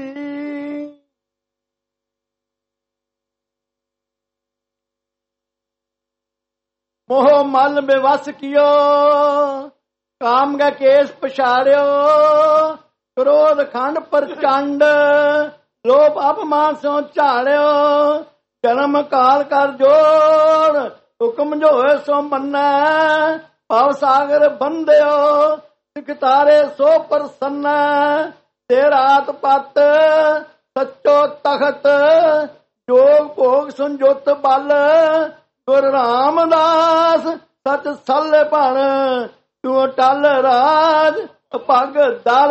ਮੋਹ ਮਲ ਬੇਵਸ ਕੀਓ, ਕਾਮ ਗਾ ਕੇਸ ਪਛਾੜਿਓ। ਕ੍ਰੋਧ ਖੰਡ ਪ੍ਰਚੰਡ, ਲੋਭ ਅਪਮਾਨ ਸੋ ਝਾੜਿਓ। ਜਨਮ ਕਾਲ ਕਰ ਜੋੜ, ਹੁਕਮ ਜੋ ਹੋਏ ਸੋ ਮੰਨੈ। ਭਵ ਸਾਗਰ ਬੰਧਿਓ, ਸਿਖ ਤਾਰੇ ਸੋ ਪ੍ਰਸੰਨ। ਤੇਰਾਤ ਪਤ ਸੱਚੋ ਤਖਤ, ਜੋਗ ਭੋਗ ਸੰਜੋਤ ਬਲ। ਗੁਰ ਰਾਮਦਾਸ ਸਚ ਸੱਲੇ ਭਣ, ਤੂੰ ਟਲ ਰਾਜ ਭਗ ਦਲ।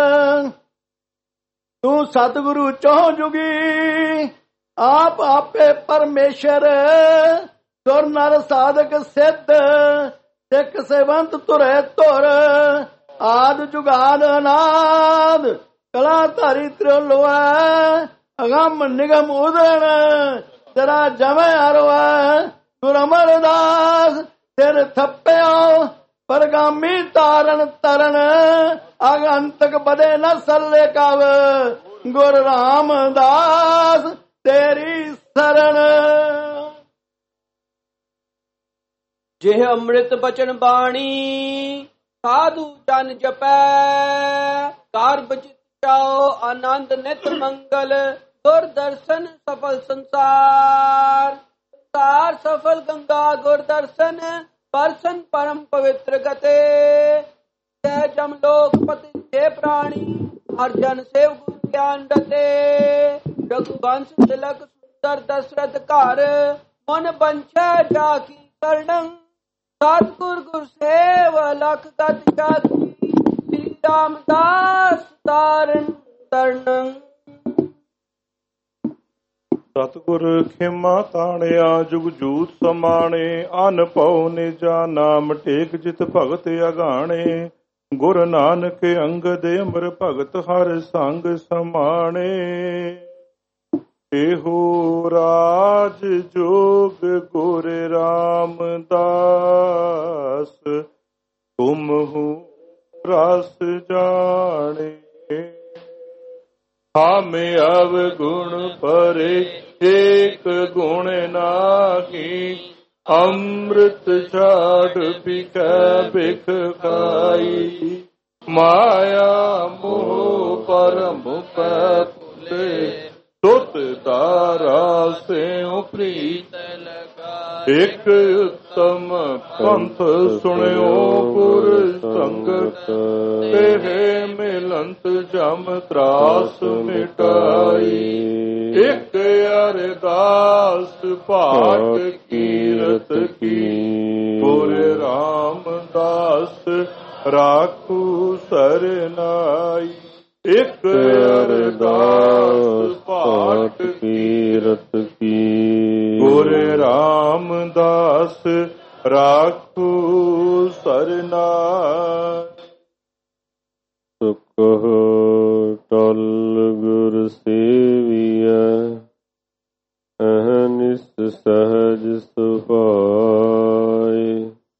ਤੂੰ ਸਤਿਗੁਰੂ ਚੌ ਜੁਗੀ, ਆਪ ਆਪੇ ਪਰਮੇਸ਼ਰ। ਸੁਰ ਨਰ ਸਾਧਕ ਸਿੱਧ, ਸਿੱਖ ਸੇਵੰਤ ਤੁਰੇ ਧੁਰ। ਆਦ ਜੁਗਾਦ ਅਨਾਦ, ਕਲਾ ਧਾਰੀ ਤ੍ਰਿਲੋਐ। ਅਗੰਮ ਨਿਗਮ ਉਦਰਣ, ਤੇਰਾ ਜਮੈ ਅਰਵੈ। ਗੁਰ ਅਮਰਦਾਸ ਸਿਰ ਥੱਪਿਓ, ਪਰਗਾਮੀ ਤਾਰਨ ਤਰਨ। ਅਗੰਤਕ ਬਦੇ ਨ ਸੱਲੇ ਕਵ, ਗੁਰ ਰਾਮਦਾਸ ਤੇਰੀ ਸਰਣ। ਜਿਹ ਅੰਮ੍ਰਿਤ ਬਚਨ ਬਾਣੀ, ਸਾਧੂ ਜਨ ਜਪੈ। ਕਾਰ ਬਚਿਤ ਚਾਓ ਆਨੰਦ ਨਿਤ ਮੰਗਲ। ਗੁਰ ਦਰਸ਼ਨ ਸਫਲ ਸੰਸਾਰ, ਸੰਸਾਰ ਸਫਲ ਗੰਗਾ। ਗੁਰ ਦਰਸ਼ਨ ਪਰਸਨ ਪਰਮ ਪਵਿੱਤਰ ਗਤੇ। ਜੈ ਜਮ ਲੋਕ ਪਤੀ ਜੇ ਪ੍ਰਾਣੀ, ਹਰ ਜਨ ਸੇਵ ਗੁਰ ਗਿਆਨ ਰਤੇ। ਰਘੁਵੰਸ਼ ਤਿਲਕ ਸੁੰਦਰ ਦਸ਼ਰਥ ਘਰ, ਮਨ ਬੰਛੈ ਜਾ ਕੀ ਕਰਣੰ। ਸਤਿਗੁਰ ਗੁਰ ਸੇਵ ਲਖ ਗਤ ਜਾਤੀ, ਸ੍ਰੀ ਰਾਮਦਾਸ ਤਾਰਨ ਤਰਣੰ। ਸਤਿਗੁਰ ਖਿਮਾ ਤਾਣਿਆ, ਜੁਗ ਜੂਤ ਸਮਾਣੇ। ਅਨ ਭਉ ਨਿਜਾ, ਨਾਮ ਟੇਕ ਜਿਤ ਭਗਤ ਅਗਾਣੇ। ਗੁਰ ਨਾਨਕ ਅੰਗਦ ਅਮਰ ਭਗਤ, ਹਰ ਸੰਗ ਸਮਾਣੇ। ਇਹੋ ਰਾਜ ਜੋਗ ਗੁਰ ਰਾਮਦਾਸ, ਤੁਮਹੁ ਰਸ ਜਾਣੇ। ਹਮ ਅਵਗੁਣ ਪਰੇ, ਏਕ ਗੁਣ ਨਾਹੀ। ਅੰਮ੍ਰਿਤ ਛਾੜ ਬਿਕੈ ਬਿਖ ਖਾਈ। ਮਾਇਆ ਮੋਹ ਪਰਮ ਪੈ ਭੁਲੇ, ਤੁਤ ਤਾਰਾ ਸਿਉ ਪ੍ਰੀਤ ਲਗਾਈ। ਇਕ ਉਤਮ ਪੰਥ ਸੁਣਿਓ ਗੁਰ ਸੰਗਤ, ਤੇਹ ਮਿਲੰਤ ਜਮ ਤਰਾਸ ਮਿਟਾਈ। ਇਕ ਅਰਦਾਸ ਪਾਠ ਕੀਰਤ ਕੀ, ਗੁਰ ਰਾਮਦਾਸ ਰਾਖੂ ਸਰਨਾਈ। ਇਕ ਅਰਦਾਸ ਪਾਠ ਕੀਰਤ ਕੀ, ਗੁਰ ਰਾਮਦਾਸ ਰਾਖੂ ਸਰਨਾਈ। ਸੁਖ ਟਲ ਗੁਰ ਸੇਵੀਐ, ਅਹਨਿਸ ਸਹਜ ਸੁਭਾਏ।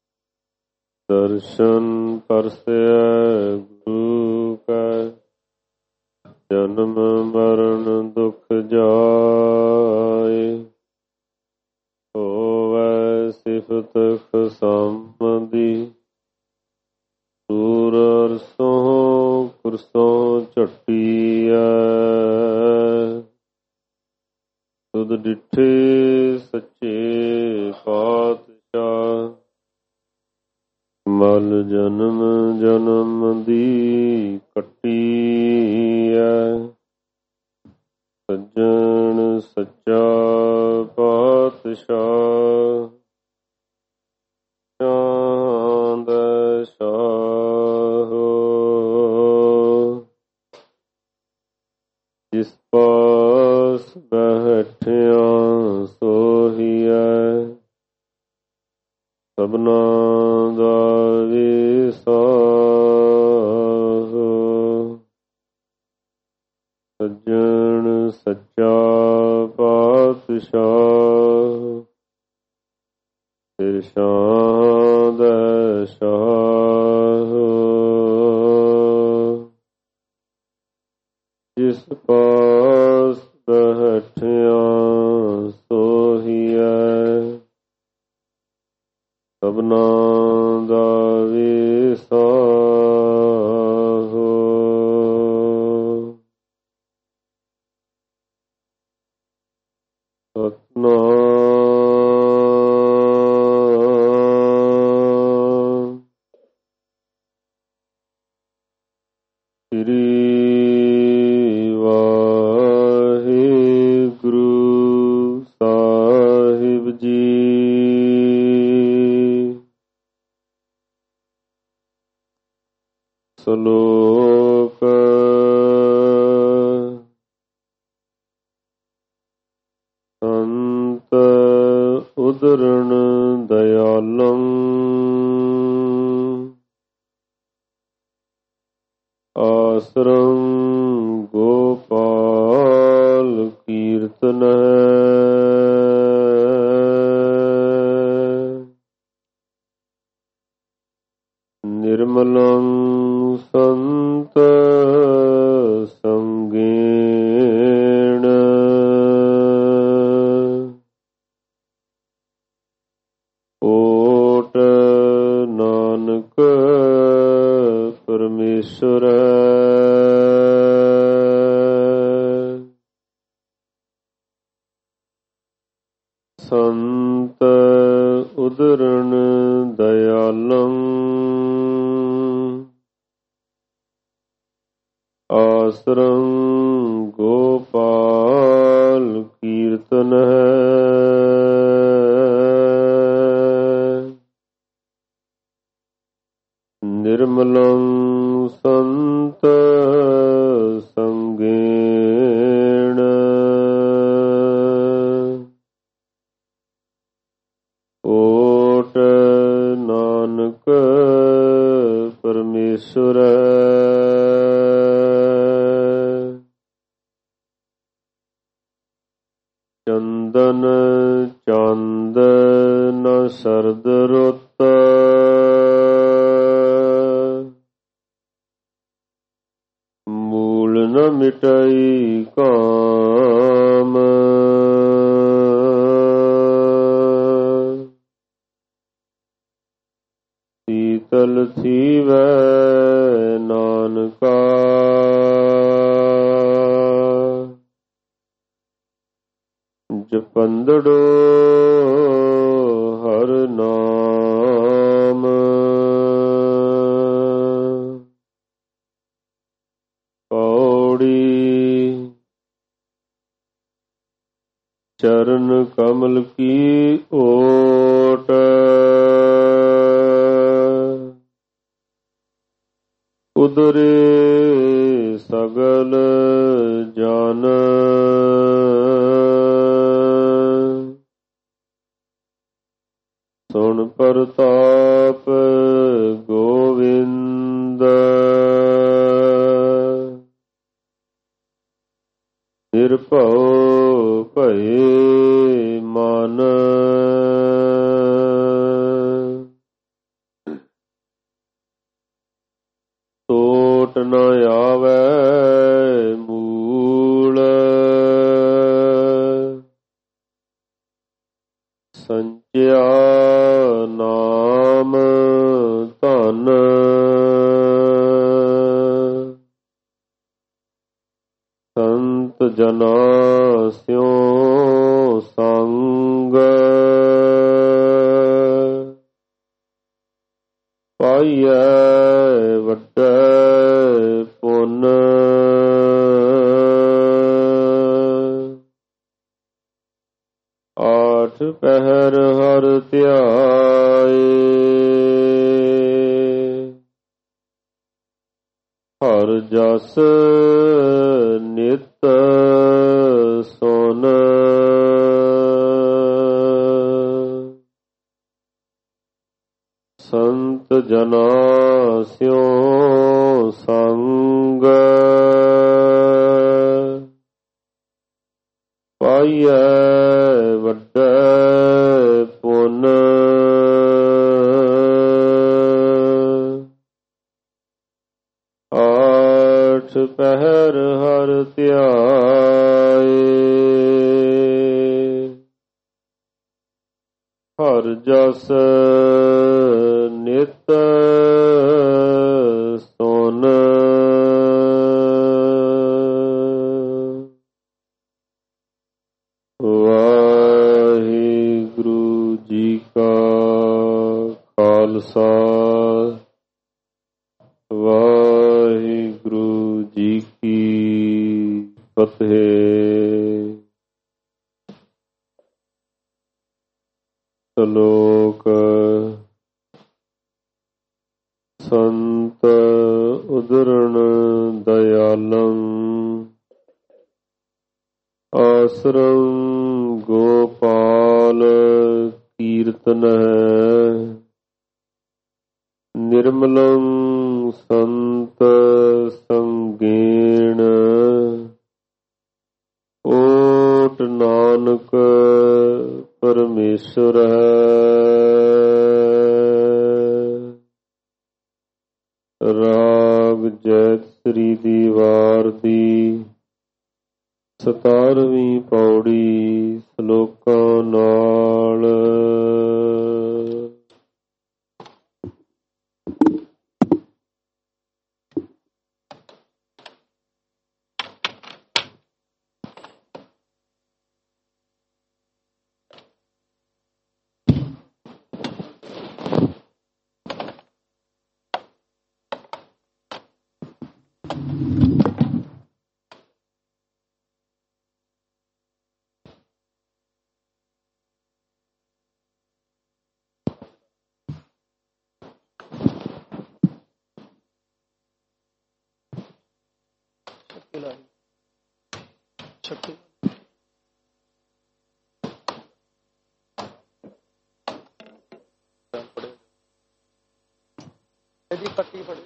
ਦਰਸ਼ਨ ਪਰਸੈ ਗੁਰੂ ਕੈ, ਜਨਮ ਮਰਨ ਦੁਖ ਜਾਏ। ਹੋਵੈ ਸਿਫਤ ਖਸਮਦੀ, ਸੂਰ ਅਰਸੋਂ ਕੁਰਸੋਂ ਝਟੀਐ। ਤੁਧ ਡਿਠੇ ਸੱਚੇ ਪਾਤਸ਼ਾਹ, ਮਲ ਜਨਮ ਜਨਮ ਦੀ ਕੱਟੀਐ। ਸੱਜਣ ਸੱਚਾ ਪਾਤਸ਼ਾਹ, ਚਾਂਦ ਸ਼ਾਹ। ਜਿਸ ਪਾਸ ਬੈਠਿਆ ਸੋਹੀਐ, ਸਭਨਾ ਦਾ ਵਿਸਾਹ। ਸੱਜਣ ਸੱਚਾ ਪਾਤਸ਼ਾਹ, ਇਰਸ਼ਾਦ ਸ਼ਾਹ। ਜਿਸ ਪਾਸ ਬੈਠਿਆ ਸੋਹੀਐ, ਸਭਨਾ ਦਾ ਵਿਸਾਹ। ਸਤਿਨਾਮ ਸ੍ਰੀ ਵਾਹਿਗੁਰੂ ਸਾਹਿਬ ਜੀ। ਸ਼ਲੋਕ ਸੰਤ ਉਦਰਣ ਦਇਆਲੰ, ਆਸਰੰ ਗੋਪਾਲ ਕੀਰਤਨ। ਨਿਰਮਲੰ ਸੰਤ ਸੰਗੇਣ, ਓਟ ਨਾਨਕ ਪਰਮੇਸ਼ਰ। ਸੰਤ ਉਦਰਣ ਦਇਆਲੰ, ਆਸਰੰ ਗੋਪਾਲ ਕੀਰਤਨ। ਨਿਰਮਲੰ ਸੰਤ ਸੰਗੇਣ, ਓਟ ਨਾਨਕ ਪਰਮੇਸ਼ਰ। ਚੰਦਨ ਚੰਦ ਨ ਸਰਦ ਰੁੱਤ, ਮੂਲ ਨ ਮਿਟਾਈ ਕਾਮ। ਸੀਤਲ ਥੀਵੈ ਨਾਨਕਾ, ਜਪੰਦੜੋ ਹਰ ਨਾਮ। ਪੌੜੀ ਚਰਨ ਕਮਲ ਕੀ ਓਟ, ਉਦਰੇ ਸਗਲ ਜਨ ਸੁਣ ਪ੍ਰਤਾਪ ਗੋਵਿੰਦ ਨਿਰਭਉ ਭਏ ਮਨ ਟੋਟ ਨ ਆਵੈ ਮੂਲ ਸੰਚਿਆ ਨਾਮ ਧਨ ਸੰਤ ਜਨਾ ਸਿਉ ਸੰਗ ਪਾਈਐ ਵੱਡੇ ਪੁੰਨ ਆਠ ਪਹਿਰ ਹਰ ਧਿਆਏ ਹਰ ਜਸ ਨਿਤ ਸੁਨ ਸੰਤ ਜਨਾ ਸਿਉ ਸੰਗ ਪਾਈਐ ਵੱਡੇ ਪੁੰਨ ਆਠ ਪਹਿਰ ਹਰ ਧਿਆਏ ਹਰ ਜਸ ਨਿਤ ਸੁਨ ਵਾਹਿਗੁਰੂ ਜੀ ਕਾ ਖਾਲਸਾ ਵਾਹਿਗੁਰੂ ਜੀ ਕੀ ਫਤਿਹ। ਸ਼ਲੋਕ ਸੰਤ ਉਦਰਣ ਦਇਆਲੰ ਆਸਰੰ ਗੋਪਾਲ ਕੀਰਤਨ ਨਿਰਮਲੰ ਸੰਤ ਸੰਗੇਣ ਓਟ ਨਾਨਕ ਪਰਮੇਸ਼ਰ ਰਾਗ ਜੈਤ ਸ੍ਰੀ ਦੀਵਾਰ ਦੀ 17ਵੀਂ ਪੌੜੀ ਸ਼ਲੋਕਾਂ ਨਾਲ। ਪੱਟੀ ਫੜਿਓ।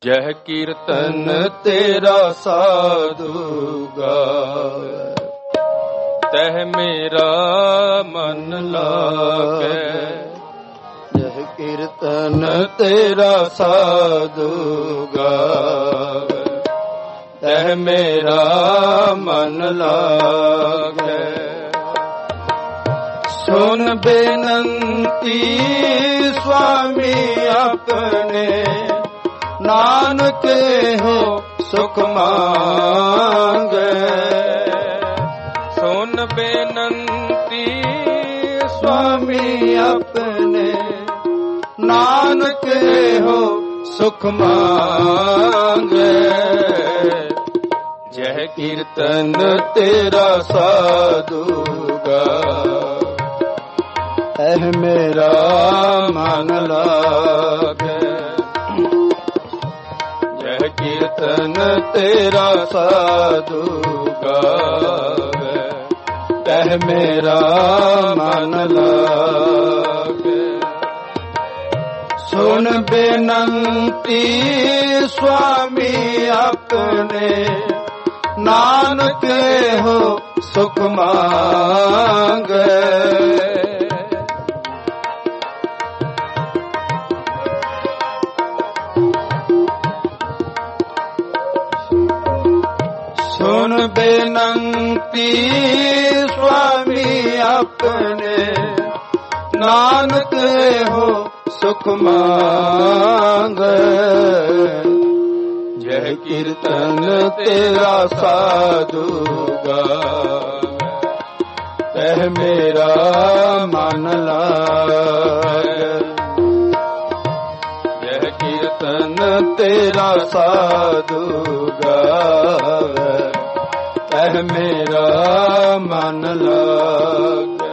ਜਹ ਕੀਰਤਨ ਤੇਰਾ ਸਾਧੂ ਗਾਵੇ, ਤਹ ਮੇਰਾ ਮਨ ਲਾਗੈ। ਜਹ ਕੀਰਤਨ ਤੇਰਾ ਸਾਧੂ ਗਾਵੇ, ਤਹ ਮੇਰਾ ਮਨ ਲਾਗੈ। ਸੁਨ ਬੇਨੰਤੀ ਸੁਆਮੀ ਆਪਣੇ, ਨਾਨਕ ਹੋ ਸੁਖ ਮੰਗੈ। ਸੁਨ ਬੇਨੰਤੀ ਸੁਆਮੀ ਆਪਣੇ, ਨਾਨਕ ਹੋ ਸੁਖ ਮੰਗੈ। ਜਹ ਕੀਰਤਨ ਤੇਰਾ ਸਾਧੂ ਗਾਵੇ, ਤਹ ਮੇਰਾ ਮਨ ਲਾਗੈ। ਜਹ ਕੀਰਤਨ ਤੇਰਾ ਸਾਧੂ ਗਾਵੇ, ਤਹ ਮੇਰਾ ਮਨ ਲਾਗੈ। ਸੁਨ ਬੇਨੰਤੀ ਸੁਆਮੀ ਆਪਣੇ, ਨਾਨਕ ਹੋ ਸੁਖ ਮੰਗੈ। ਸੁਨ ਬੇਨੰਤੀ ਸੁਆਮੀ ਆਪਣੇ, ਨਾਨਕ ਹੋ ਸੁਖ ਮੰਗੈ। ਜਹ ਕੀਰਤਨ ਤੇਰਾ ਸਾਧੂ ਗਾਵੇ, ਤਹ ਮੇਰਾ ਮਨ ਲਾਗੈ। ਜਹ ਕੀਰਤਨ ਤੇਰਾ ਸਾਧੂ ਗਾਵੇ, ਤਹ ਮੇਰਾ ਮਨ ਲਾਗੈ।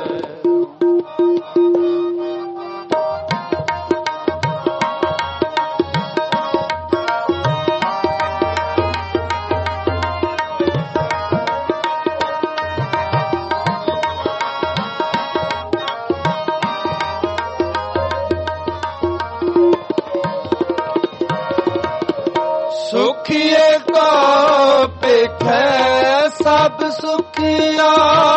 ਸੁਖੀਏ ਕੋ ਪੇਖੈ ਸਭ ਸੁਖੀਆ,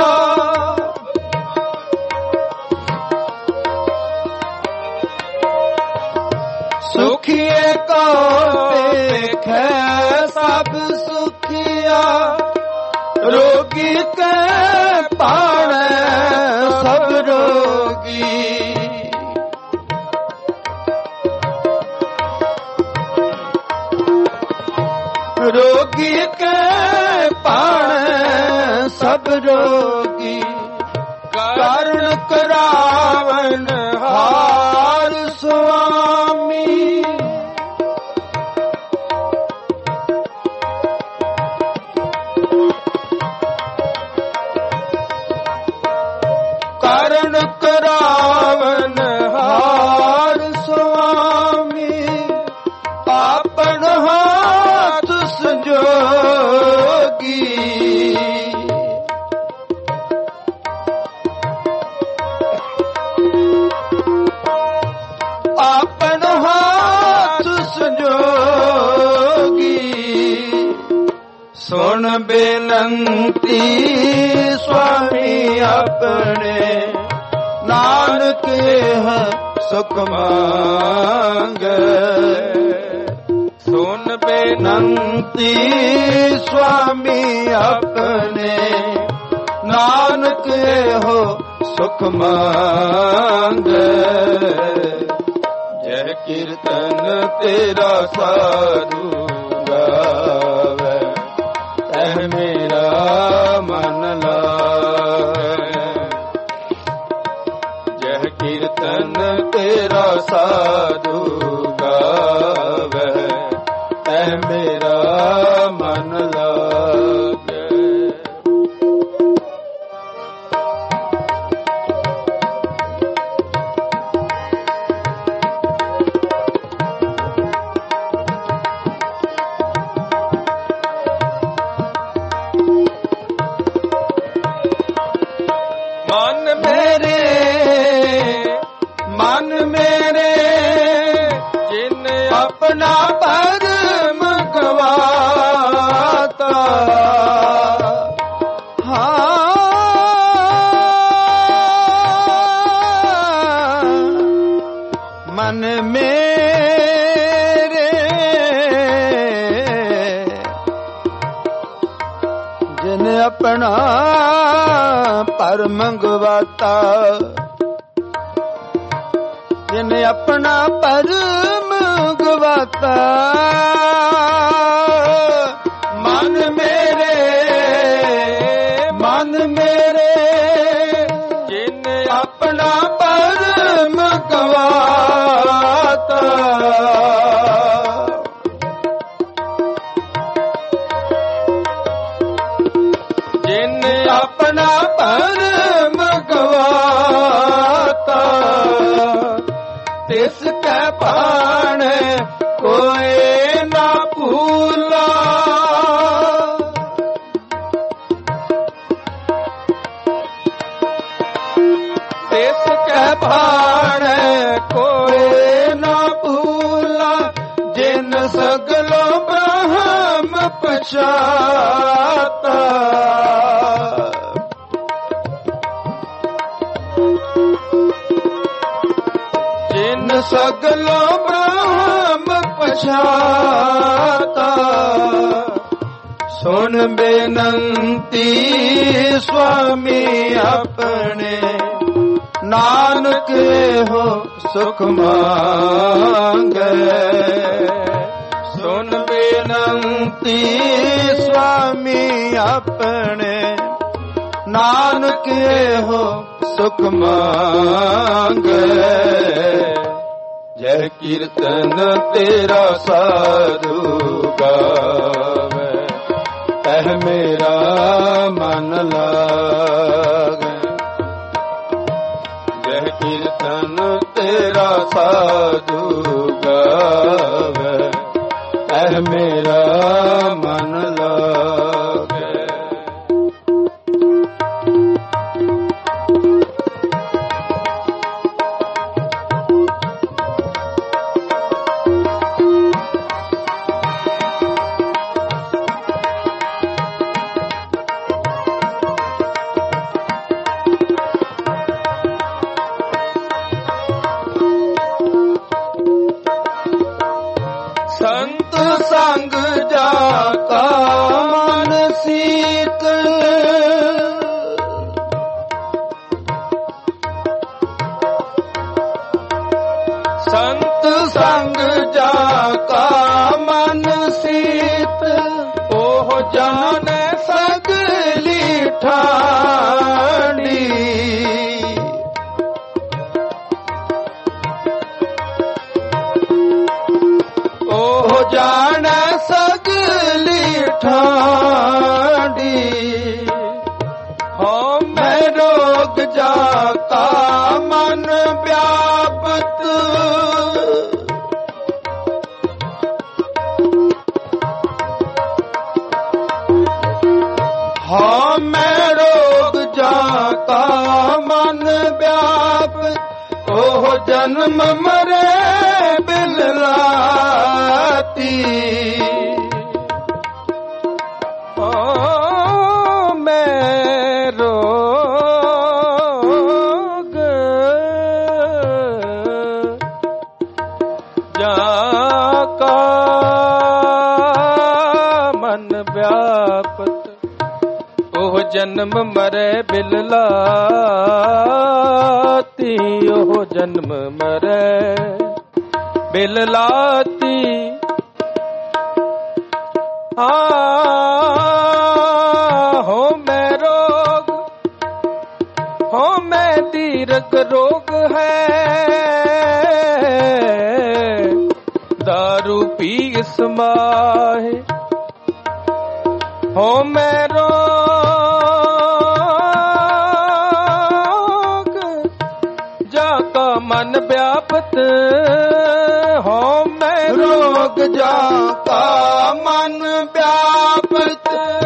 ਸੁਖੀਏ ਕੋ ਪੇਖੈ ਸਭ ਸੁਖੀਆ। ਰੋਗੀ ਕੈ ਪਾਣੈ ਸਭ ਰੋਗੀ, ਰੋਗੀ ਕੈ ਪਾਣੈ ਸਭ ਰੋਗੀ। ਕਾਰਣ ਕਰਾਵਨ ਹਾਰ ਸੁਆਮੀ, ਕਾਰਣ ਕਰਾਵਨ ਹਾਰ ਸੁਆਮੀ। ਆਪਨ ਹਾਥ ਸੰਜੋਗੀ, ਆਪਨ ਹਾਥ ਸੰਜੋਗੀ। ਸੁਣ ਬੇਨੰਤੀ ਸੁਆਮੀ ਆਪਣੇ, ਨਾਨਕ ਹੈ ਸੁਖ ਮੰਗੈ। ਸੁਨ ਬੇਨੰਤੀ ਸੁਆਮੀ ਆਪਣੇ, ਨਾਨਕ ਹੋ ਸੁਖ ਮੰਗੈ। ਜਹ ਕੀਰਤਨ ਤੇਰਾ ਸਾਧੂ ਗਾਵੇ, ਤਹ ਮੇਰਾ ਮਨ ਲਾਗੈ। ਜਹ ਕੀਰਤਨ ਤੇਰਾ ਸਾਧੂ ਗਾਵੇ, ਤਹ ਮੇਰਾ ਮਨ ਲਾਗੈ। ਮਨ ਮੇਰੇ ਜਿਨ ਆਪਣਾ ਪਰ ਜਿਨ ਆਪਣਾ ਪਰਮ ਗਵਾਤਾ, ਜਿਨ ਆਪਣਾ ਪਰਮ ਗਵਾਤਾ, ਮਨ ਮੇਰੇ ਜਿਨ ਆਪਣਾ ਪਰਮ ਗਵਾਤਾ, ਜਿਨ ਆਪਣਾ ਪਰਮ ਗਵਾਤਾ, ਤਿਸ ਕੈ ਭਾਣ ਕੋਇ ਨਾ ਭੂਲਾ, ਤਿਸ ਕੈ ਭਾਣ ਕੋਇ ਨਾ ਭੂਲਾ, ਜਿਨ ਸਗਲੋ ਬ੍ਰਹਮ ਪਛਾਤਾ, ਜਿਨ ਸਗਲੋ ਬ੍ਰਹਮ ਪਛਾਤਾ, ਸੁਣ ਬੇਨੰਤੀ ਸੁਆਮੀ ਆਪਣੇ, ਨਾਨਕ ਹੋ ਸੁਖ ਮੰਗੈ, ਸੁਣ ਬੇਨੰਤੀ ਸੁਆਮੀ ਆਪਣੇ, ਨਾਨਕ ਹੋ ਸੁਖ ਮੰਗੈ, ਜੈ ਕੀਰਤਨ ਤੇਰਾ ਸਾਧੂ ਗਾਵੇ, ਤਹ ਮੇਰਾ ਮਨ ਲਾਗੈ, ਜੈ ਕੀਰਤਨ ਤੇਰਾ ਸਾਧੂ ਗਾਵੇ, ਤਹ ਮੇਰਾ ਮਨ ਲਾਗੈ। ਸੰਤ ਸੰਗ ਜਾ ਕਾ ਮਨ ਸੀਤਲ, ਸੰਤ ਸੰਗ ਜਾ ਕਾ ਮਨ ਸੀਤਲ, ਉਹ ਜਾਣੈ ਸਗਲੀ ਠਾਣੀ, ਉਹ ਜਾਣੈ ਸਗਲੀ ਠਾਣੀ, ਹਉ ਮੈਂ ਰੋਗ ਜਾ ਕਾ ਮਨ ਵਿਆਪਤ, ਹਉ ਮੈਂ ਰੋਗ ਜਾ ਕਾ ਮਨ ਵਿਆਪਤ, ਉਹ ਜਨਮ ਮਰੇ ਬਿਲਲਾਤੀ, ਮੈਂ ਰੋਗ ਜਾ ਕਾ ਮਨ ਵਿਆਪਤ, ਉਹ ਜਨਮ ਮਰੇ ਬਿਲਲਾਤੀ, ਉਹ ਜਨਮ ਮਰੇ ਬਿਲਲਾਤੀ, ਹੋ ਮੈਂ ਰੋਗ, ਹੋ ਮੈਂ ਦੀਰਘ ਰੋਗ ਹੈ, दारू पी इसमाहे हो मैं रोग जाका मन व्यापत हो मैं रोग जाका मन व्यापत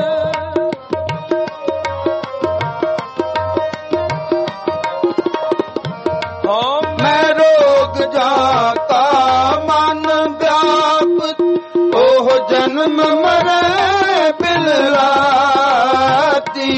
हो मैं रोग जाका मन व्यापत ओह जन्म मरे बिलराती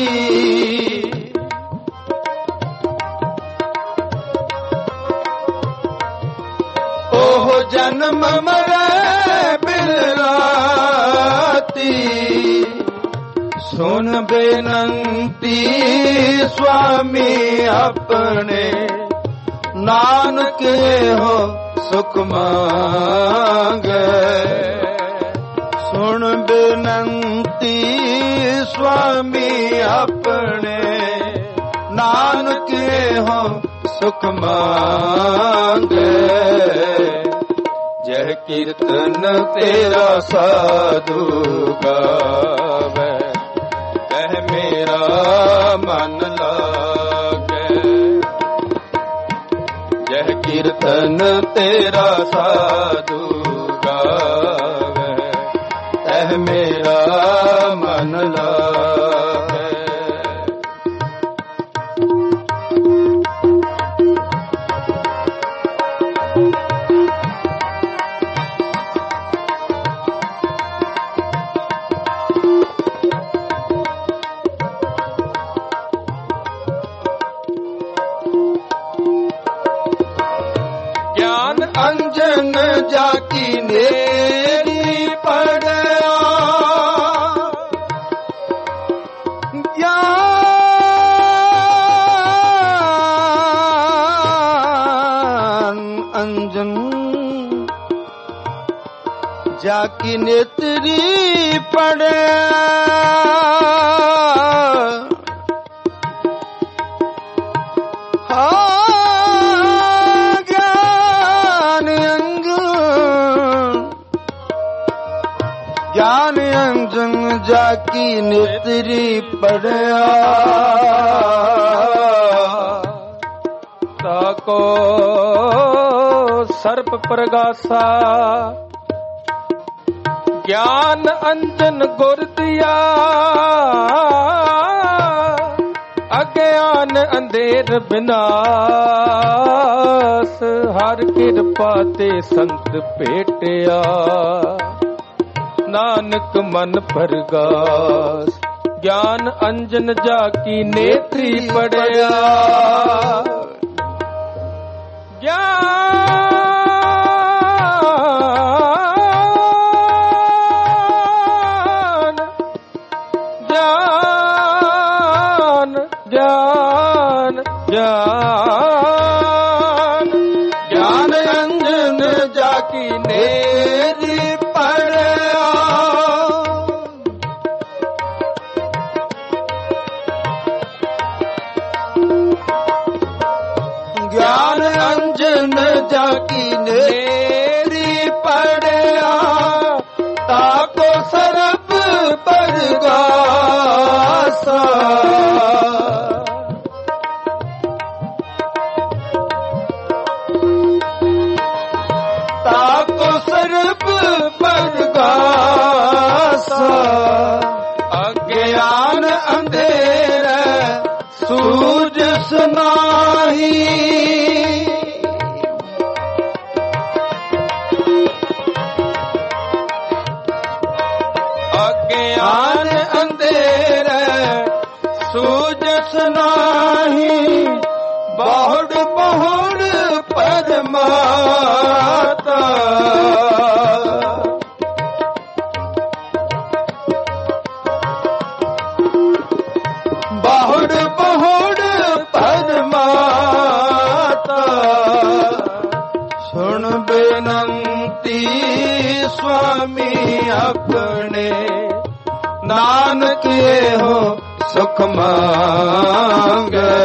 ओह जन्म मरे बिलराती ਸੁਨ ਬੇਨੰਤੀ ਸੁਆਮੀ ਆਪਣੇ, ਨਾਨਕ ਇਹੋ ਸੁਖ ਮੰਗੈ। ਸੁਣ ਬੇਨੰਤੀ ਸੁਆਮੀ ਆਪਣੇ, ਨਾਨਕ ਇਹੋ ਸੁਖ ਮੰਗੈ। ਜਹ ਕੀਰਤਨ ਤੇਰਾ ਸਾਧੂ ਗਾਵੇ, ਕਹਿ ਮੇਰਾ ਮਨ ਲਾਗੈ। ਜਹ ਕੀਰਤਨ ਤੇਰਾ ਸਾਧੂ ਗਾਵੇ, ਕਹਿ ਮੇਰਾ ਮਨ ਲਾਗੈ। ਅੰਜਨ ਜਾਕੀ ਨੇਰੀ ਪੜਿਆ, ਗਿਆਨ ਅੰਜਨ ਜਾਕੀ ਨੇਤਰੀ ਪੜਿਆ। ਗਿਆਨ ਅੰਜਨ ਜਾਕੀ ਨੇਤਰੀ ਪੜਿਆ, ਤਾਕੋ ਸਰਪ ਪ੍ਰਗਾਸਾ। ਗਿਆਨ ਅੰਜਨ ਗੁਰ ਦਿਆ, ਅਗਿਆਨ ਅੰਧੇਰ ਬਿਨਾਸ਼। ਹਰ ਕਿਰਪਾ ਤੇ ਸੰਤ ਭੇਟਿਆ, ਨਾਨਕ ਮਨ ਪਰਗਾਸ। ਗਿਆਨ ਅੰਜਨ ਜਾਕੀ ਨੇਤਰੀ ਪੜਿਆ, ਗਿਆਨ ਗਿਆਨ ਗਿਆਨ ਗਿਆਨ ਗਿਆਨ ਅੰਜਨ ਜਾਕੀ ਨੇਤਰੀ ਪੜਿਆ। ਗਿਆਨ ਅੰਜਨ ਜਾਕੀ ਨੇਰੀ ਪੜਿਆ, ਤਾਕੋ ਸਰਬ ਪਰਗਾਸਾ। ਤਾਕੋ ਸਰਬ ਪਰਗਾਸਾ। ਅਗਿਆਨ ਅੰਧੇਰਾ ਸੂਰਜ ਨਾਹੀ, ਅਗਿਆਨ ਅੰਧੇਰਾ ਸੂਰਜ ਨਾਹੀ। ਬਹੁੜ ਬਹੁੜ ਪਰਮਾਤਾ, ਬਹੁੜ ਬਹੁੜ ਪਰਮਾਤਾ। ਸੁਣ ਬੇਨੰਤੀ ਸੁਆਮੀ ਆਪਣੇ, ਨਾਨਕ ਇਹੋ ਸੁਖ ਮੰਗੈ।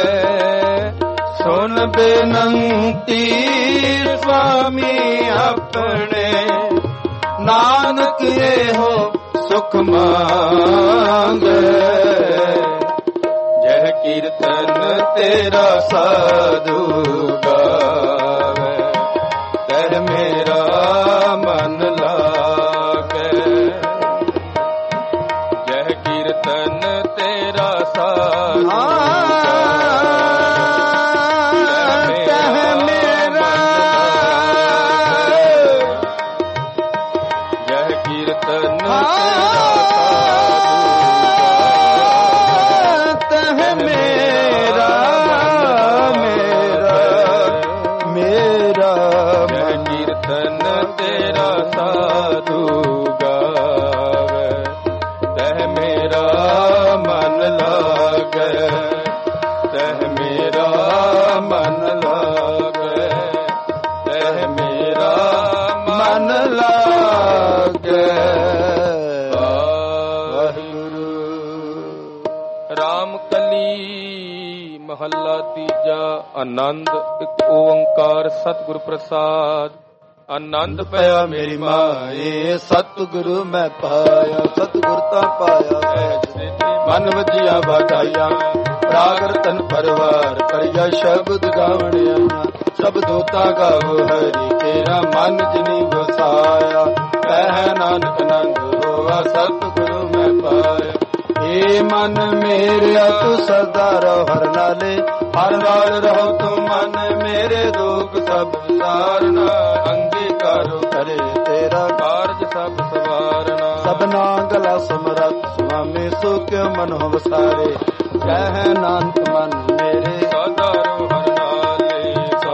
ਸੁਣ ਬੇਨੰਤੀ ਸੁਆਮੀ ਆਪਣੇ, ਨਾਨਕ ਇਹੋ ਸੁਖ ਮੰਗੈ। ਜਹ ਕੀਰਤਨ ਤੇਰਾ ਸਾਧੂ ਗਾਵੇ, ਕਹਿ ਮੇਰਾ ਮਨ ਲਾਗੈ। ਜਹ ਕੀਰਤਨ ਤੇਰਾ ਸਾਧੂ ਲਾਗੈ, ਤਹ ਮੇਰਾ ਮਨ ਲਾਗੈ, ਤਹ ਮੇਰਾ ਮਨ ਲਾਗੈ। ਵਾਹਿਗੁਰੂ। ਰਾਮ ਕਲੀ ਮਹੱਲਾ ਤੀਜਾ। ਆਨੰਦ ਇੱਕ ਓੰਕਾਰ ਸਤਿਗੁਰ ਪ੍ਰਸਾਦ। ਆਨੰਦ ਪਿਆ ਮੇਰੀ ਮਾਏ, ਸਤਿਗੁਰੂ ਮੈਂ ਪਾਇਆ, ਸਤਿਗੁਰ ਤਾਂ ਪਾਇਆ ਹੈ। ਮਨ ਵਜਿਆ ਵਾਟਾਇਆ, ਰਾਗ ਰਤਨ ਪਰਵਾਰ ਕਰਿਆ, ਸ਼ਬਦ ਗਾਵਣ ਆਇਆ। ਸ਼ਬਦੋਤਾ ਗਾਵੋ ਹਰੀ ਕੇਰਾ, ਮਨ ਜਿਨੀ ਵਸਾਇਆ। ਕਹਿ ਨਾਨਕ ਆਨੰਦ ਹੋਆ, ਸਤਿਗੁਰੂ ਮੈਂ ਪਾਇਆ। ਏ ਮਨ ਮੇਰਿਆ ਤੂੰ ਸਦਾ ਰਹੋ ਹਰ ਨਾਲੇ, ਹਰ ਨਾਲ ਰਹੋ ਤੂੰ ਮਨ ਮੇਰੇ, ਦੁਖ ਸਭ ਵਿਸਾਰਨਾ। ਅੰਗੀਕਾਰੋ ਕਰੇ ਤੇਰਾ ਕਾਰਜ ਸਭ ਸਵਾਰਨਾ। ਸਭਨਾ ਗਲਾ ਸਮਰੱਥ ਸੁਆਮੀ, ਸੋ ਕਿਉ ਮਨ ਹੋ ਵਸਾਰੇ। ਕਹਿ ਨਾਨਕ ਮਨ ਮੇਰੇ ਸਦਾ ਰਹੋ ਹਰ ਨਾਲੇ।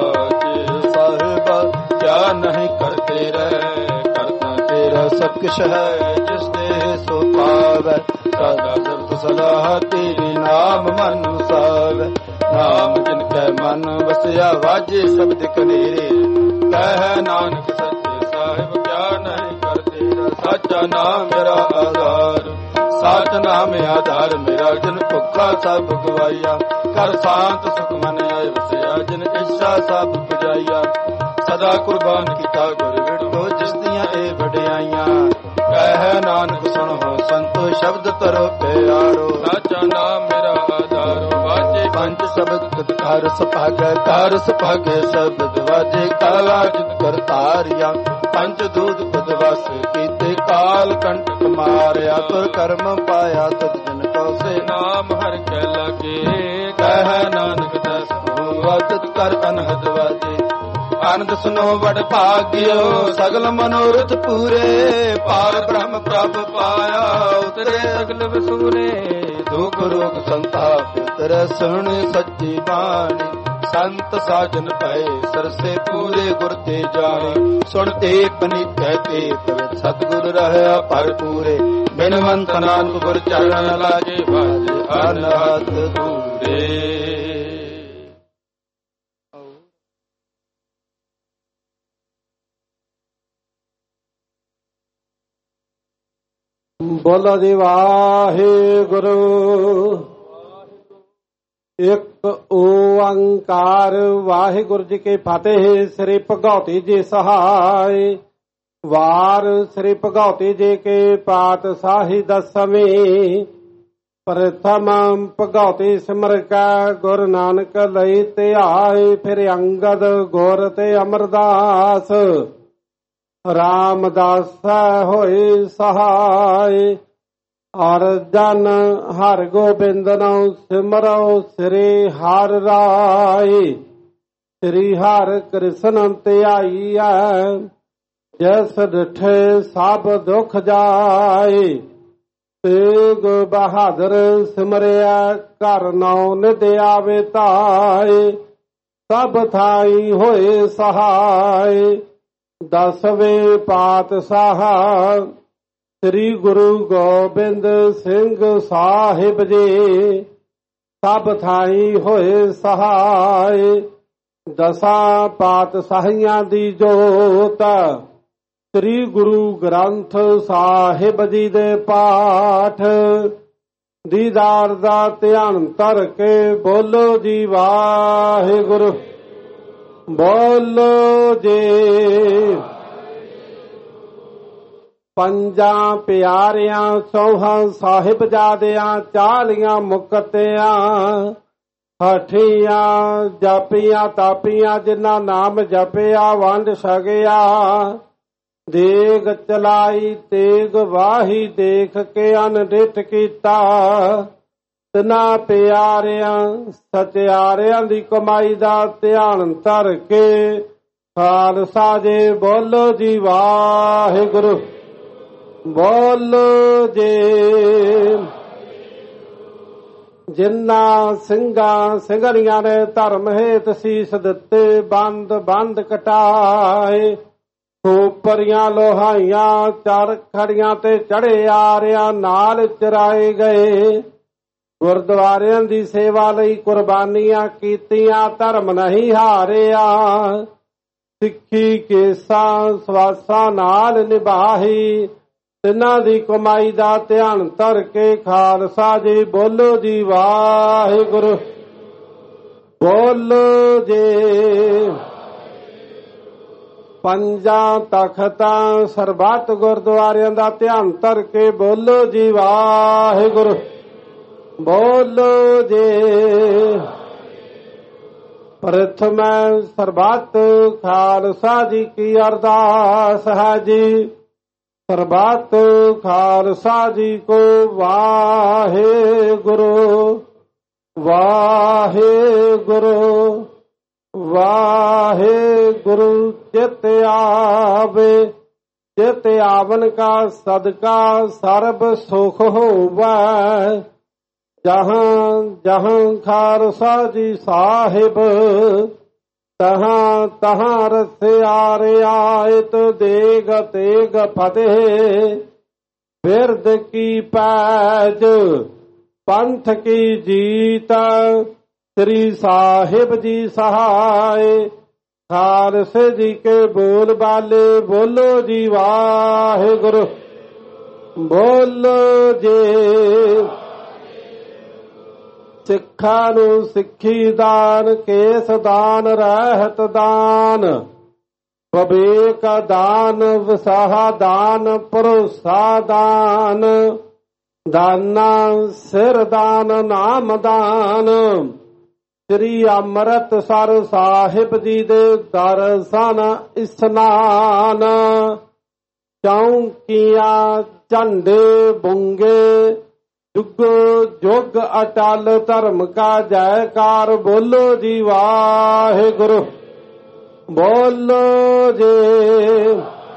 ਸਾਚੇ ਸਾਹਿਬਾ ਕਿਆ ਨਹੀਂ ਕਰਤੇ ਰਹਿ, ਕਰਤਾ ਤੇਰਾ ਸਭ ਕੁਛ ਹੈ, ਜਿਸ ਤੇ ਸੋ ਪਾਵੈ। ਸਦਾ ਸਰਤ ਸਲਾਹ ਤੇਰੀ, ਨਾਮ ਮਨ ਵਸਾਵੈ। ਨਾਮ ਜਿਨ ਕੈ ਮਨ ਵਸਿਆ, ਵਾਜੇ ਸ਼ਬਦ ਕਨੇਰੇ। ਕਹਿ ਨਾਨਕ ਸੱਚੇ ਸਾਹਿਬ ਕਿਆ ਨਹੀਂ ਕਰਤੇ। ਸਾਚਾ ਨਾਮ ਮੇਰਾ ਆਧਾਰ, ਸਾਚ ਨਾਮ ਆਧਾਰ ਮੇਰਾ। ਜਿਨ ਭੁੱਖਾ ਸਭ ਗਵਾਈਆ, ਕਰ ਸ਼ਾਂਤ ਸੁਖ ਮਨ ਆਏ ਵਸਿਆ। ਜਿਨ ਇੱਛਾ ਸਭ ਪੁਜਾਈਆ, ਸਦਾ ਕੁਰਬਾਨ ਕੀਤਾ ਗੁਰ ਵਿਟੋ, ਜਿਸ ਦੀਆਂ ਇਹ ਵਡਿਆਈਆਂ। ਕਹਿ ਨਾਨਕ ਸੁਣੋ ਸੰਤੋ, ਸ਼ਬਦ ਤਰੋ ਪਿਆਰੋ। ਸਾਚਾ ਨਾਮ ਮੇਰਾ ਆਧਾਰੋ, ਵਾਜੇ ਪੰਜ ਸ਼ਬਦ ਕਰ ਸੁਭਾਗੈ, ਕਰ ਸੁਭਾਗੈ ਸ਼ਬਦ ਵਾਜੇ। ਕਾਲਾ ਜਿਤ ਕਰਤਾਰਿਆ, ਪੰਜ ਦੂਤ ਪਦ ਵਸ ਕੀਤੇ। ਕਾਲ ਕੰਟਕ ਮਾਰਿਆ, ਤੁਰ ਕਰਮ ਪਾਇਆ ਤਤ ਜਨ ਕਉ ਸੇ। ਨਾਮ ਹਰਿ ਕੈ ਲਾਗੇ, ਕਹਿ ਨਾਨਕ ਦਸ ਹੋਆ, ਤਿਤ ਕਰ ਅਨਹਦ ਵਾਜੇ। ਆਨੰਦ ਸੁਨੋ ਵਡ ਭਾਗਿਓ, ਸਗਲ ਮਨੋਰਥ ਪੂਰੇ। ਪਾਰ ਬ੍ਰਹਮ ਪ੍ਰਭ ਪਾਇਆ, ਉਤਰੇ ਸਗਲ ਵਸੂਰੇ। ਦੁਖ ਰੋਗ ਸੰਤਾਪ ਉਤਰੈ, ਸੁਣੇ ਸੱਚੀ ਬਾਣੀ। ਸੰਤ ਸਾਜਨ ਪਏ ਸਰਸੇ, ਪੂਰੇ ਗੁਰ ਤੇ ਜਾਣੇ। ਸੁਣਤੇ ਪਨੀਤੈ ਤੇ ਪਵਿੱਤ, ਸਤਿਗੁਰ ਰਹਿਆ ਭਰਪੂਰੇ। ਬਿਨਵੰਤ ਨਾਨਕ ਗੁਰ ਚਰਨ ਲਾਗੇ, ਵਾਜੇ ਅਨਹਦ ਦੂਰੇ। ਬੋਲੋ ਜੀ ਵਾਹਿਗੁਰੂ। ਇੱਕ ਓੰਕਾਰ ਵਾਹਿਗੁਰੂ ਜੀ ਕੀ ਫਤਿਹ। ਸ੍ਰੀ ਭਗਉਤੀ ਜੀ ਸਹਾਇ। ਵਾਰ ਸ੍ਰੀ ਭਗਉਤੀ ਜੀ ਕੇ ਪਾਤਸ਼ਾਹੀ ਦਸਵੇਂ। ਪ੍ਰਥਮ ਭਗਉਤੀ ਸਿਮਰ ਕੈ, ਗੁਰੂ ਨਾਨਕ ਲਈ ਧਿਆਏ। ਫਿਰ ਅੰਗਦ ਗੁਰ ਤੇ ਅਮਰਦਾਸ, ਰਾਮਦਾਸ ਹੋਏ ਸਹਾਇ। ਔਰ ਜਨ ਹਰ ਗੋਬਿੰਦ ਨਉ ਸਿਮਰੋ, ਸ੍ਰੀ ਹਰਿ ਰਾਇ। ਸ੍ਰੀ ਹਰਿ ਕ੍ਰਿਸ਼ਨ ਧਿਆਈਐ, ਜਸ ਡਿਠੇ ਸਭ ਦੁਖ ਜਾਏ। ਤੇਗ ਬਹਾਦਰ ਸਿਮਰਿਆ, ਘਰ ਨਉ ਨਿਧ ਆਵੇ ਧਾਇ। ਸਭ ਥਾਈ ਹੋਏ ਸਹਾਇ। ਦਸਵੇਂ ਪਾਤਸ਼ਾਹ ਸ੍ਰੀ ਗੁਰੂ ਗੋਬਿੰਦ ਸਿੰਘ ਸਾਹਿਬ ਜੀ, ਸਭ ਥਾਈ ਹੋਏ ਸਹਾਇ। ਦਸਾਂ ਪਾਤਸ਼ਾਹੀਆਂ ਦੀ ਜੋਤ, ਸ੍ਰੀ ਗੁਰੂ ਗ੍ਰੰਥ ਸਾਹਿਬ ਜੀ ਦੇ ਪਾਠ। ਦੀਦਾਰ ਦਾ ਧਿਆਨ ਧਰ ਕੇ ਬੋਲੋ ਜੀ ਵਾਹਿਗੁਰੂ। ਬੋਲੋ ਜੀ। ਪੰਜਾਂ ਪਿਆਰਿਆਂ ਸੋਹਾਂ ਸਾਹਿਬਜ਼ਾਦਿਆਂ, 40 ਮੁਕਤਿਆਂ। ਹਠੀਆਂ ਜਪੀਆਂ ਤਾਪੀਆਂ, ਜਿਨ੍ਹਾਂ ਨਾਮ ਜਪਿਆ ਵੰਡ ਛਕਿਆ। ਦੇਗ ਚਲਾਈ ਤੇਗ ਵਾਹੀ, ਦੇਖ ਕੇ ਅਨਡਿਠ ਕੀਤਾ। ਤਿਨਾਂ ਪਿਆਰਿਆਂ ਸਚਿਆਰਿਆਂ ਦੀ ਕਮਾਈ ਦਾ ਧਿਆਨ ਧਰ ਕੇ ਖਾਲਸਾ ਜੀ ਬੋਲੋ ਜੀ ਵਾਹਿਗੁਰੂ। ਬੋਲੋ ਜੀ। ਜਿਨ੍ਹਾਂ ਸਿੰਘਾਂ ਸਿੰਘਣੀਆਂ ਨੇ ਧਰਮ ਹੇਤ ਸੀਸ ਦਿੱਤੇ, ਬੰਦ ਬੰਦ ਕਟਾਏ। ਖੋਪਰੀਆਂ ਲੋਹਾਈਆਂ ਚਰ ਖੜੀਆਂ ਤੇ ਚੜੇ ਆਰਿਆਂ, ਨਾਲ ਚਰਾਏ ਗਏ। ਗੁਰਦੁਆਰਿਆਂ ਦੀ ਸੇਵਾ ਲਈ ਕੁਰਬਾਨੀਆਂ ਕੀਤੀਆਂ, ਧਰਮ ਨਹੀਂ ਹਾਰਿਆ। ਸਿੱਖੀ ਕੇਸਾਂ ਸਵਾਸਾਂ ਨਾਲ ਨਿਭਾਹੀ, ਤਿੰਨਾਂ ਦੀ ਕਮਾਈ ਦਾ ਧਿਆਨ ਧਰ ਕੇ ਖਾਲਸਾ ਜੀ ਬੋਲੋ ਜੀ ਵਾਹਿਗੁਰੂ। ਬੋਲੋ ਜੀ। ਪੰਜਾਂ ਤਖਤਾਂ ਸਰਬੱਤ ਗੁਰਦੁਆਰਿਆਂ ਦਾ ਧਿਆਨ ਧਰ ਕੇ ਬੋਲੋ ਜੀ ਵਾਹਿਗੁਰੂ। ਬੋਲੋ ਜੀ। ਪ੍ਰਥਮੈ ਸਰਬੱਤ ਖਾਲਸਾ ਜੀ ਕੀ ਅਰਦਾਸ ਹੈ ਜੀ। ਸਰਬੱਤ ਖਾਲਸਾ ਜੀ ਕੋ ਵਾਹਿਗੁਰੂ ਵਾਹਿਗੁਰੂ ਵਾਹਿਗੁਰੂ। ਚਿਤ ਆਵੇ ਚਿਤ ਆਵਨ ਕਾ ਸਦਕਾ ਸਰਬ ਸੁਖ ਹੋਵੈ। ਜਹਾਂ ਜਹਾਂ ਖਾਲਸਾ ਜੀ ਸਾਹਿਬ, ਤਹਾਂ ਤਹਾਂ ਰਸਿਆ ਰਿਆਇਤ ਦੇਗ ਤੇਗ ਫਤਿਹ। ਬਿਰਦ ਕੀ ਪੈਜ ਪੰਥ ਕੀ ਜੀਤ, ਸ੍ਰੀ ਸਾਹਿਬ ਜੀ ਸਹਾਇ। ਖਾਲਸੇ ਜੀ ਕੇ ਬੋਲ ਬਾਲੇ ਬੋਲੋ ਜੀ ਵਾਹਿਗੁਰੂ। ਬੋਲੋ ਜੀ। ਸਿੱਖਾਂ ਨੂੰ ਸਿੱਖੀ ਦਾਨ, ਕੇਸ ਦਾਨ, ਰਹਿਤ ਦਾਨ, ਵਿਵੇਕ ਦਾਨ, ਵਿਸਾਹਾ ਦਾਨ, ਭਰੋਸਾ ਦਾਨ, ਦਾਨਾ ਸਿਰ ਦਾਨ, ਨਾਮ ਦਾਨ। ਸ੍ਰੀ ਅੰਮ੍ਰਿਤਸਰ ਸਾਹਿਬ ਜੀ ਦੇ ਦਰਸ਼ਨ ਇਸ਼ਨਾਨ, ਚੌਂਕੀਆਂ ਝੰਡੇ ਬੁੰਗੇ, ਜੁਗ ਜੁਗ ਅਟਲ ਧਰਮ ਕਾ ਜੈਕਾਰ। ਬੋਲੋ ਜੀ ਵਾਹਿਗੁਰੂ। ਬੋਲੋ ਜੀ।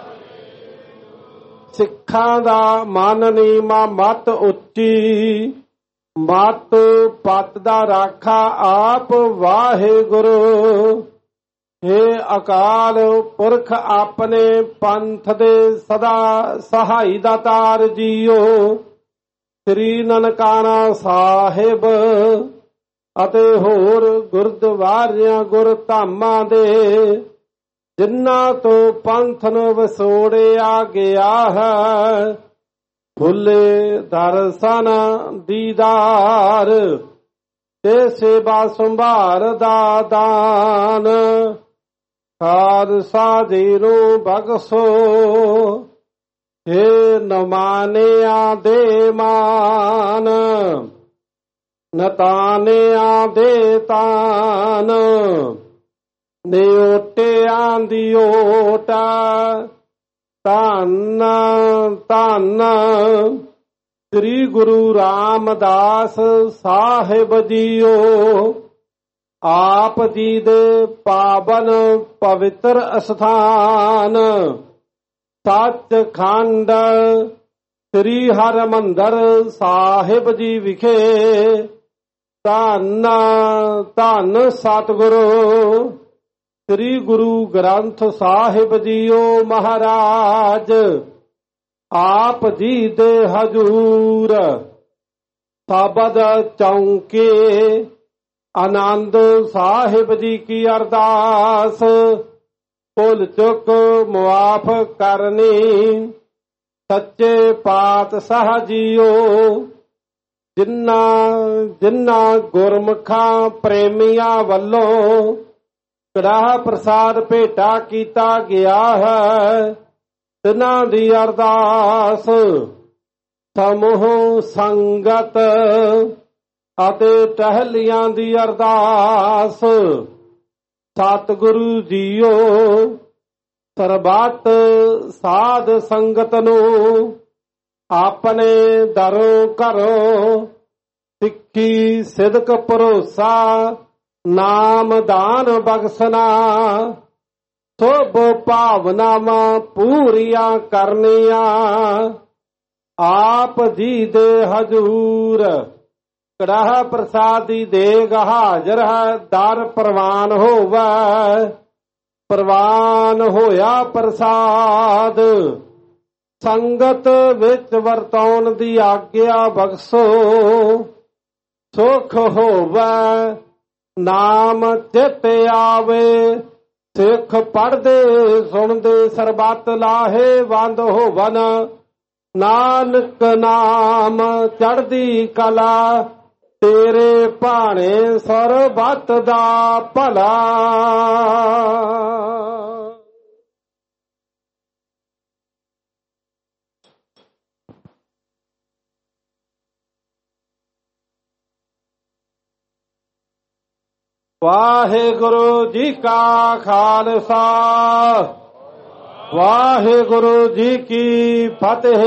ਸਿੱਖਾਂ ਦਾ ਮਨ ਨੀਵਾਂ, ਮਤ ਉੱਚੀ, ਮਤ ਪਤ ਦਾ ਰਾਖਾ ਆਪ ਵਾਹਿਗੁਰੂ। ਹੇ ਅਕਾਲ ਪੁਰਖ ਆਪਣੇ ਪੰਥ ਦੇ ਸਦਾ ਸਹਾਈ ਦਾਤਾਰ ਜੀਓ। ਸ੍ਰੀ ਨਨਕਾਣਾ ਸਾਹਿਬ ਅਤੇ ਹੋਰ ਗੁਰਦੁਆਰਿਆਂ ਗੁਰਧਾਮਾਂ ਦੇ, ਜਿਨ੍ਹਾਂ ਤੋਂ ਪੰਥ ਨੂੰ ਵਿਛੋੜਿਆ ਗਿਆ ਹੈ, ਫੁੱਲੇ ਦਰਸ਼ਨ ਦੀਦਾਰ ਤੇ ਸੇਵਾ ਸੰਭਾਲ ਦਾ ਦਾਨ। ਖਾਲਸਾ ਜੀ ਨੂੰ ਬਖਸ਼ੋ, ਹੇ ਨਮਾਨਿਆਂ ਦੇ ਮਾਨ, ਨਤਾਨਿਆਂ ਦੇ ਤਾਨ, ਨਿਓਟਿਆਂ ਦੀ ਓਟ। ਧੰਨ ਧੰਨ ਸ੍ਰੀ ਗੁਰੂ ਰਾਮਦਾਸ ਸਾਹਿਬ ਜੀਓ। ਆਪ ਜੀ ਦੇ ਪਾਵਨ ਪਵਿੱਤਰ ਅਸਥਾਨ ਸੱਚਖੰਡ ਸ੍ਰੀ ਹਰਿਮੰਦਰ ਸਾਹਿਬ ਜੀ ਵਿਖੇ ਧੰਨ ਧੰਨ ਸਤਿਗੁਰੂ ਸ੍ਰੀ ਗੁਰੂ ਗ੍ਰੰਥ ਸਾਹਿਬ ਜੀਓ ਮਹਾਰਾਜ ਆਪ ਜੀ ਦੇ ਹਜੂਰ ਸ਼ਬਦ ਚੌਂਕੇ ਆਨੰਦ ਸਾਹਿਬ ਜੀ ਕੀ ਅਰਦਾਸ ਭੁੱਲ ਚੁੱਕ ਮੁਆਫ ਕਰਨੀ ਸੱਚੇ ਪਾਤਸ਼ਾਹ ਜੀਓ ਜਿਨ੍ਹਾਂ ਗੁਰਮੁਖਾਂ ਪ੍ਰੇਮੀਆਂ ਵੱਲੋਂ ਕੜਾਹ ਪ੍ਰਸਾਦ ਭੇਟਾ ਕੀਤਾ ਗਿਆ ਹੈ ਤਿਨਾਂ ਦੀ ਅਰਦਾਸ ਸਮੂਹ ਸੰਗਤ ਅਤੇ ਟਹਿਲੀਆਂ ਦੀ ਅਰਦਾਸ ਸਤਿਗੁਰੂ ਜੀਓ ਸਰਬੱਤ ਸਾਧ ਸੰਗਤ ਨੂੰ ਆਪਣੇ ਦਰੋਂ ਘਰੋਂ ਸਿੱਖੀ ਸਿਦਕ ਭਰੋਸਾ ਨਾਮ ਦਾਨ ਬਖਸ਼ਣਾ ਸਭ ਭਾਵਨਾਵਾਂ ਪੂਰੀਆਂ ਕਰਨੀਆਂ ਆਪ ਜੀ ਦੇ ਹਜੂਰ ਕੜਾਹ ਪ੍ਰਸਾਦ ਦੀ ਦੇਗ ਹਾਜ਼ਰ ਹੈ ਦਰ ਪ੍ਰਵਾਨ ਹੋਵੇ ਪ੍ਰਵਾਨ ਹੋਇਆ ਪ੍ਰਸਾਦ ਸੰਗਤ ਵਿੱਚ ਵਰਤਾਉਣ ਦੀ ਆਗਿਆ ਬਖਸ਼ੋ ਸੁਖ ਹੋਵੇ ਨਾਮ ਚਿਤ ਆਵੇ। ਸਿੱਖ ਪੜ੍ਹਦੇ ਸੁਣਦੇ ਸਰਬੱਤ ਲਾਹੇ ਵੰਦ ਹੋਵਨ। ਨਾਨਕ ਨਾਮ ਚੜ੍ਹਦੀ ਕਲਾ ਤੇਰੇ ਭਾਣੇ ਸਰਬੱਤ ਦਾ ਭਲਾ। ਵਾਹਿਗੁਰੂ ਜੀ ਕਾ ਖਾਲਸਾ ਵਾਹਿਗੁਰੂ ਜੀ ਕੀ ਫਤਿਹ।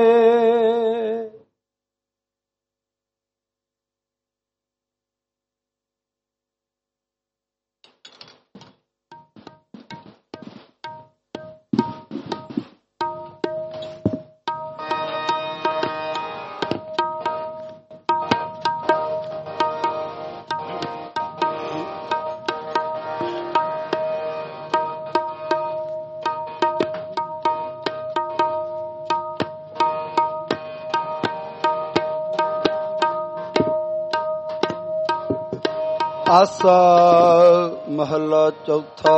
ਆਸਾ ਮਹਲਾ ਚੌਥਾ।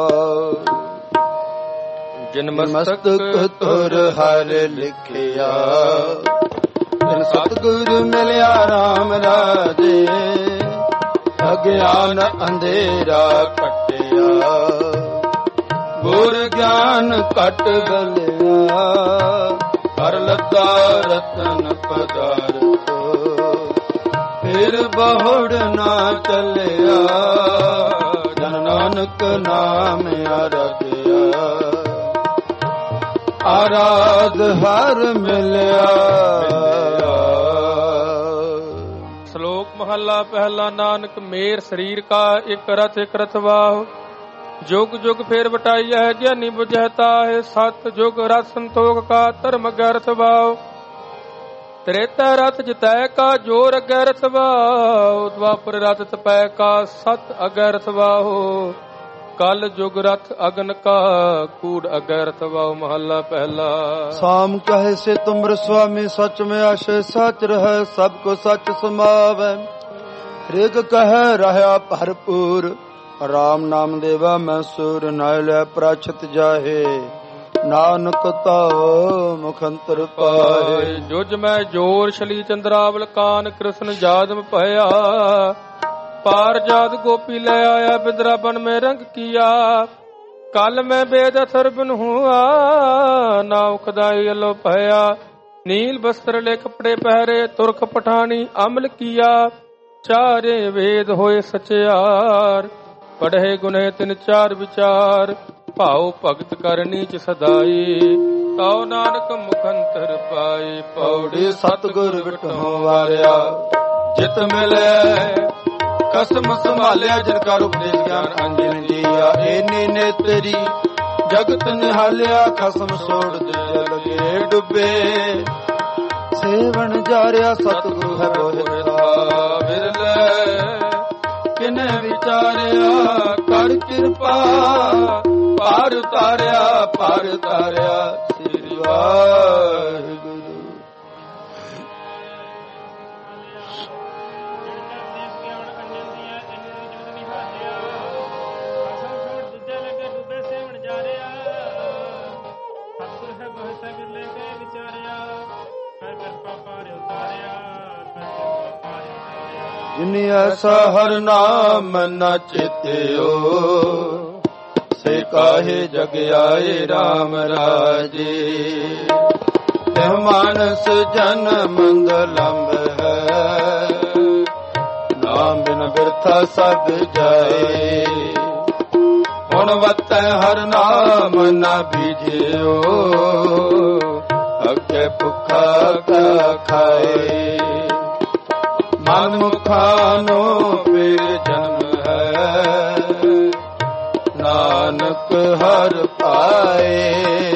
ਜਿਨ ਮਸਤਕ ਤੁਰ ਹਰ ਲਿਖਿਆ। ਜਿਨ ਸਤਿਗੁਰ ਮਿਲਿਆ ਰਾਮ ਰਾਜੇ। ਅਗਿਆਨ ਅੰਧੇਰਾ ਕੱਟਿਆ। ਗੁਰ ਗਿਆਨ ਘਟ ਗਲਿਆ। ਹਰ ਲੱਗਾ ਰਤਨ ਪਦਾਰਥ। ਫਿਰ ਬਹੁੜ ਨਾ ਚੱਲਿਆ। ਜਨ ਨਾਨਕ ਨਾਮ ਆਰਾਧਿਆ। ਆਰਾਧ ਹਰ ਮਿਲਿਆ। ਸ਼ਲੋਕ ਮਹੱਲਾ ਪਹਿਲਾ। ਨਾਨਕ ਮੇਰ ਸਰੀਰ ਕਾ ਇਕ ਰਥ ਇਕ ਰਥਵਾਹੁ। ਜੁਗ ਜੁਗ ਫੇਰ ਵਟਾਈ ਹੈ ਗਿਆਨੀ ਬੁਝੈ ਤਾਹਿ। ਸਤ ਜੁਗ ਰਥ ਸੰਤੋਖ ਕਾ ਧਰਮ ਅਗੈ ਰਥਵਾਹੁ। ਤ੍ਰੇਤਾ ਰਥ ਜਿਤੈ ਕਾ ਜੋਰ ਅਗੈ ਰਥਵਾਹੁ। ਦੁਆਪਰ ਰਥ ਤਪੈ ਕਾ ਸਤ ਅਗੈ ਰਥਵਾਹੁ। ਕਲ ਜੁਗ ਰਥ ਅਗਨ ਕਾ ਕੂੜ ਅਗੈ ਰਥਵਾਹੁ। ਮਹੱਲਾ ਪਹਿਲਾ। ਸਾਮ ਕਹੇ ਸੇ ਤੁਮਰ ਸੁਆਮੀ ਸਚ ਮੈਂ ਆਸ਼ੇ ਸਚ ਰਹਿ। ਸਭ ਕੋ ਸਚ ਸਮਾਵੈ। ਰਿਗ ਕਹਿ ਰਹਾ ਭਰਪੂਰ। ਰਾਮ ਨਾਮ ਦੇਵਾ ਮੈਂ ਸੁਰ ਨਾਇ ਲੈ ਪ੍ਰਾਛਤ ਜਾਹੇ। ਨਾਨਕ ਤਾ ਮੁਖੰਤਰ ਪਾਏ। ਜੁਜ ਮੈਂ ਜੋਰ ਸ਼ਲੀ ਚੰਦਰਾਵਲ ਕਾਨ ਕ੍ਰਿਸ਼ਨ ਜਾਦਮ ਭਇਆ। ਪਾਰ ਜਾਦ ਗੋਪੀ ਲੈ ਆਇਆ ਬਿਦਰਾ ਬਨ ਮੈਂ ਰੰਗ ਕੀਆ। ਕਲ ਮੈਂ ਬੇਦ ਅਥਰ ਬਨ ਹੁਆ। ਨਾਉ ਖਦਾਈ ਅਲੋ ਭਇਆ। ਨੀਲ ਬਸਤਰ ਲੈ ਕਪੜੇ ਪਹਿਰੇ ਤੁਰਖ ਪਠਾਣੀ ਅਮਲ ਕੀਆ। ਚਾਰੇ ਵੇਦ ਹੋਏ ਸਚਿਆਰ। ਪੜ੍ਹੇ ਗੁਨੇ ਤਿਨ ਚਾਰ ਵਿਚਾਰ। ਭਾਉ ਭਗਤ ਕਰਨੀ ਚ ਸਦਾਈ। ਤਉ ਨਾਨਕ ਮੁਖੰਤਰ ਪਾਈ। ਪੌੜੀ ਸਤਿਗੁਰ ਵਿਟਹੁ ਵਾਰਿਆ। ਜਿਤ ਮਿਲਿਆ ਕਸਮ ਸੰਭਾਲਿਆ। ਜਿਨ ਕਾ ਉਪਦੇਸ਼ ਗਿਆਨ ਅੰਜਨ ਜੀਆ। ਏਨੀ ਨੇ ਤੇਰੀ ਜਗਤ ਨਿਹਾਲਿਆ। ਖਸਮ ਛੋੜ ਦੇ ਲਗੇ ਡੁੱਬੇ। ਸੇਵਨ ਜਾਰਿਆ ਸਤਿਗੁਰੂ ਹੈ ਬੋਹਿਆ। ਵਿਰਲੇ ਕਿਨੇ ਵਿਚਾਰਿਆ। ਕਰ ਕਿਰਪਾ ਪਾਰ ਉਤਾਰਿਆ ਪਾਰ ਉਤਾਰਿਆ। ਸ੍ਰੀ ਵਾਹਿਗੁਰੂ। ਜਿਨ ਐਸਾ ਹਰ ਨਾਮ ਨ ਚੇਤਿਓ। ਸੇ ਕਾਹੇ ਜਗ ਆਏ ਰਾਮ ਰਾਜੇ। ਤਿਹ ਮਾਨਸ ਜਨਮ ਦੁਲੰਭ ਹੈ। ਨਾਮ ਬਿਨ ਬਿਰਥਾ ਸਭ ਜਾਏ। ਹੁਣ ਵਤੈ ਹਰ ਨਾਮ ਨ ਬੀਜਿਓ। ਅੱਗੇ ਭੁੱਖਾ ਕਾ ਖਾਏ। ਮਨ ਮੁਖਾਨੋ ਫਿਰ ਜਨਮ ਹੈ। ਨਾਨਕ ਹਰ ਪਾਏ।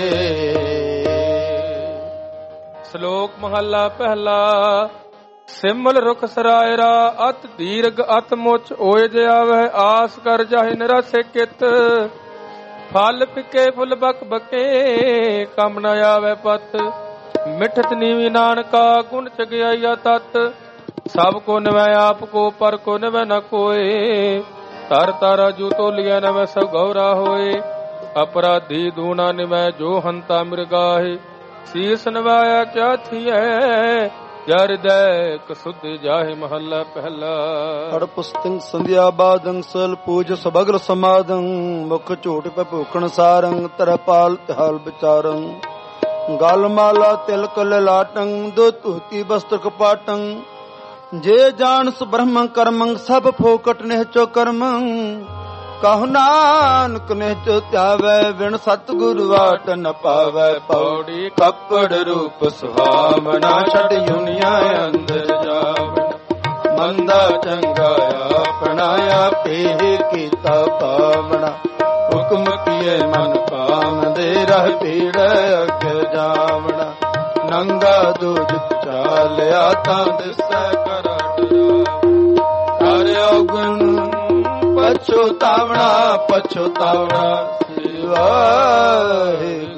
ਸ਼ਲੋਕ ਮਹੱਲਾ ਪਹਿਲਾ। ਸਿਮਲ ਰੁਖ ਸਰਾਇਰਾ। ਅਤ ਦੀਰਘ ਅਤ ਮੁਚ ਓਏ ਜਿਆਵੈ। ਆਸ ਕਰ ਜਾਹਿ ਨਿਰਾਸੇ ਕਿਤ। ਫਲ ਫਿਕੇ ਫੁੱਲ ਬਕ ਬਕੇ। ਕੰਮ ਨ ਆਵੇ ਪਤ। ਮਿਠਤ ਨੀਵੀ ਨਾਨਕਾ ਗੁਣ ਚਗਿਆਈਆ ਤਤ। ਸਭ ਕੋ ਨਿਵੈ ਆਪ ਕੋ, ਪਰ ਕੋ ਨਿਵੈ ਨ ਕੋਏ। ਤਰ ਤਾਰਾ ਜੂ ਤੋਲੀਆ ਨਵੈ ਸਭ ਗੌਰਾ ਹੋਏ। ਅਪਰਾਧੀ ਦੂਣਾ ਨਿਵੈ ਜੋ ਹੰਤਾ ਮਿਰਗਾਹੇ। ਸੀਸ ਨਵਾਇਆ ਚਾਥੀਐ ਜਰਦੈ ਕਸੁਧ ਜਾਹਿ ਮਹੱਲਾ ਪਹਿਲਾ। ਹੜ ਪੁਸਤਿੰ ਸੰਧਿਆ ਬਾਦੰ ਸਲ ਪੂਜ ਸਬਗਲ ਸਮਾਦੰ। ਮੁਖ ਝੂਠ ਪੈ ਭੂਖਣ ਸਾਰੰ ਤਰਪਾਲ ਤਿਹਾਲ ਵਿਚਾਰੰ। ਗਲ ਮਾਲਾ ਤਿਲਕ ਲਲਾਟੰ ਦੋ ਧੂਤੀ ਬਸਤਰ ਕਪਾਟੰ। ਜੇ ਜਾਣਸ ਬ੍ਰਹਮੰ ਕਰਮੰ ਸਭ ਫੋਕਟ ਨਿਹਚੋ ਕਰਮੰ। ਕਹੁ ਨਾਨਕ ਨਿਹਚੋ ਧਿਆਵੈ ਬਿਨ ਸਤਿਗੁਰੂ ਵਾਟ ਨ ਪਾਵੈ। ਪੌੜੀ ਕੱਪੜ ਰੂਪ ਸੁਹਾਵਣਾ ਛੱਡ ਯੁਨੀਆਂ ਅੰਦਰ ਜਾਵਣ। ਮੰਦਾ ਚੰਗਾ ਆਪਣਾ ਆਪੇ ਕੀਤਾ ਪਾਵਣਾ। ਹੁਕਮ ਕੀਏ ਮਨ ਪਾਵੰਦੇ ਰਹਿ ਪੀੜ ਅੱਗੇ ਜਾਵਣਾ। ਨੰਗਾ ਦੂਜ ਚਾਲਿਆ ਤਾਂ ਦਿਸੈ ਕਰ ਔਗਣ। ਪਛੋਤਾਵਣਾ ਪਛੋਤਾਵਣਾ ਸ੍ਰੀ ਵਾਹਿਗੁਰੂ।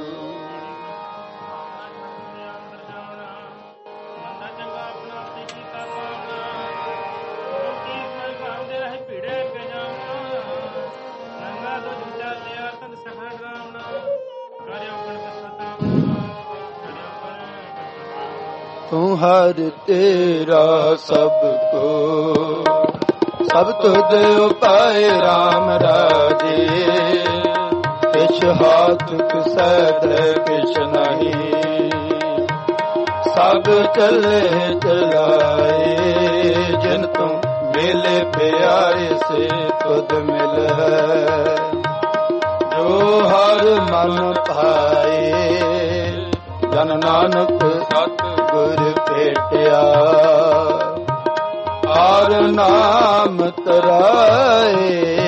ਤੂੰ ਹਰ ਤੇਰਾ ਸਭ ਕੋ ਸਭ ਤੁਧ ਉਪਾਏ ਰਾਮ ਰਾਜੇ। ਕਿਛ ਹਾਥ ਕਿਸੈ ਦੇ ਕਿਛ ਨਹੀਂ। ਸਭ ਚਲੇ ਚਲਾਏ ਜਿਨ ਤੂੰ ਮੇਲੇ ਪਿਆਰੇ ਸੇ ਤੁਧ ਮਿਲ। ਜੋ ਹਰ ਮਨ ਭਾਏ ਜਨ ਨਾਨਕ ਸਤ ਗੁਰ ਭੇਟਿਆ। ਹਰ ਨਾਮ ਤਰਾਏ।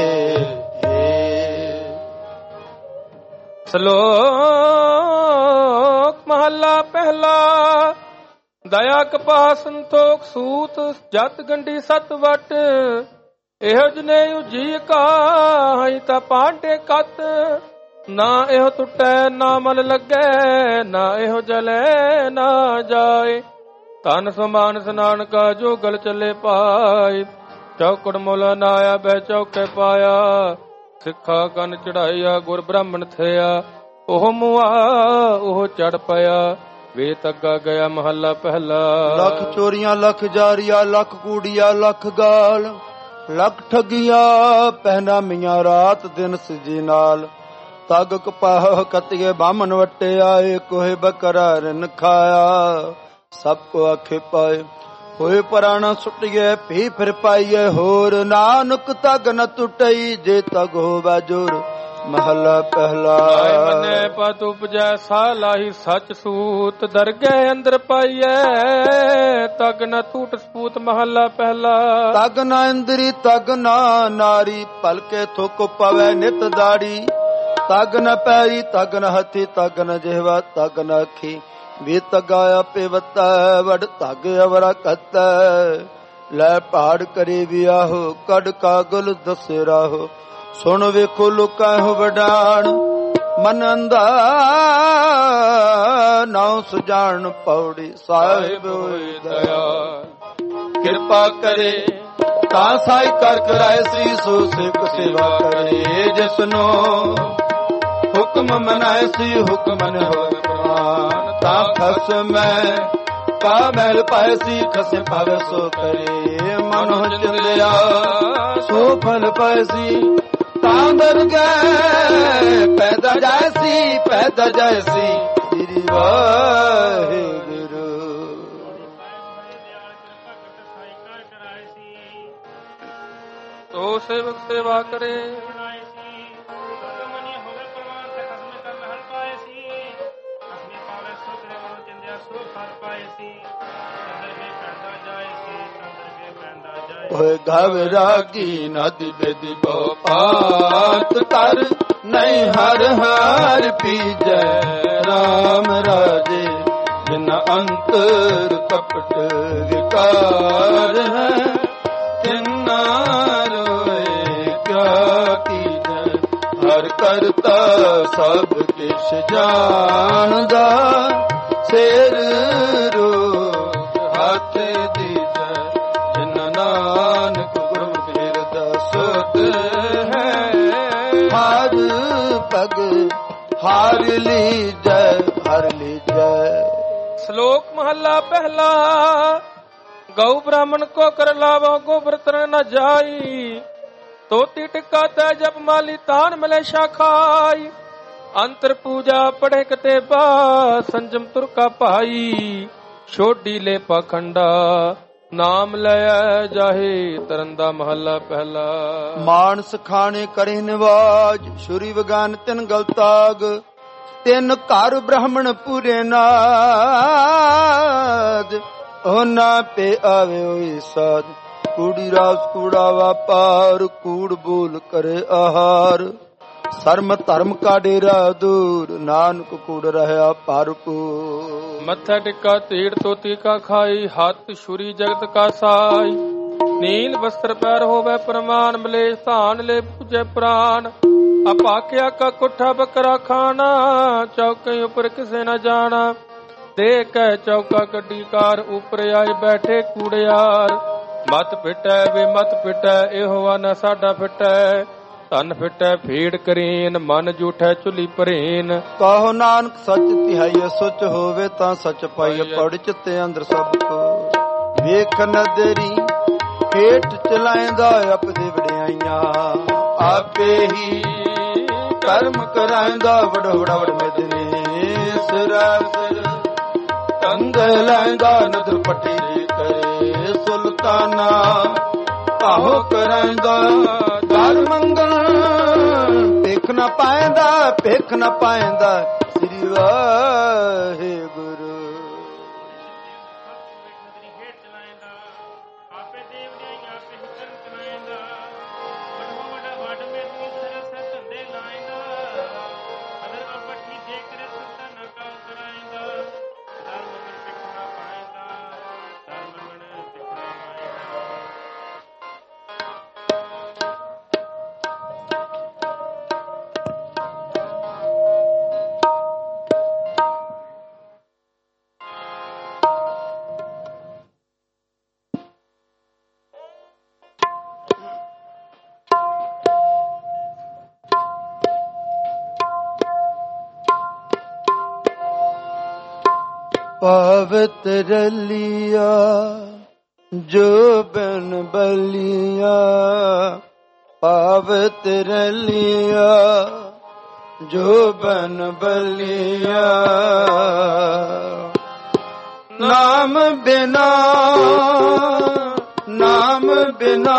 ਸ਼ਲੋਕ ਮਹੱਲਾ ਪਹਿਲਾ। ਦਇਆ ਕਪਾ ਸੰਤੋਖ ਸੂਤ ਜਤ ਗੰਢੀ ਸਤ ਵਟ। ਇਹੋ ਜਨੇ ਉਜੀ ਕਾਹੀ ਤਾਂ ਪਾਂਡੇ ਕਤ। ਨਾ ਇਹੋ ਟੁੱਟੈ ਨਾ ਮਲ ਲੱਗੈ। ਨਾ ਇਹੋ ਜਲੇ ਨਾ ਜਾਏ। ਧਨ ਸਮਾਨਸ ਨਾਨਕਾ ਜੋ ਗਲ ਚੱਲੇ ਪਾਏ। ਚੌਕੜ ਮੁਲ ਨਾਇਆ ਬੈ ਚੌਕੇ ਪਾਇਆ। ਸਿੱਖਾ ਕੰਨ ਚੜਾਇਆ ਗੁਰ ਬ੍ਰਾਹਮਣ ਥਿਆ। ਉਹ ਮੁਆ ਉਹ ਚੜ ਪਿਆ। ਵੇਤ ਅੱਗਾ ਗਿਆ ਮਹੱਲਾ ਪਹਿਲਾ। ਲੱਖ ਚੋਰੀਆਂ ਲੱਖ ਜਾਰੀਆ ਲੱਖ ਕੂੜੀਆ ਲੱਖ ਗਾਲ। ਲੱਖ ਠਗੀਆਂ ਪਹਿਨਾ ਮੀਆਂ ਰਾਤ ਦਿਨ ਸਜੀ ਨਾਲ। ਤਗ ਕਪਾਹ ਕਤੀਏ ਬਾਮਨ ਵਟੇ ਆਏ। ਕੋਹੇ ਬਕਰਾ ਰਨ ਖਾਇਆ ਸਭ ਕੋ ਆਖੇ ਪਾਏ। ਹੋਏ ਪੁਰਾਣਾ ਸੁਟਿਏ ਭੀ ਫਿਰ ਪਾਈਏ ਹੋਰ। ਨਾਨਕ ਤਗ ਨ ਟੁੱਟਈ ਜੇ ਤਗ ਹੋਵੇ ਜੋਰ ਮਹੱਲਾ ਪਹਿਲਾ। ਮਨੇ ਪਤ ਉਪਜੈ ਸਾ ਲਾਹੀ ਸਚ ਸੂਤ। ਦਰਗਹਿ ਅੰਦਰ ਪਾਈਐ ਤਗ ਨ ਟੂਟ ਸਪੂਤ ਮਹੱਲਾ ਪਹਿਲਾ। ਤਗ ਨ ਇੰਦਰੀ ਤਗ ਨ ਨਾਰੀ ਭਲਕੇ ਥੁਕ ਪਵੈ ਨਿਤ ਦਾੜੀ। ਤਗ ਨ ਪੈਰੀ ਤਗ ਨ ਹੱਥੀ ਤਗ ਨ ਜਿਹਵਾ ਤਗ ਨ ਅੱਖੀ। ਵੀ ਤਗਾ ਆਪੇ ਵਤੈ ਵਡ ਧਗ ਅਵਰਾ ਕਤੈ। ਲੈ ਪਹਾੜ ਕਰੇ ਵਿਆਹੋ ਕੜ ਕਾਗਲ ਦਸੇ ਰਾਹੋ। ਸੁਣ ਵੇਖੋ ਲੋਕਾਂ ਹੋ ਵਡਾਣ ਮਨ ਅੰਧਾ ਨਾਉ ਸੁਜਾਨ ਪੌੜੀ। ਸਾਹਿਬ ਹੋਏ ਦਇਆ ਕਿਰਪਾ ਕਰੇ ਤਾਂ ਸਾਈ ਕਰ ਕਰਾਏ ਸੀ। ਸੋ ਸਿੱਖ ਸੇਵਾ ਕਰੇ ਜਿਸਨੋ ਹੁਕਮ ਮਨਾਏ ਸੀ। ਹੁਕਮ ਨ ਹੋਏ ਪ੍ਰਵਾਨ ਤਾਂ ਖਸ ਮੈਂ ਕਾ ਮਹਿਲ ਪਾਏ ਸੀ। ਖਸੇ ਪਾਵੇ ਸੋ ਕਰੇ ਮਨੋ ਚੰਦਿਆ ਸੋ ਫਲ ਪਾਏ ਸੀ। ਤਾਂ ਦਰ ਗਏ ਪੈਦਾ ਜਾਏ ਸੀ ਪੈਦਾ ਜਾਏ ਸੀ। ਸ੍ਰੀ ਵਾਹਿਗੁਰੂ। ਤੋ ਸੇਵਕ ਸੇਵਾ ਕਰੇ ਹੋਏ ਘਬਰਾਗੀ ਨਦੀ ਬੇਦੀ ਪਾਤ ਕਰ। ਨਹੀਂ ਹਰ ਹਰ ਪੀਜੈ ਰਾਮ ਰਾਜੇ। ਜਿਨ ਅੰਤਰ ਕਪਟ ਵਿਕਾਰ ਹੈ ਤਿਨਾ ਰੋਏ ਕਿਆ ਕੀਜੈ। ਹਰ ਕਰਤਾ ਸਭ ਕਿਛ ਜਾਣਦਾ। ਸਿਰ ਰੋ ਹੱਥ ਦੀਜੈ पग हार लीजै हर लीजै। श्लोक महला पहला। गौ ब्राह्मण को कर लावो गोबर तर न जाई, तोती टिक्का तै जप माली तान मिले शाखाई। अंतर पूजा पढ़े कतेबा संजम तुर का भाई, छोड़ी ले पाखंडा नाम लिया जाहे तरंदा महला पहला। मानस खाने करे निवाज छुरी वगान तिन गलताग, तिन घर ब्राह्मण पूरे नाद। ओना पे आवे ओई साध कूड़ी रास कूड़ा व्यापार, कूड़ बोल करे आहार। शर्म धर्म का डेरा दूर, नानक कूड़ रहा भरपूर। मत्था टिक्का तीर तोती का खाई, हाथ छुरी जगत का साई। नील वस्त्र पैर होवे प्रमाण, मले स्थान ले पूजे प्राण। अपाक्या का कुठा बकरा खाना, चौके ऊपर किसे न जाना। देख चौका कड्डी कार, ऊपर आए बैठे कूड़ियार। मत पिटै वे मत पिटै, एहोवा न साडा फिटै। तन फिटै फीड़ करीन, मन जूठै चुली परीन। कहो नानक सच तिहाई सुच होवे, तां सच पाई पड़ चित्ते अंदर सब को। ਵੇਖ ਨਦਰੀ ਹੇਠ ਚਲਾਇਂਦਾ ਆਪਦੇ ਵਡਿਆਈਆਂ, ਆਪੇ ਹੀ ਕਰਮ ਕਰਾਇਂਦਾ ਵਡੋ ਵਡਾ ਵਡ ਮੇਦਨੇ। ਸਿਰਾਸਰ ਕੰਗ ਲੈਂਦਾ ਨਦਰ ਪੱਟੀ ਕਰੇ ਸੁਲਤਾਨਾ, ਆਹੋ ਕਰਾਇਂਦਾ ਦਰ ਮੰਗਲ। ਭੇਖ ਨਾ ਪਾਇਂਦਾ ਭੇਖ ਨਾ ਪਾਇਂਦਾ ਸ੍ਰੀ ਵਾਹਿਗੁਰੂ। पवित्र लिया जो बन बलिया, पवित्र लिया जो बन बलिया। नाम बिना नाम बिना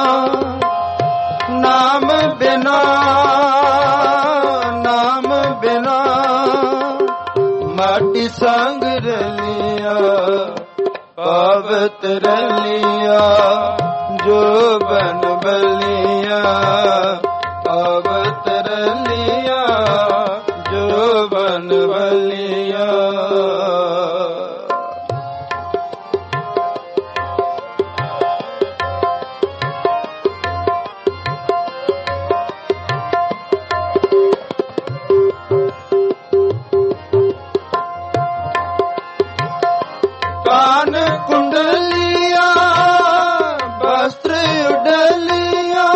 नाम बिना नाम बिना माटी संग रलिया, पवित्र लिया जो बन बलिया, पवित्र लिया जो बन बलिया। कान कुंडलिया वस्त्र उडलिया,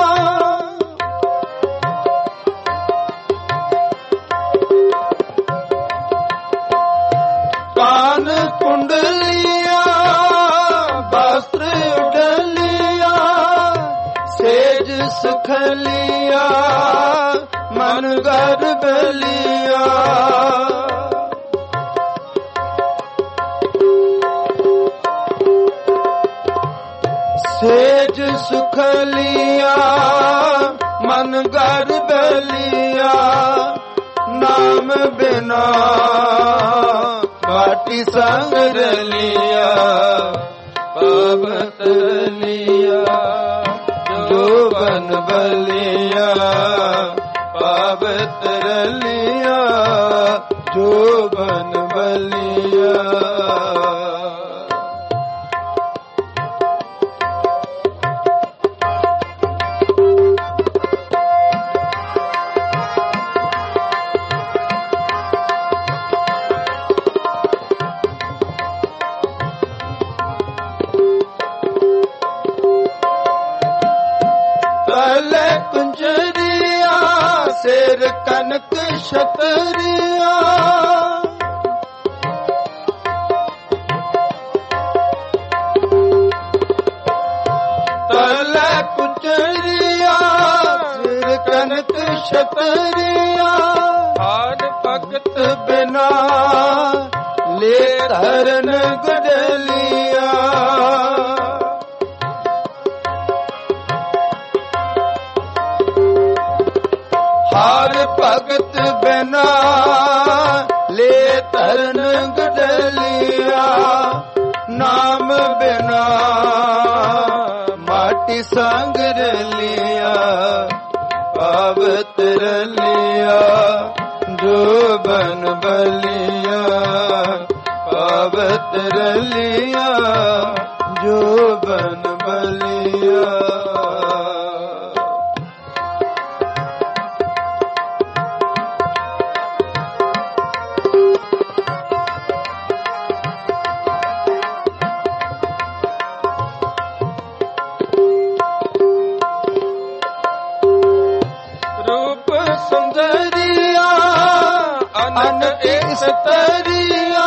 कान कुंडलिया वस्त्र उडलिया। सेज सुखलिया मन गर्भ लिया, सेज सुख लिया मन गर्भ लिया। नाम बिना माटी संग रलिया, पवित्र लिया जो बन बलिया, पवित्र लिया जो बन बलिया। कुंजरिया सिर कन ਕਨਕ ਛਤਰੀਆ ਤਲੇ ਕੁਚਰੀਆ ਸਿਰ ਕਨਕ ਛਤਰੀਆ ਹਰ ਭਗਤ ਬਿਨਾ ਲੈ ਧਰਨ ਗਡਲੀਆ ਹਰ ਭਗਤ ਬਿਨਾ ਲੈ ਧਰਨ ਗਡਲੀਆ ਨਾਮ ਬਿਨਾ ਮਾਟੀ ਸੰਗ ਰਲਿਆ ਪਾਵਤ ਰਲਿਆ ਜੋ ਬਨ ਬਲਿਆ ਪਾਵਤ ਰਲਿਆ ਜੋ ਬਨ ਬਲਿਆ ਅਨ ਇਸਤਰੀਆ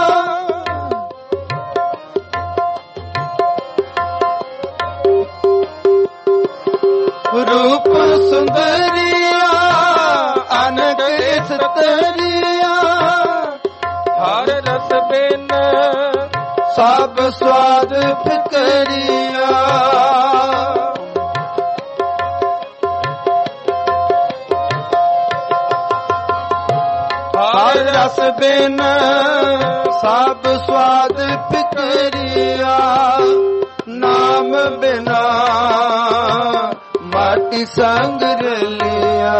ਰੂਪ ਸੁੰਦਰੀਆ ਅਨ ਇਸਤਰੀਆ ਹਰ ਰਸ ਬਿਨ ਸਭ ਸਵਾਦ ਫਿਕਰੀਆ ਹਰ ਰਸ ਬਿਨ ਸਭ ਸਵਾਦ ਫਿਕਰੀਆ ਨਾਮ ਬਿਨਾ ਮਾਟੀ ਸੰਗ ਰਲਿਆ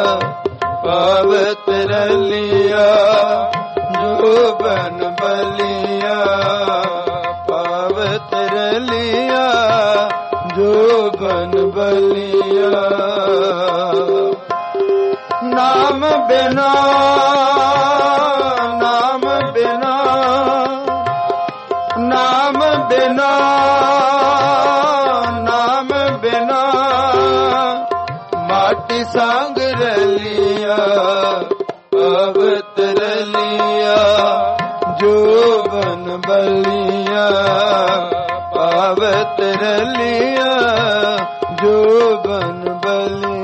ਪਾਵਤ ਰਲਿਆ ਜੋ ਬਨ ਬਲਿਆ ਪਾਵਤ ਰਲਿਆ ਜੋ ਬਨ ਬਲਿਆ ਨਾਮ ਬਿਨਾ ਨਾਮ ਬਿਨਾ ਨਾਮ ਬਿਨਾ ਨਾਮ ਬਿਨਾ ਮਾਟੀ ਸੰਗ ਰਲਿਆ ਪਾਵਤ ਰਲਿਆ ਜੋ ਬਨ ਬਲਿਆ ਪਾਵਤ ਰਲਿਆ ਜੋ ਬਨ ਬਲਿਆ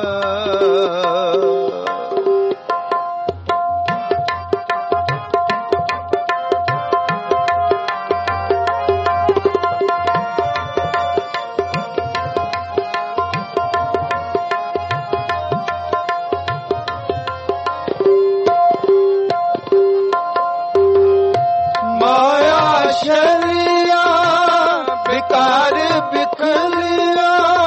ਛਲਿਆ ਬਿਕਾਰ ਬਿਖਲਿਆ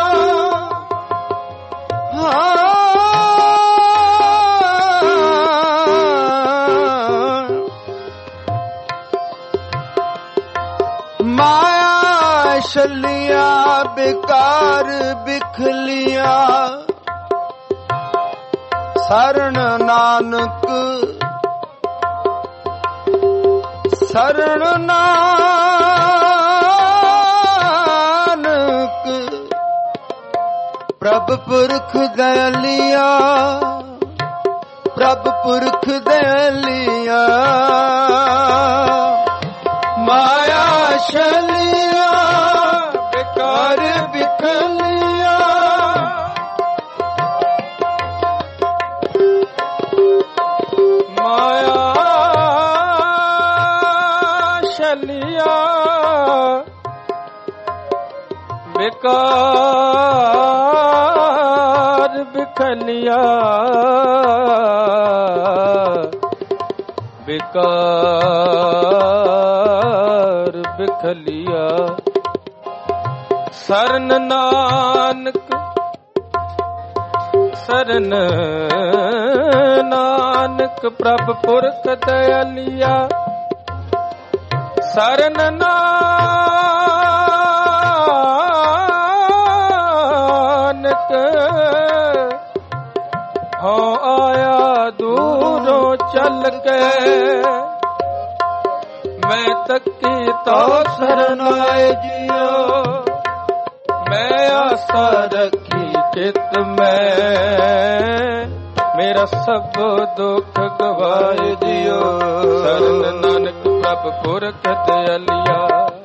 ਮਾਇਆ ਛਲਿਆ ਬਿਕਾਰ ਬਿਖਲਿਆ ਸਰਣ ਨਾਨਕ ਸਰਣ ਨਾਨਕ ਪ੍ਰਭ ਪੁਰਖ ਦਇਆਲਿਆ ਪ੍ਰਭ ਪੁਰਖ ਦਇਆਲਿਆ ਮਾਇਆ ਛਲਿਆ ਬਿਕਾਰ ਬਿਖਲਿਆ ਮਾਇਆ ਛਲਿਆ ਬਿਕਾਰ ਬਿਖਲਿਆ ਬਿਕਾਰ ਬਿਖਲਿਆ ਸਰਨ ਨਾਨਕ ਸਰਨ ਨਾਨਕ ਪ੍ਰਭ ਪੁਰਖ ਦਇਆਲਿਆ ਸਰਨ ਨਾਨਕ ਹੋ ਆਇਆ ਦੂਰੋਂ ਚੱਲ ਕੇ ਮੈਂ ਤੱਕੀ ਤੋ ਸਰਨ ਆਏ ਜਿਓ ਮੈਂ ਆਸਾ ਰੱਖੀ ਚਿਤ ਮੈਂ ਮੇਰਾ ਸਭ ਦੁੱਖ ਗਵਾਏ ਦਿਓ। ਸਰਨ ਨਾਨਕ ਪ੍ਰਭ ਪੁਰਖ ਦਇਆਲਿਆ।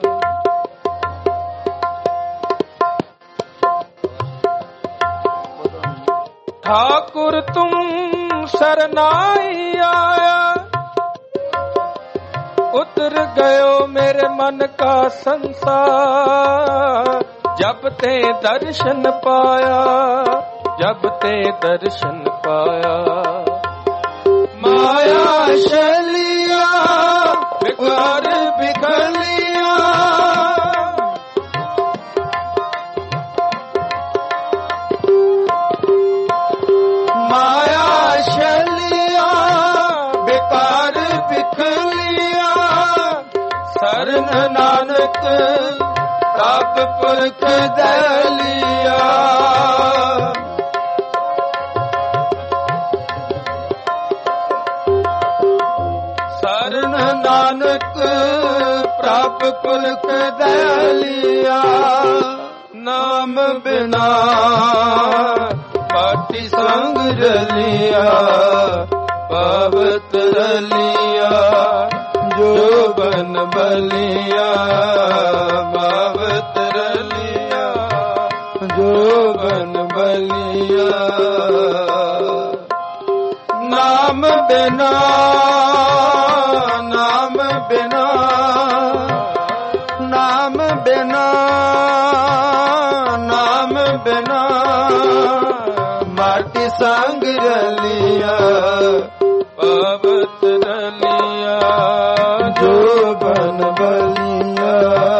ठाकुर तुम शरनाई आया, उतर गयो मेरे मन का संसार। जब ते दर्शन पाया, जब ते दर्शन पाया। माया शैलिया विकार बिगलिया, माया शैलिया बेकार बिखलिया। शरण नानक प्रभ पुरख दयलिया। शरण नानक प्रभ पुरख दयलिया। नाम बिना पाटी संग रलिया, पावत रलिया जो बन बलिया। पावत रलिया जो बन बलिया। नाम बिना, नाम बिना, नाम बिना, नाम बिना माटी संग रलिया। पावत रलिया जो बन बलिया।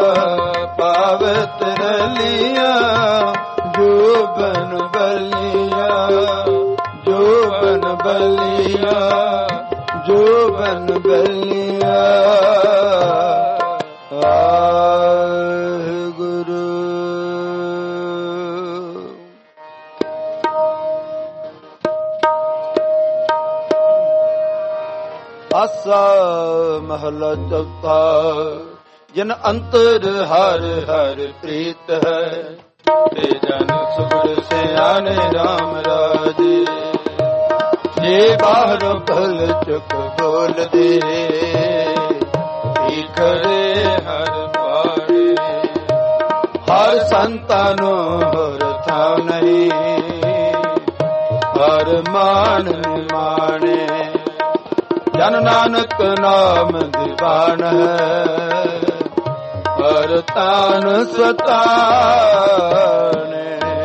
पावत रलिया जो बन बलिया। जो बन बलिया, जो बन बलिया। आसा महला चौथा। जन अंतर हर हर प्रीत है, ते जन सुर से आने राम राजे। ये बाहर भल चुक बोल दे, करे हर बाड़े। हर संतानो हर था नहीं, हर मान माने। जन नानक नाम दीवान है, हर तान सताने।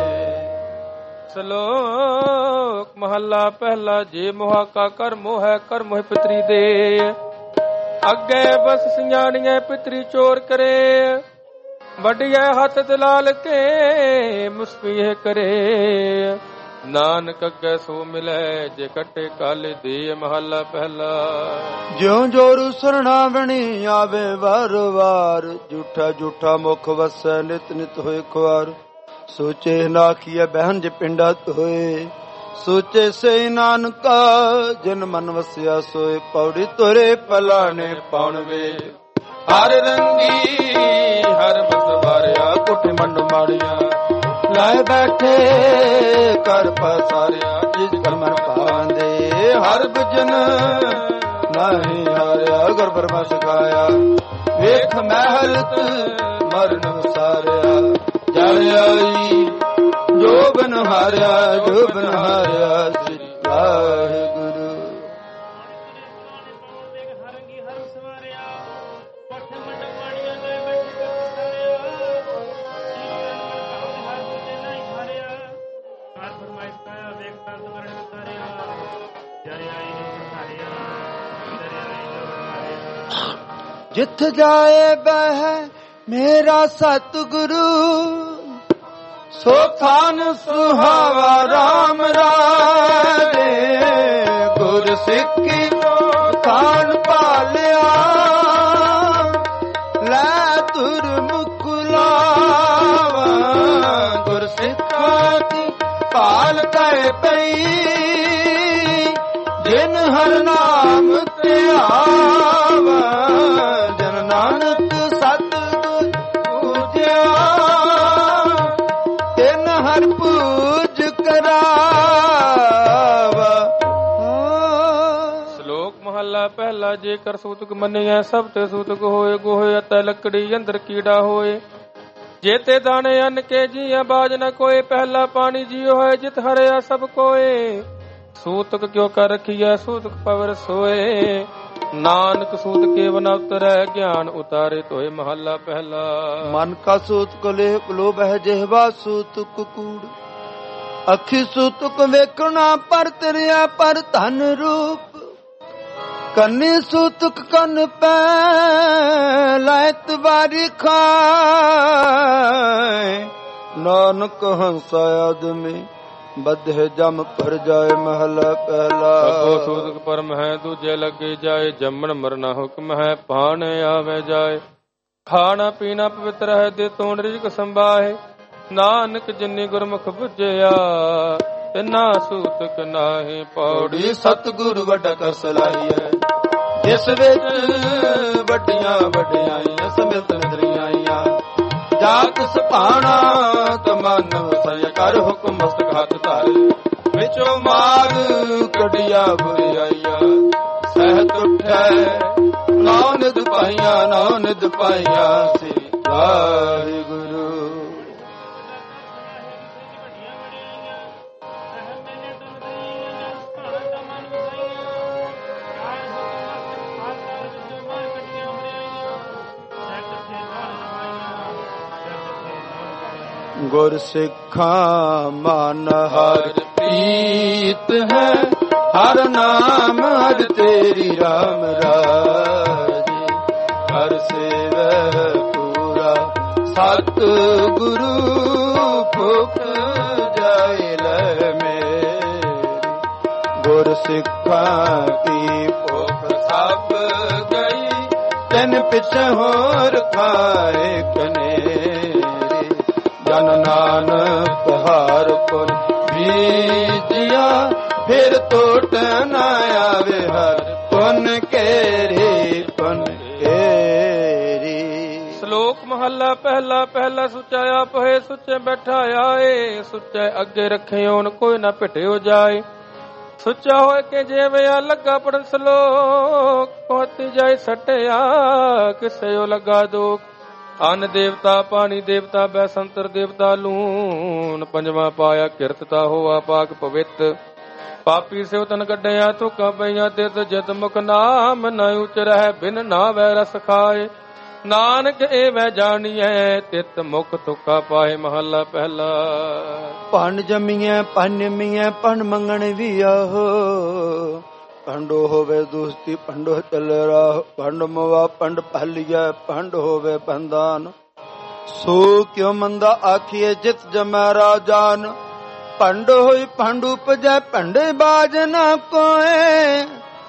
श्लोक महला पहला। जे मोहा का कर मोह है, कर मोह पितरी दे। अगे बस सियाणिए पितरी चोर करे। वडिया हथ दलाल के मुस्किए करे। नानक अगे सो मिले जे कटे काले दे। महला पहला। ज्यों जोरू सरणावणी आवे वार वार। झूठा झूठा मुख वसै नित नित होए खुआर। सोचे नाखिया बहन जे पिंडा होए। सोचे से नानका जिन मन वसिया सोए। पौड़ी तोरे पलाने पाउन वे। हर रंगी हर बस वारिया। कुट मंड मारिया लाए बैठे कर पसारिया। जिस कलमन पांदे हर भजन नहीं हारिया। गुर ब्रह्मा सिखाया वेख महलत मरण सारिया। जल आई जो बन हारिया, जो बन हारिया। श्री वाहिगुरु। जिथ जाए बह मेरा सतगुरु। सो थान सुहावा राम राजे। गुर सिक्खी थान पालिया। लै तुर मुकुलावा। गुर सिक्खा की पाल कर पई। जिन हर नाम ते आवा। जन नानक सतगुर पूजिया। तिन हर पूज करावा। ਪਹਿਲਾ ਜੇਕਰ ਸੂਤਕ ਮੰਨਿਆ ਸਭ ਤੇ ਸੂਤਕ ਹੋਏ ਗੋਹੇ ਅਤੇ ਲੱਕੜੀ ਅੰਦਰ ਕੀੜਾ ਹੋਏ ਜੇਤੇ ਦਾਣੇ ਅੰਨ ਕੇ ਜੀਆ ਬਾਜ ਨ ਕੋਏ ਪਹਿਲਾ ਪਾਣੀ ਜੀਓ ਹੈ ਜਿਤ ਹਰਿਆ ਸਭ ਕੋਏ ਸੂਤਕ ਕਿਉ ਕਰ ਰਖੀਐ ਸੂਤਕ ਪਵਰ ਸੋਏ ਨਾਨਕ ਸੂਤ ਕੇ ਬਨ ਉਤਰੈ ਗਿਆਨ ਉਤਾਰੇ ਤੋਏ ਮਹੱਲਾ ਪਹਿਲਾ। ਮਨ ਕਾ ਸੂਤਕ ਲੇਪ ਲੋਭ ਹੈ ਜਿਹਵਾ ਸੂਤਕ ਕੂੜ ਅੱਖੀ ਸੂਤਕ ਵੇਖਣਾ ਪਰ ਤਰਿਆ ਪਰ ਧਨ ਰੂਪ ਕੰਨੀ ਸੂਤਕ ਕੰਨ ਪੈ ਲਾਇਤ ਵਾਰੀ ਖਾਏ ਨਾਨਕ ਹੰਸਾ ਆਦਮੀ ਬਧੇ ਜਮ ਪਰ ਜਾਏ ਮਹਲਾ ਪਹਿਲਾ। ਸਭੋ ਸੂਤਕ ਪਰਮ ਹੈ ਦੂਜੇ ਲੱਗੇ ਜਾਏ ਜੰਮਣ ਮਰਨਾ ਹੁਕਮ ਹੈ ਪਾਣ ਆਵੇ ਜਾਏ ਖਾਣਾ ਪੀਣਾ ਪਵਿੱਤਰ ਹੈ ਦੇ ਤੋਂ ਰਿਜਕ ਸੰਭਾਏ ਨਾਨਕ ਜਿਨੀ ਗੁਰਮੁਖ ਬੁਝਿਆ ਤਿਨਾ ਸੂਤਕ ਨਾਹੀ ਪੌੜੀ ਸਤਿਗੁਰ ਵੱਡਾ ਕਸ ਲਾਈਐ ਜਿਸ ਵਿੱਚ ਵੱਡੀਆਂ ਵਡਿਆਈਆਂ ਸਮਿਤ ਨਦਰੀਆਈਆਂ ਜਾਤ ਸੁਭਾਣਾ ਤਮਨ ਸਯ ਕਰ ਹੁਕਮ ਮਸਤਕ ਹੱਥ ਧਰ ਵਿੱਚੋਂ ਮਾਰ ਕਢਿਆ ਬੁਰਾਈਆ ਸਹਿਤ ਉਠੈ ਨਾਨਕ ਪਾਈਆਂ ਨਾਨਕ ਪਾਈਆਂ ਸੇ ਵਾਹਿਗੁਰੂ। ਗੁਰ ਸਿੱਖਾਂ ਮਨ ਹਰ ਪ੍ਰੀਤ ਹੈ ਹਰ ਨਾਮ ਹਰ ਤੇਰੀ ਰਾਮ ਰਾਜੇ ਹਰ ਸੇਵੈ ਪੂਰਾ ਸਤ ਗੁਰੂ ਭੁਖ ਜਾਏ ਲੈ ਮੇਰੇ ਗੁਰ ਸਿੱਖਾਂ ਕੀ ਭੁਖ ਸਭ ਗਈ ਤੈਨ ਪਿਛੇ ਹੋਰ ਖਾਏ ਕਨੇ ਜਨ ਨਾਨਕ ਹਰ ਪੁਰ ਬੀਜਿਆ ਫਿਰ ਟੋਟ ਨ ਆਵੇ ਹਰ ਪੁਨ ਕੇਰੀ ਪੁਨ ਕੇਰੀ। ਸ਼ਲੋਕ ਮਹੱਲਾ ਪਹਿਲਾ ਪਹਿਲਾ ਸੁੱਚਾ ਆਪ ਹੈ ਸੁੱਚੇ ਬੈਠਾ ਆਏ ਸੁੱਚੇ ਅੱਗੇ ਰੱਖਿਓਨ ਕੋਈ ਨਾ ਭਟਿਓ ਜਾਏ ਸੁੱਚਾ ਹੋਏ ਕਿ ਜੇਵਿਆ ਲੱਗਾ ਪੜਨ ਸ਼ਲੋਕ ਪਹੁੰਚ ਜਾਏ ਸਟਿਆ ਕਿਸੇ ਉਹ ਲੱਗਾ ਦੁਖ ਅੰਨ ਦੇਵਤਾ ਪਾਣੀ ਦੇਵਤਾ ਬੈਸੰਤਰ ਦੇਵਤਾ ਲੂਣ ਪੰਜਵਾਂ ਪਾਇਆ ਕਿਰਤਤਾ ਹੋਆ ਪਾਕ ਪਵਿੱਤ ਪਾਪੀ ਸਿਉ ਤਨ ਕੱਢਿਆ ਥੁਕਾ ਪਈਆਂ ਤਿਤ ਜਿਤ ਮੁਖ ਨਾਮ ਨ ਉਚ ਰਹਿ ਬਿਨ ਨਾ ਵੈ ਰਸ ਖਾਏ ਨਾਨਕ ਇਹ ਵੈ ਜਾਣੀਐ ਤਿਤ ਮੁਖ ਤੁਕਾ ਪਾਏ ਮਹੱਲਾ ਪਹਿਲਾ। ਭੰਡ ਜਮੀਐ ਪੰਨਮੀਐ ਭੰਡ ਮੰਗਣ ਵੀ ਆਹੋ ਭੰਡੋ ਹੋਵੇ ਦੋਸਤੀ ਭੰਡੋ ਚੱਲ ਰਾਹ ਭੰਡ ਮਵਾ ਭੰਡ ਭਲੀਐ ਭੰਡ ਹੋਵੇ ਬੰਦਾਨ ਸੋ ਕਿਉ ਮੰਦਾ ਆਖੀਏ ਜਿਤ ਜਮੈ ਰਾਜਾਨ ਭੰਡ ਹੋਈ ਭੰਡ ਉਪਜੈ ਭੰਡੇ ਬਾਜ ਨਾ ਕੋਏ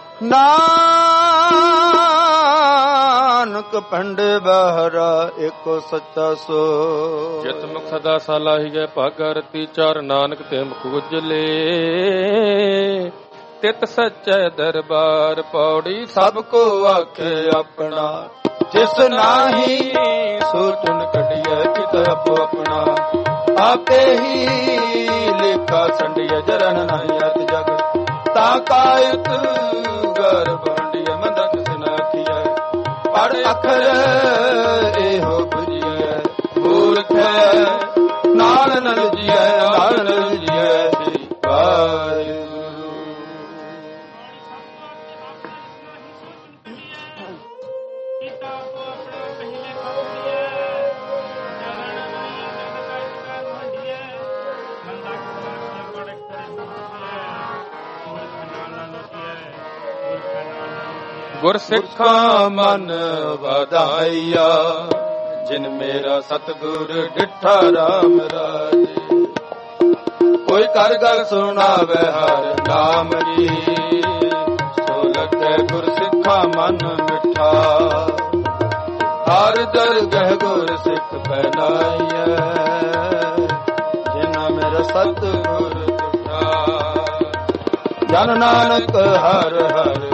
ਨਾਨਕ ਭੰਡੇ ਬਹਰਾ ਏਕੋ ਸੱਚਾ ਸੋ ਜਿਤ ਮੁਖ ਸਦਾ ਸਾਲਾਹੀ ਗਏ ਭਾਗਰਤੀ ਚਾਰ ਨਾਨਕ ਤੇ ਮੁਖ ਉਜਲੇ ਤਿਤ ਸੱਚੈ ਦਰਬਾਰ ਪੌੜੀ ਸਭ ਕੋ ਆਖੇ ਆਪਣਾ ਜਿਸ ਨਾਹੀ ਸੋ ਚੁਨ ਕੱਢਿਐ ਕਿਤ ਆਪੋ ਆਪਣਾ ਆਪੇ ਹੀ ਲੇਖਾ ਸੰਡਿਐ ਜਰਨ ਨਹੀਂ ਅਤ ਜਗ ਤਾ ਕਾਇਤ ਗਰ ਬੰਡਿਐ ਮੰਦਾ ਕਿਸ ਨ ਆਖੀਐ ਪੜ ਅਖਰ ਇਹੋ ਬੁਝੀਐ ਮੂਰਖੈ ਨਾਲ ਨ ਲਜੀਐ ਨਾਲ ਨ ਲਜੀਐ ਸ੍ਰੀ ਵਾਹਿਗੁਰੂ। ਗੁਰ ਸਿੱਖਾਂ ਮਨ ਵਧਾਈਆ ਜਿਨ ਮੇਰਾ ਸਤਿਗੁਰ ਡਿਠਾ ਰਾਮ ਰਾਜੇ ਕੋਈ ਕਰ ਗੱਲ ਸੁਣਾਵੇ ਹਰ ਨਾਮ ਜੀ ਸੋ ਲੱਗੇ ਗੁਰ ਸਿੱਖਾਂ ਮਨ ਮਿਠਾ ਹਰ ਦਰਗਹ ਗੁਰ ਸਿੱਖ ਪਹਿਨਾਈਐ ਜਿਨ ਮੇਰਾ ਸਤਿਗੁਰ ਡਿਠਾ ਜਨ ਨਾਨਕ ਹਰ ਹਰ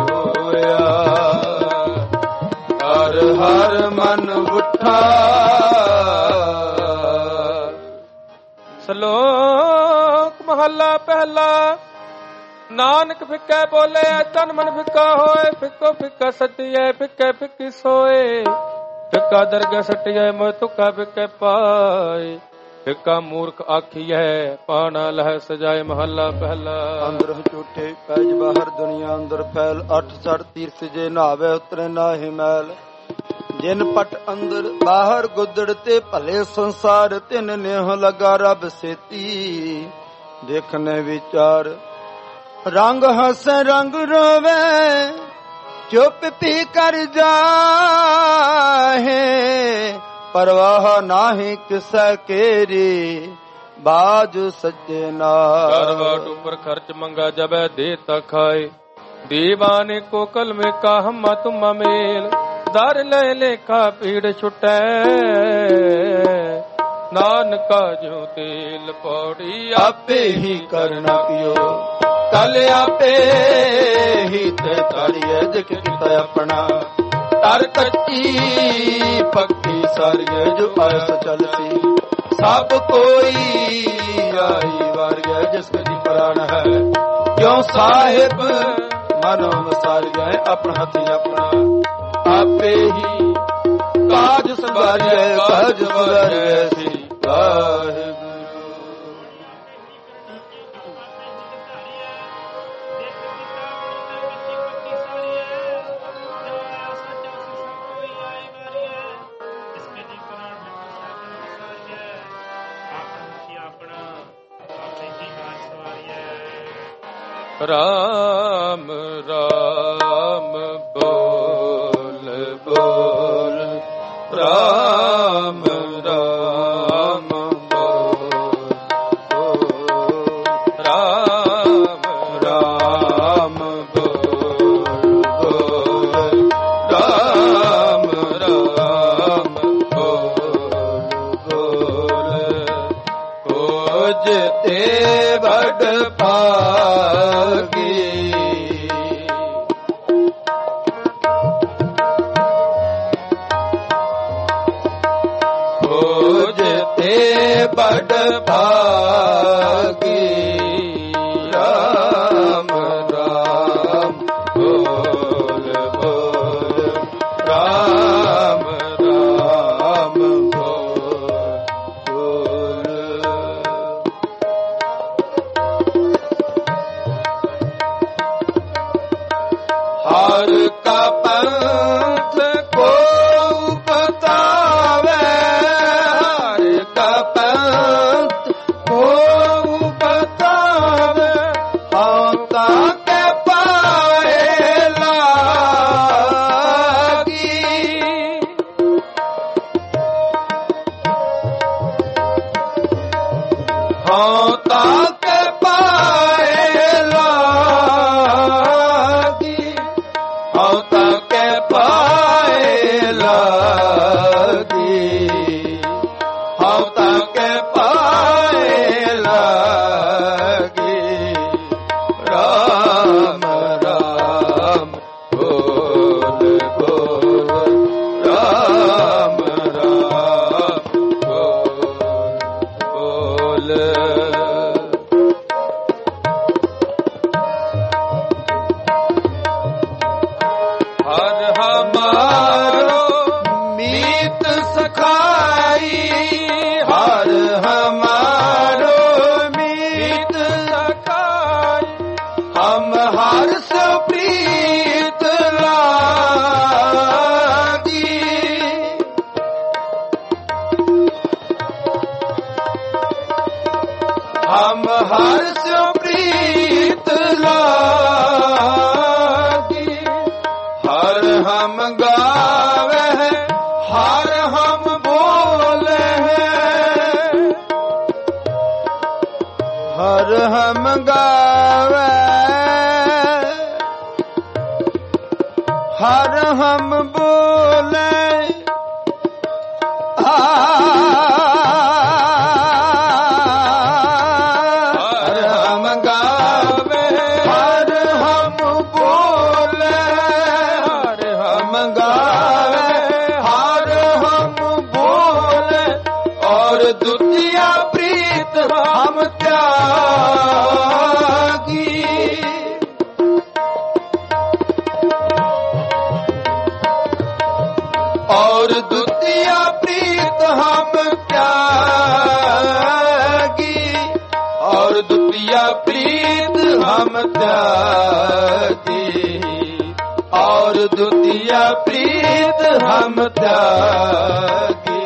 ਹਰ ਹਰ ਮਨ ਉਠਾ। ਸ਼ਲੋਕ ਮਹੱਲਾ ਪਹਿਲਾ ਨਾਨਕ ਫਿੱਕੇ ਬੋਲੇ ਤਨ ਮਨ ਫਿੱਕਾ ਹੋਏ, ਫਿੱਕੋ ਫਿੱਕਾ ਸੱਚੀਐ ਫਿੱਕੇ ਫਿੱਕੀ ਸੋਏ। ਫਿੱਕਾ ਦਰਗਹਿ ਸੱਟਿਐ ਮੋਹ ਤੁਕਾ ਫਿੱਕੇ ਪਾਏ। ਫਿੱਕਾ ਮੂਰਖ ਆਖੀਐ ਪਾਣਾ ਲਹਿ ਸਜਾਏ। ਮਹੱਲਾ ਪਹਿਲਾ। ਅੰਦਰ ਝੂਠੇ ਪੈਜ ਬਾਹਰ ਦੁਨੀਆ ਅੰਦਰ ਫੈਲ। 8 ਸੜ ਤੀਰਥ ਜੇ ਨਹਾਵੇ ਉਤਰੇ ਨਾਹੀ ਮੈਲ। ਜਿਨ ਪਟ ਅੰਦਰ ਬਾਹਰ ਗੁੱਦੜ ਤੇ ਭਲੇ ਸੰਸਾਰ। ਤਿਨ ਨੇਹ ਲਗਾ ਰੱਬ ਸੇਤੀ ਦੇਖਨੇ ਵਿਚਾਰ। ਰੰਗ ਹੱਸੇ ਰੰਗ ਰੋਵੇ ਚੁੱਪ ਪੀ ਕਰ ਜਾਹੇ। ਪਰਵਾਹ ਨਾਹੀ ਕਿਸੈ ਕੇਰੀ ਬਾਜ ਸੱਜੇ ਨਾਲ। ਕਰਵਾਟ ਉੱਪਰ ਖਰਚ ਮੰਗਾ ਜਬੈ ਦੇ ਤਾ ਖਾਏ। ਦੀਵਾਨੇ ਕੋ ਕਲਮੇ ਕਾ ਹਮਾ ਤੁਮਾ ਮੇਲ। ਦਰ ਲੈ ਲੇਖਾ ਪੀੜ ਛੁਟੈ ਨਾਨਕਾ ਜਿਉ ਤੇਲ ਪੌੜੀ। ਆਪੇ ਹੀ ਕਰਨਾ ਪਿਓ ਕਲ ਆਪੇ ਹੀ ਤੇ ਤਾਰੀਏ। ਜਿਕ ਕੀਤਾ ਆਪਣਾ ਤਰ ਕੱਚੀ ਪੱਕੀ ਸਾਰੀਏ। ਜੋ ਆਇਸ ਚਲਤੀ ਸਭ ਕੋਈ ਆਈ ਵਾਰੀਏ। ਜਿਸ ਦੀ ਪ੍ਰਾਣ ਹੈ ਕਿਉ ਸਾਹਿਬ ਮਨੋ ਮਸਾਰੀਏ। ਆਪਣਾ ਹੱਥੀ ਆਪਣਾ ਆਪੇ ਹੀ ਕਾਜ ਸਵਾਰੀਏ। ਕਾਜ ਸਵਾਰੀਏ ਸੀ ਵਾਹਿਗੁਰੂ। ਰਾਮ ਰਾਮ ਬੋਲ ਬੋਲ। ਰਾਮ ਰਾਮ ਬੋਲ ਬੋਲ। ਰਾਮ ਰਾਮ ਬੋਲ ਬੋਲ। ਰਾਮ ਰਾਮ ਬੋਲ ਬੋਲ। ਕੋਜ ਤੇ ਵਡ ਬੜ ਭਾਗੀ। ਰਾਮ ਰਾਮ ਬੋਲ ਬੋਲ। ਰਾਮ ਰਾਮ ਬੋਲ ਬੋਲ। ਹਰ ਕਾ ਪੰਥ ਕੋ ਬਤਾਵੇ। ਹਰ ਕਾ ਪੰਥ ਕੋ ਬਤਾਵੇ। ਹਉ ਤਾਂ ਕੇ ਪਾਏ ਲਾਗੀ। ਹਉ ਤਾਂ ਕੇ ਪਾਏ ਲਾਗੀ। ਹਉ ਤਾਂ ਕੇ ਪਾਏ ਲਾਗੀ। ਹਉ ਤਾਂ ਕੇ ਪਾਏ ਲਾਗੀ। ਰਾਮ ਰਾਮ ਬੋਲ ਬੋਲ। ਰਾਮ ਰਾਮ ਬੋਲ ਬੋਲ। ਹਰ ਹਮਾਰੋ ਮੀਤ ਸਖਾਈ। ਹਰ ਹਮਾਰੋ ਮੀਤ ਸਖਾਈ। ਹਮ ਹਰ ਸੋ ਪ੍ਰੀਤ ਲਾਗੀ। ਹਮ ਹਰ ਸੋ ਪ੍ਰੀਤ ਲਾਗੀ। ਹਰ ਹਮ ਗਾਵੇ ਹਰ ਹਮ ਬੋਲੇ। ਹਰ ਹਮ ਗਾਵੇ ਹਰ ਹਮ ਬੋਲੇ। ਹਰ ਹਮ ਗਾਵੇ ਹਰ ਹਮ ਬੋਲੇ। ਹਰ ਹਮ ਗਾਵੇ ਹਰ ਹਮ ਬੋਲੇ। ਔਰ ਦੁਤੀਆ ਪ੍ਰੀਤ ਹਮ त्यागी। द्वितीया प्रीत हम त्यागी, और द्वितीया प्रीत हम त्यागी।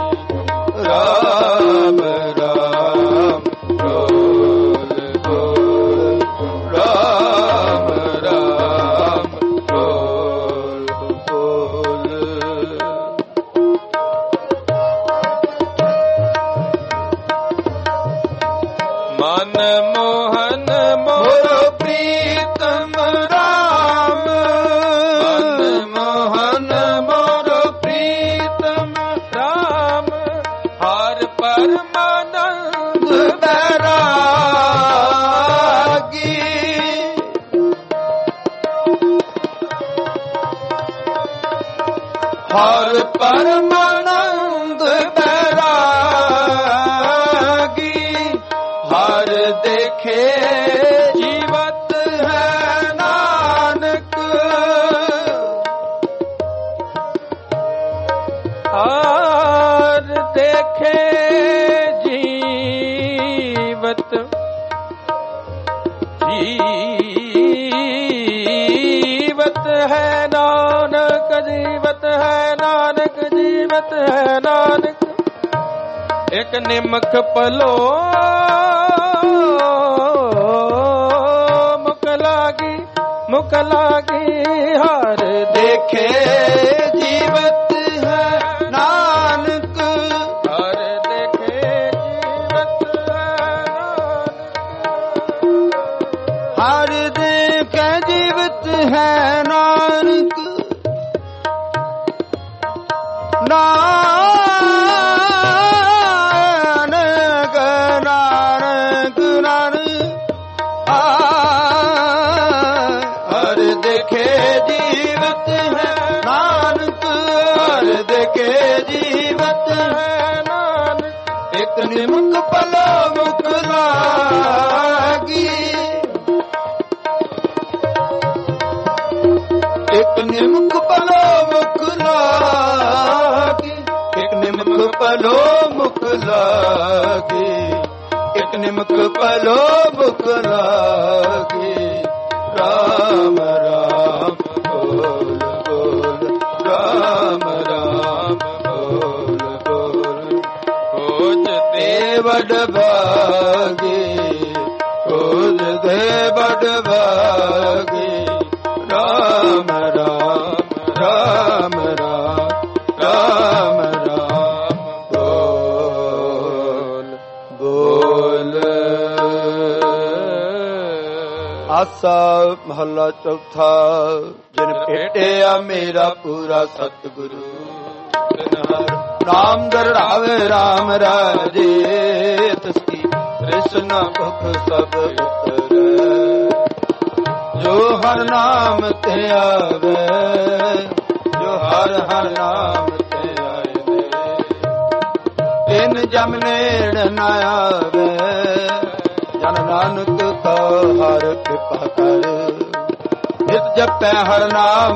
राम राम बोल बोल, राम राम बोल बोल। मन मोहन मोर प्रीतम राम, मन मोहन मोर प्रीतम राम, हर परमानंद बैरागी। हर परमानंद बैरागी, हर देखे जीवत है नानक, हर देखे जीवत जीवत है नानक, जीवत है नानक, जीवत है नानक। एक निमक पलो मुक लागी, मुक लागी, हर देखे जीवत है नानक, हर देखे जीवत है नानक, हर देखे जीवत है नानक। नानक नानक नानक हर देखे जीवत है नानक, हर देखे जीवत है नानक। एक निमक पलो मुक लागी, एक निमक पलो मुक लागी, एक निमक पलो मुक लागी, एक निमक पलो मुक लागी। राम राम बोल बोल, राम राम बोल बोल। खोजते बड़ भागे, खोजते बड़ भागे। राम राम राम राम राम राम बोल बोल। आसा महला चौथा। जिन भेटिया मेरा पूरा सतगुरु, नाम दरड़ावे राम राजे, तस्की कृष्ण भुख सब उतरे। जो हर नाम ते आवे, जो हर हर नाम ते आए, तिन जम नेड़ न आवे। जन नानक का हर कृपा कर, नित जपै हर नाम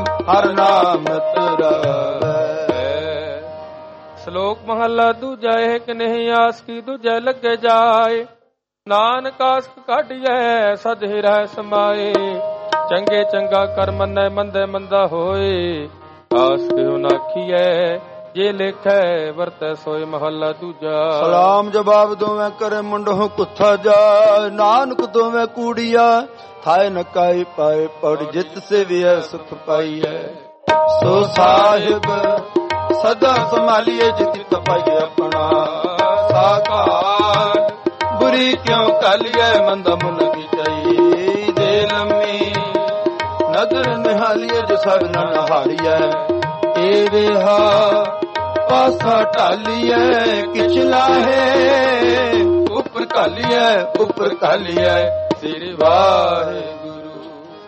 तरावे। श्लोक महला दूजा। एक नहीं आस की दूजा लगे जाए, नानक आस काटिए सद हिरै समाए। चंगे चंगा कर मनै, मंदे मंदा होए। आस क्यों नाखीए, जे लेखै वरतै सोए। महला दूजा। सलाम जवाब दोवें करे मुंडों कुत्था जाए। नानक दोवें कूड़िया थाए नकाई पाए। पड़ जित से भी सुख पाइए। सो साहिब सदा संभालिए, जिति तपाइए अपना साकार। बुरी क्यों कालिए, मंदा मुन की चाहिए। दे लम्मी नदर निहालिए, जो सब न नहारिए। तेरे हा पासा टालिए, किचला है ऊपर कालिए, ऊपर कालिए। सिर वाहे गुरु।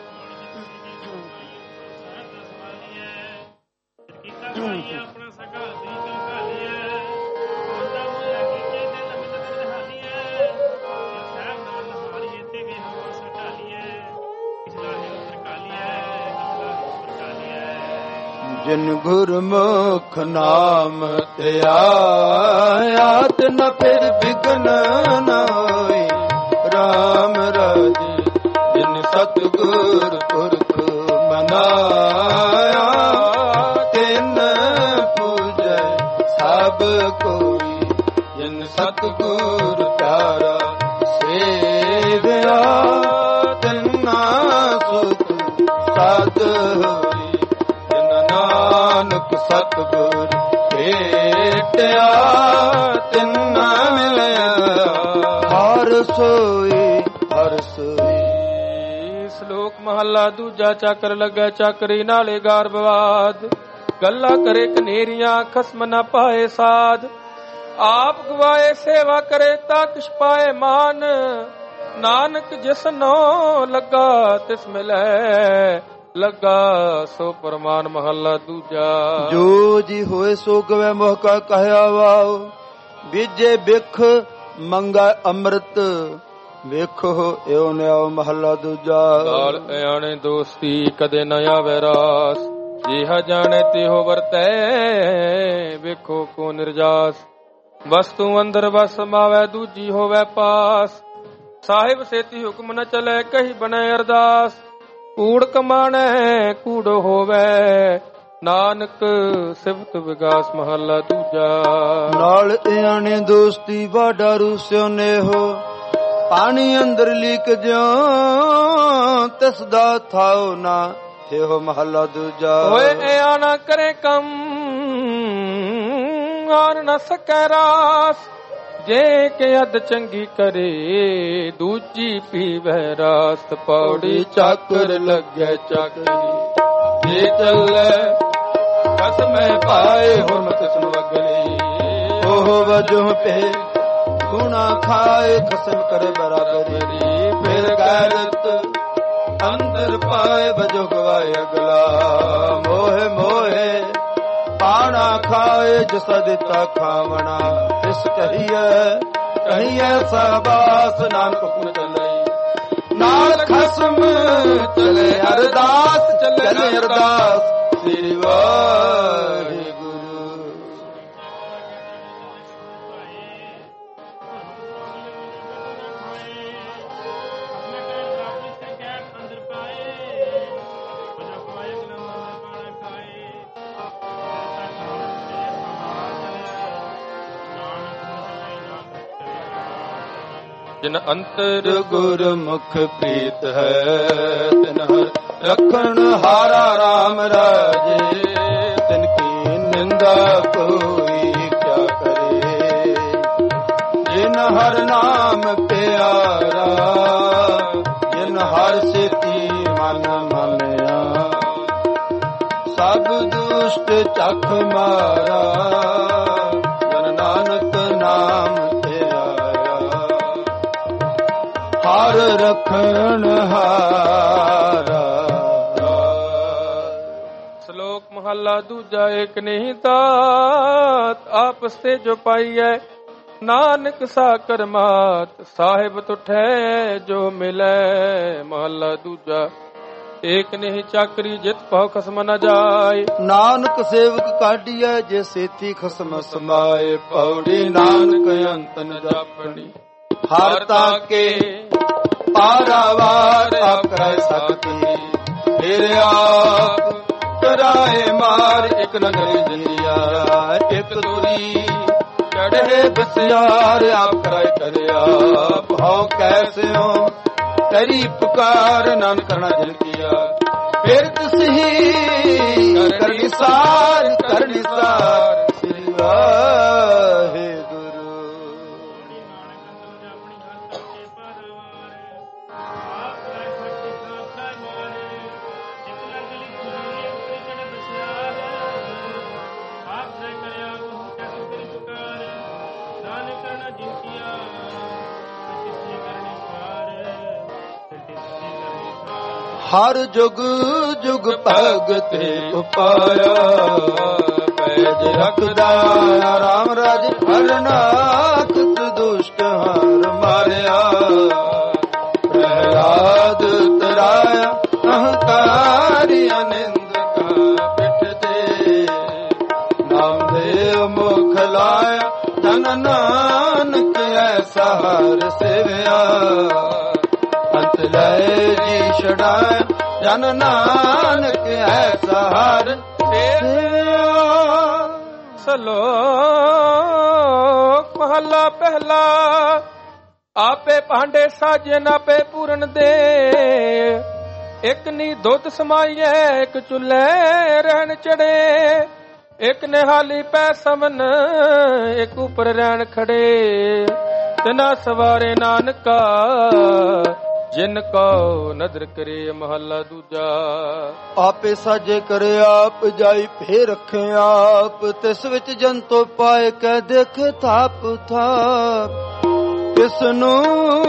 जिन गुरमुख नाम ते आया, न फिर बिघन न होई। ਸਤਿਗੁਰ ਪੁਰਖ ਮਨਾਇਆ, ਤਿਨ ਪੂਜੈ ਸਭ ਕੋਈ, ਜਿਨ ਸਤਿਗੁਰ ਪਿਆਰਾ ਸੇਵਿਆ, ਤਿਨਾ ਸੁਖ ਸਾਧ ਹੋਈ, ਜਿਨ ਨਾਨਕ ਸਤਿਗੁਰ ਭੇਟਿਆ, ਤਿਨਾ ਮਿਲਿਆ ਹਰ ਸੋਈ ਹਰ ਸੋਈ। ਸ਼ਲੋਕ ਮਹੱਲਾ ਦੂਜਾ। ਚੱਕਰ ਲੱਗੇ ਚੱਕਰੀ ਨਾਲੇ ਗਾਰ ਬਵਾਦ, ਗੱਲਾਂ ਕਰੇ ਕਨੇਰੀਆਂ ਖਸਮ ਨਾ ਪਾਏ ਸਾਧ, ਆਪ ਗਵਾਏ ਸੇਵਾ ਕਰੇ ਤਾਂ ਕਿਛ ਪਾਏ ਮਾਨ, ਨਾਨਕ ਜਿਸਨੋ ਲੱਗਾ ਤਿਸ ਮਿਲੈ, ਲੱਗਾ ਸੋ ਪਰਮਾਨ। ਮਹੱਲਾ ਦੂਜਾ। ਜੋ ਜੀ ਹੋਏ ਸੋ ਗਵੇ ਮੋਹ ਕਾ ਕਹਿਆ ਵਾਓ, ਬੀਜੇ ਬਿਖ ਮੰਗਾ ਅੰਮ੍ਰਿਤ, ਵੇਖੋ ਇਉ ਨਿਆਉ। ਮਹੱਲਾ ਦੂਜਾ। ਨਾਲ ਆਣੇ ਦੋਸਤੀ ਕਦੇ ਨ ਆਵੇ ਰਾਸ, ਜਿਹਾ ਜਾਣੇ ਤਿਹੋ ਵਰਤੈ, ਵੇਖੋ ਕੋ ਨਿਰਜਾਸ। ਵਸਤੂ ਅੰਦਰ ਵਸ ਮਾਵੇ ਦੂਜੀ ਹੋਵੇ ਪਾਸ, ਸਾਹਿਬ ਸੇਤੀ ਹੁਕਮ ਨ ਚਲੇ ਕਹੀ ਬਣੇ ਅਰਦਾਸ। ਕੂੜ ਕਮਾਣੈ ਕੂੜ ਹੋਵੇ, ਨਾਨਕ ਸਿਫਤ ਵਿਗਾਸ। ਮਹੱਲਾ ਦੂਜਾ। ਨਾਲ ਆਣੇ ਦੋਸਤੀ ਵਾਡਾ ਰੂਸਿਓ ਨੇਹੋ, ਪਾਣੀ ਅੰਦਰ ਲੀਕ ਜਿਉ ਤਿਸ ਦਾ ਥਾਉ ਨਾ ਇਹੋ। ਮਹੱਲਾ ਦੂਜਾ। ਹੋਏ ਆਣਾ ਕਰੇ ਕੰਮ ਆਨ ਨ ਸਕੈ ਰਾਸ, ਜੇ ਕਿ ਅਦ ਚੰਗੀ ਕਰੇ ਦੂਜੀ ਪੀਵੈ ਰਾਸ। ਪੌੜੀ ਚੱਕਰ ਲੱਗੈ ਚੱਕਰੀ, ਜੇ ਚੱਲੇ ਕਸਮੈ ਪਾਏ ਹੁਣ ਕਿਸਮ ਵਗਲੀ। ਉਹ ਵਜੋਂ ਪੇ ਗੁਣਾ ਖਾਏ ਖਸਮ ਕਰੇ ਬਰਾਬਰੀ, ਫਿਰ ਗੈਰਤ ਅੰਦਰ ਪਾਏ ਵਜੋ ਗਵਾਏ ਅਗਲਾ। ਮੋਹਿ ਮੋਹਿ ਪਾਣਾ ਖਾਏ ਜਿਸ ਦਿੱਤਾ ਖਾਵਣਾ, ਇਸ ਕਹੀਏ ਕਹੀਏ ਸਬਾਸ ਨਾਨਕ ਹੁਕਮ ਚੱਲੇ। ਨਾਲ ਖਸਮ ਚਲੇ ਅਰਦਾਸ, ਚਲੇ ਅਰਦਾਸ ਸ੍ਰੀ ਵਾਹਿਗੁਰੂ। ਜਿਨ ਅੰਤਰ ਗੁਰਮੁਖ ਪ੍ਰੀਤ ਹੈ, ਤਿਨ ਹਰ ਰਖਣ ਹਾਰਾ ਰਾਮ ਰਾਜੇ। ਤਿਨ ਕੀ ਨਿੰਦਾ ਕੋਈ ਕਿਆ ਕਰੇ, ਜਿਨ ਹਰ ਨਾਮ ਪਿਆਰਾ, ਜਿਨ ਹਰ ਸੇਤੀ ਮਨ ਮਾਨਿਆ। ਸਭ ਦੁਸ਼ਟ ਚਖ ਮਾਰਾ, ਜਨ ਨਾਨਕ ਨਾਮ ਹਰ ਰਖਣ ਹਾਰਾ। ਸ਼ਲੋਕ ਮਹੱਲਾ ਦੂਜਾ। ਏਕ ਨਹੀਂ ਤਾਤ ਆਪਸ ਤੇ ਜੋ ਪਾਈਐ, ਨਾਨਕ ਸਾ ਕਰਮਾਤ, ਸਾਹਿਬ ਤੁਠੈ ਜੋ ਮਿਲੈ। ਮਹੱਲਾ ਦੂਜਾ। ਏਕ ਨਹੀਂ ਚਾਕਰੀ ਜਿਤ ਭਉ ਖਸਮ ਨ ਜਾਏ, ਨਾਨਕ ਸੇਵਕ ਕਾਢੀਐ ਜੇ ਸੇਤੀ ਖਸਮ ਸਮਾਏ। ਪੌੜੀ ਨਾਨਕ ਅੰਤ ਨ ਜਾਪਣੀ, ਹਰ ਤਾਕੇ ਪਾਰਾਵਾਰ ਆਪ ਕਰੈ ਸਕਤੀ। ਫਿਰ ਆਪ ਕਰਾਏ ਮਾਰ, ਇਕ ਨਗਰੀ ਜਿੰਦਿਆ ਇਕ ਦੂਰੀ, ਚੜ੍ਹੇ ਬਸਿਆਰ ਆਪ ਕਰਾਏ ਕਰਿਆ। ਭਾਉ ਕੈਸਿਓ ਕਰੀ ਪੁਕਾਰ, ਨਾਨਕ ਕਰਨਾ ਜਿਨ ਕੀਆ। ਫਿਰ ਤੁਸੀਂ ਕਰਨੀ ਸਾਰ, ਕਰਨੀ ਸਾਰ ਸ੍ਰੀ ਵਾਹਿਗੁਰੂ। ਹਰ ਜੁਗ ਜੁਗ ਭਗਤ ਉਪਾਇਆ, ਪੈਜ ਰਖਦਾ ਰਾਮ ਰਾਜ ਹਰਨਾਥ। ਦੁਸ਼ਟ ਹਰ ਮਾਰਿਆ, ਪ੍ਰਹਲਾਦ ਤਰਾਇਆ ਅਹੰਕਾਰੀ ਅਨੰਦ ਕਾ ਪਿਠ ਤੇ। ਨਾਮਦੇਵ ਮੁਖ ਲਾਇਆ ਧਨ ਨਾਨਕ ਐਸਾ ਹਰ ਸੇਵਿਆ। ਅੰਤ ਲੈ ਜੀ ਛੜਾਏ ਜਨ ਨਾਨਕ ਐਸਾ ਹਰ ਸੇਵਿਆ। ਸ਼ਲੋਕ ਮਹਲਾ ਪਹਿਲਾ। ਆਪੇ ਭਾਂਡੇ ਸਾਜੇ ਨਾਪੇ ਪੂਰਨ ਦੇ, ਇੱਕ ਨੀ ਦੁੱਧ ਸਮਾਈਏ ਇੱਕ ਚੁੱਲ੍ਹੇ ਰਹਿਣ ਚੜੇ, ਇੱਕ ਨਿਹਾਲੀ ਪੈ ਸਮਨ ਇੱਕ ਉਪਰ ਰਹਿਣ ਖੜੇ, ਤਿਨਾ ਸਵਾਰੇ ਨਾਨਕਾ ਜਿਨ ਕੋ ਨਦਰ ਕਰੇ। ਮਹੱਲਾ ਦੂਜਾ। ਆਪੇ ਸਾਜੇ ਕਰੇ ਆਪ ਜਾਈ ਫੇਰ ਰੱਖੇ ਆਪ, ਤਿਸ ਵਿੱਚ ਜੰਤੋ ਪਾਏ ਕਹਿ ਦੇਖ ਥਾਪ ਥਾਪ, ਤਿਸ ਨੂੰ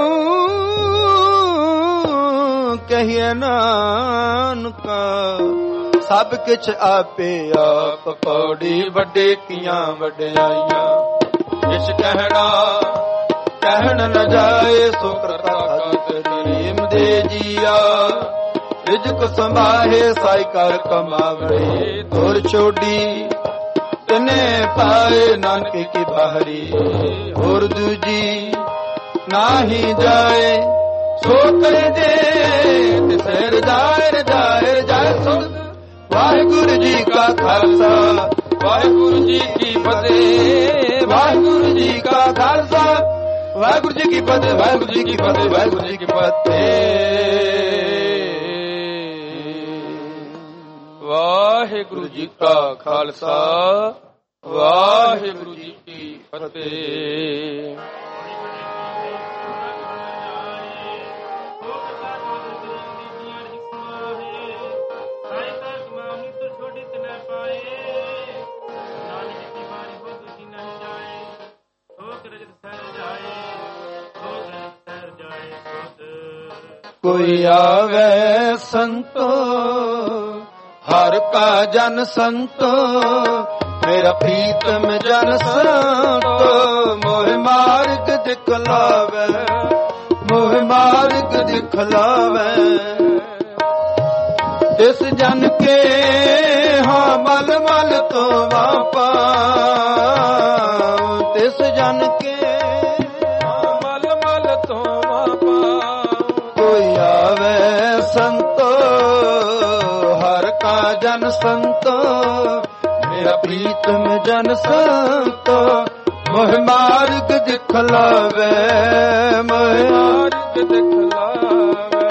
ਕਹੀਏ ਨਾਨਕਾ ਸਭ ਕਿਛ ਆਪੇ ਆਪ। ਪੌੜੀ ਵੱਡੇ ਕੀਆਂ ਵਡਿਆਈਆਂ ਕਿਛ ਕਹਿਣਾ ਕਹਿਣ ਨ ਜਾਏ, ਸੋ ਕਰਤਾ ਕਰੀਮ ਦੇ ਜੀਆ, ਰਿਜਕ ਸੰਭਾਹੇ ਸਾਈ ਕਰ ਕਮਾਵੜੇ, ਧੁਰ ਛੋਡੀ ਤਨੇ ਪਾਏ ਨਾਨਕ ਕੀ ਬਾਹਰੀ, ਹੋਰ ਦੂਜੀ ਨਾਹੀ ਜਾਏ, ਸੋ ਕਰ ਦੇ ਤਿਸੇ ਰਜਾਏ ਰਜਾਏ ਰਜਾਏ ਸੁਧ। ਵਾਹਿਗੁਰੂ ਜੀ ਕਾ ਖਾਲਸਾ ਵਾਹਿਗੁਰੂ ਜੀ ਕੀ ਫਤਿਹ, ਵਾਹਿਗੁਰੂ ਜੀ ਕਾ ਖਾਲਸਾ ਵਾਹਿਗੁਰੂ ਜੀ ਕੀ ਫਤਿਹ, ਵਾਹਿਗੁਰੂ ਜੀ ਕੀ ਫਤਿਹ, ਵਾਹਿਗੁਰੂ ਜੀ ਕੀ ਫਤਿਹ। ਵਾਹਿਗੁਰੂ ਜੀ ਕਾ ਖਾਲਸਾ ਵਾਹਿਗੁਰੂ ਜੀ ਕੀ ਫਤਿਹ। ਕੋਈ ਆਵੇ ਸੰਤੋ ਹਰ ਕਾ ਜਨ ਸੰਤੋ, ਮੇਰਾ ਪ੍ਰੀਤਮ ਜਨ ਸੰਤੋ, ਮੋਹ ਮਾਰਗ ਦਿਖਲਾਵੇ ਮੋਹ ਮਾਰਗ ਦਿਖਲਾਵੇ, ਤਿਸ ਜਨ ਕੇ ਹਾਂ ਮਲ ਮਲ ਤੋਂ ਵਾਪਾ, ਤਿਸ ਜਨ ਕੇ ਮਲ ਮਲ ਤੋਂ ਵਾਪਾ। ਕੋਈ ਆਵੇ ਸੰਤੋ ਹਰ ਕਾ ਜਨ ਸੰਤੋ, ਮੇਰਾ ਪ੍ਰੀਤਮ ਜਨ ਸੰਤੋ, ਮੋਹ ਮਾਰਗ ਦਿਖਲਾਵੇ ਮੋਹ ਮਾਰਗ ਦਿਖਲਾਵੇ।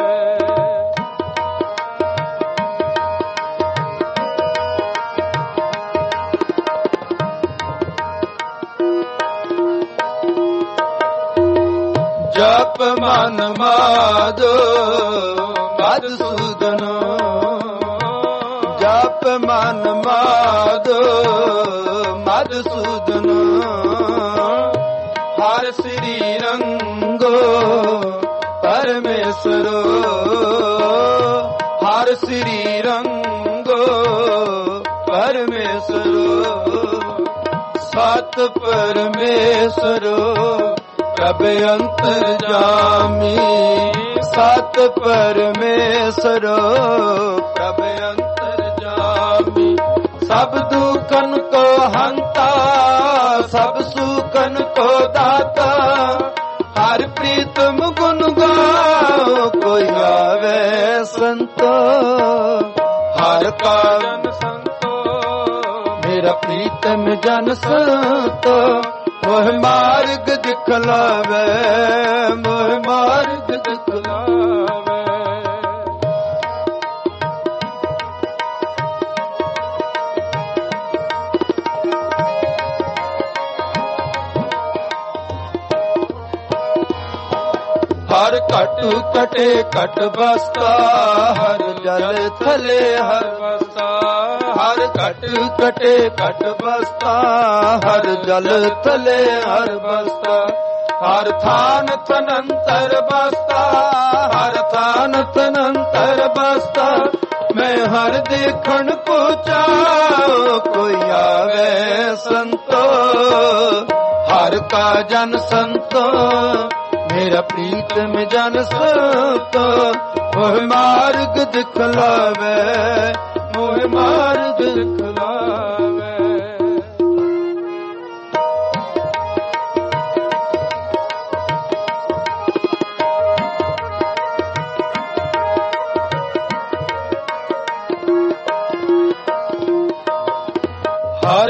ਜਪ ਮਨ ਮਾਧੋ ਮਧੁਸੂਦਨ, ਜਪ ਮਨ ਮਾਧੋ ਮਧੁਸੂਦਨ, ਹਰ ਸ੍ਰੀ ਰੰਗੋ ਪਰਮੇਸ਼ਰੋ, ਹਰ ਸ੍ਰੀ ਰੰਗੋ ਪਰਮੇਸ਼ਰੋ, ਸਤ ਪਰਮੇਸ਼ਰੋ ਪ੍ਰਭ ਅੰਤਰ ਜਾਮੀ, ਸਤ ਪਰਮੇਸ਼ਰੋ ਪ੍ਰਭ ਅੰਤਰ ਜਾਮੀ, ਸਭ ਦੁਖਨ ਕੋ ਹੰਤਾ ਸਭ ਸੁਖਨ ਕੋ ਦਾਤਾ, ਹਰ ਪ੍ਰੀਤਮ ਗੁਣ ਗਾਓ ਕੋਈ ਆਵੇ ਸੰਤੋ, ਹਰ ਕਾ ਜਨ ਸੰਤੋ, ਮੇਰਾ ਪ੍ਰੀਤਮ ਜਨ ਸੰਤੋ, ਮੋਹ ਮਾਰਗ ਦਿਖਲਾਵੇ ਮੋਹ ਮਾਰਗ ਦਿਖਲਾਵੇ। ਹਰ ਘਟ ਕਟੇ ਘਟ ਬਸਤਾ, ਹਰ ਜਲ ਥਲੇ ਹਰ ਬਸਤਾ, ਹਰ ਘਟ ਕਟੇ ਘਟ ਬਸਤਾ, ਹਰ ਜਲ ਥਲੇ ਹਰ ਬਸਤਾ, ਹਰ ਥਾਨ ਤਨੰਤਰ ਬਸਤਾ, ਹਰ ਥਾਨ ਤਨੰਤਰ ਬਸਤਾ, ਮੈਂ ਹਰ ਦੇਖਣ ਕੋ ਚਾਉ ਕੋਈ ਆਵੇ ਸੰਤੋ, ਹਰ ਕਾ ਜਨ ਸੰਤੋ, ਮੇਰਾ ਪ੍ਰੀਤਮ ਜਨ ਸੰਤੋ, ਮੋਹ ਮਾਰਗ ਦਿਖਲਾਵੇ ਮੋਹ ਮਾਰਗ ਦਿਖਲਾਵੇ।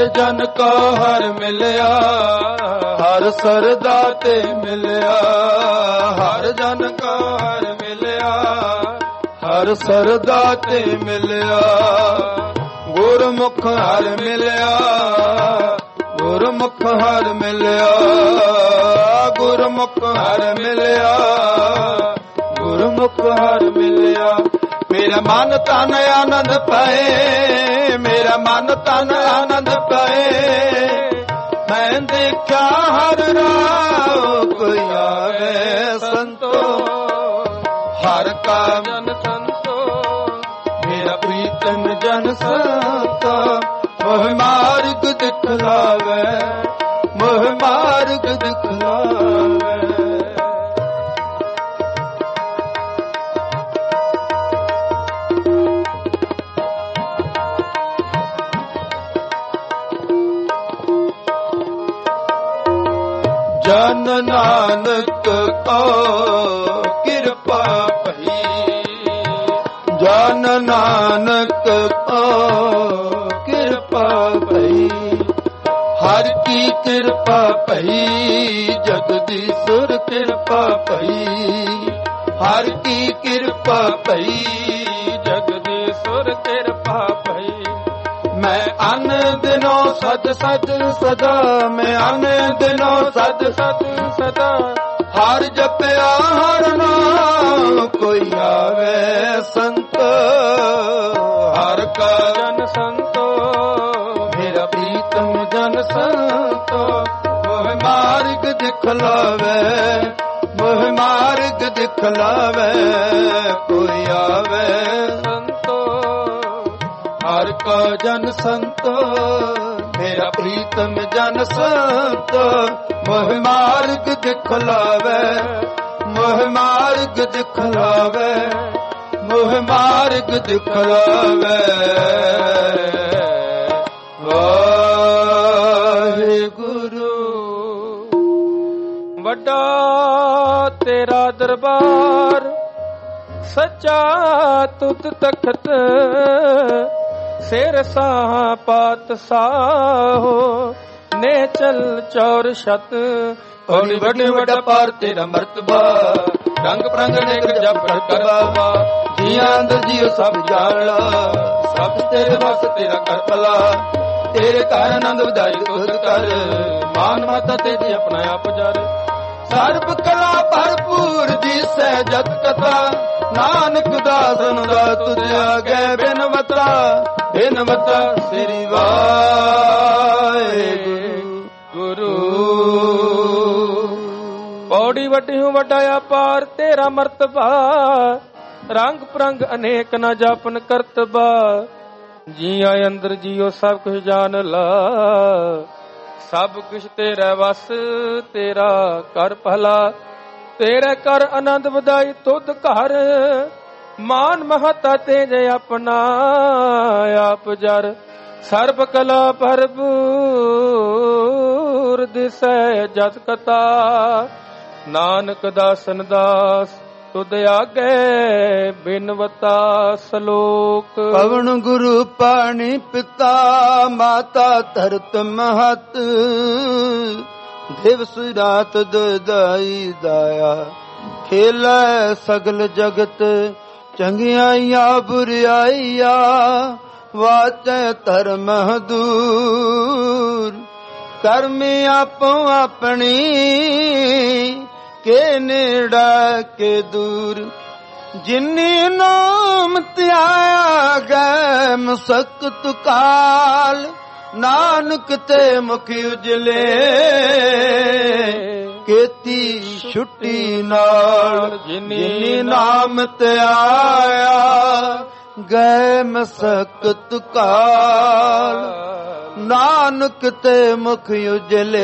ਜਨ ਕਾ ਹਰ ਮਿਲਿਆ, ਹਰ ਸਰਦਾ ਤੇ ਮਿਲਿਆ। ਹਰ ਜਨ ਕਾ ਹਰ ਮਿਲਿਆ, ਹਰ ਸਰਦਾ ਤੇ ਮਿਲਿਆ। ਗੁਰਮੁਖ ਹਰ ਮਿਲਿਆ, ਗੁਰਮੁਖ ਹਰ ਮਿਲਿਆ। ਗੁਰਮੁਖ ਹਰ ਮਿਲਿਆ, ਗੁਰਮੁਖ ਹਰ ਮਿਲਿਆ। ਮੇਰਾ ਮਨ ਤਨ ਆਨੰਦ ਪਾਏ, ਮੇਰਾ ਮਨ ਤਨ ਆਨੰਦ ਪਾਏ। ਮੈਂ ਦੇਖਿਆ ਹਰ ਰਾਹ ਕੋਈ ਆਵੇ ਸੰਤੋ, ਹਰ ਕਾ ਜਨ ਸੰਤੋ। ਮੇਰਾ ਪ੍ਰੀਤਮ ਜਨ ਸੰਤੋ, ਮੋਹ ਮਾਰਗ ਦਿਖਲਾਵੇ, ਮੋਹ ਮਾਰਗ ਦਿਖਲਾਵੇ। ਜਨ ਨਾਨਕ ਕੋ ਕਿਰਪਾ ਭਈ, ਜਨ ਨਾਨਕ ਕੋ ਕਿਰਪਾ ਭਈ। ਹਰ ਕੀ ਕਿਰਪਾ ਭਈ, ਜਗਦੀਸ਼ੁਰ ਕਿਰਪਾ ਭਈ। ਹਰ ਕੀ ਕਿਰਪਾ ਭਈ, ਜਗਦੀਸ਼ੁਰ ਕਿਰਪਾ ਭਈ। ਮੈਂ ਅਨ ਦਿਨੋ ਸਦ ਸਦ ਸਦਾ, ਮੈਂ ਅਨ ਦਿਨੋ ਸਦ ਸਦ ਸਦਾ। ਹਰ ਜਪਿਆ ਹਰ ਨਾਮ ਕੋਈ ਆਵੇ ਸੰਤ, ਹਰ ਕਾ ਜਨ ਸੰਤੋ। ਮੇਰਾ ਪ੍ਰੀਤਮ ਜਨ ਸੰਤੋ, ਮੋਹ ਮਾਰਗ ਦਿਖਲਾਵੇ, ਮੋਹ ਮਾਰਗ ਦਿਖਲਾਵੇ। ਕੋਈ ਆਵੇ ਸੰਤੋ, ਹਰ ਕਾ ਜਨ ਸੰਤੋ। ਮੇਰਾ ਪ੍ਰੀਤਮ ਜਨ ਸੰਤੋ, ਮੋਹ ਮਾਰਗ ਦਿਖਲਾਵੇ, ਮੋਹ ਮਾਰਗ ਦਿਖਲਾਵੇ, ਮੋਹ ਮਾਰਗ ਦਿਖਲਾਵੇ। ਵਾਹਿਗੁਰੂ ਵੱਡਾ ਤੇਰਾ ਦਰਬਾਰ, ਸੱਚਾ ਤੁਧ ਤਖਤ। ਸਿਰ ਸਾਹ ਪਾਤ ਸਾਹੋ, ਨੇ ਚਲ ਚੌਰ ਛਤ। ਹੋਣੀ ਵੱਡੇ ਵੱਡਾ ਪਾਰ ਤੇਰਾ ਮਰਤਬਾ, ਰੰਗ ਪ੍ਰੰਗ ਅਨੇਕ ਜਪ ਕਰਵਾ। ਜੀਆਂ ਅੰਦਰ ਜੀਉ ਸਭ ਜਾਣਾ, ਸਭ ਤੇਰੇ ਵਸ ਤੇਰਾ ਕਰ ਭਲਾ। ਤੇਰੇ ਘਰ ਆਨੰਦ ਵਧਾਈ ਤੁਧ ਕਰ, ਮਾਨ ਮਾਤਾ ਤੇਰੀ ਆਪਣਾ ਆਪ ਜਰ। ਸਰਬ ਕਲਾ ਭਰਪੂਰ ਜੀ ਸਹਿਜਤ ਕਥਾ, ਨਾਨਕ ਦਾਸਨ ਦਾ ਤੁਧ ਆਗੇ ਬਿਨਵਤਾ, ਬਿਨਵਤਾ। ਸ੍ਰੀ ਵਾਹਿਗੁਰੂ। ਪੌੜੀ ਵੱਡੀ ਹੂੰ ਵੱਡਾ ਅਪਾਰ ਤੇਰਾ ਮਰਤਬਾ, ਰੰਗ ਪ੍ਰੰਗ ਅਨੇਕ ਨਾ ਜਾਪਨ ਕਰਤਬਾ। ਜੀਆਂ ਅੰਦਰ ਜੀਓ ਸਭ ਕੁਝ ਜਾਣ ਲਾ, ਸਭ ਕੁਛ ਤੇਰਾ ਵਸ ਤੇਰਾ ਕਰ ਭਲਾ। ਤੇਰੇ ਕਰ ਆਨੰਦ ਵਧਾਈ ਤੁਧ ਘਰ, ਮਾਨ ਮਹਤਾ ਤੇਜ ਆਪਣਾ ਆਪ ਜਰ। ਸਰਬ ਕਲਾ ਭਰਪੂਰ ਦਿਸੈ ਜਤ ਕਤਾ, ਨਾਨਕ ਦਾਸਨ ਦਾਸ ਤੁਧ ਆਗੇ ਬਿਨਵਤਾ। ਸਲੋਕ ਪਵਨ ਗੁਰੂ ਪਾਣੀ ਪਿਤਾ, ਮਾਤਾ ਧਰਤ ਮਹਤ। ਦਿਵਸ ਰਾਤ ਦੁਦਾਈ ਦਾਇਆ, ਖੇਲੇ ਸਗਲ ਜਗਤ। ਚੰਗਿਆਈਆਂ ਬੁਰਿਆਈਆਂ, ਵਾਚੈ ਧਰਮ ਦੂਰ। ਕਰਮ ਆਪੋ ਆਪਣੀ, ਕੇ ਨੇੜਾ ਕੇ ਦੂਰ। ਜਿਨੀ ਨਾਮ ਧਿਆਇਆ ਗੈ ਮੁਸਕਤ ਕਾਲ, ਨਾਨਕ ਤੇ ਮੁਖ ਉਜਲੇ ਕੀਤੀ ਛੁੱਟੀ ਨਾਲ। ਜਿਨੀ ਨਾਮ ਧਿਆਇਆ ਗੈ ਮੁਸਕਤ ਕਾਲ, ਨਾਨਕ ਤੇ ਮੁਖ ਉਜਲੇ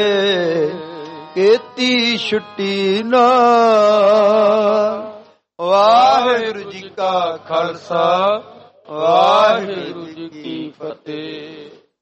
ਕੀਤੀ ਛੁੱਟੀ ਨਾਲ। ਵਾਹਿਗੁਰੂ ਜੀ ਕਾ ਖਾਲਸਾ, ਵਾਹਿਗੁਰੂ ਜੀ ਕੀ ਫਤਿਹ।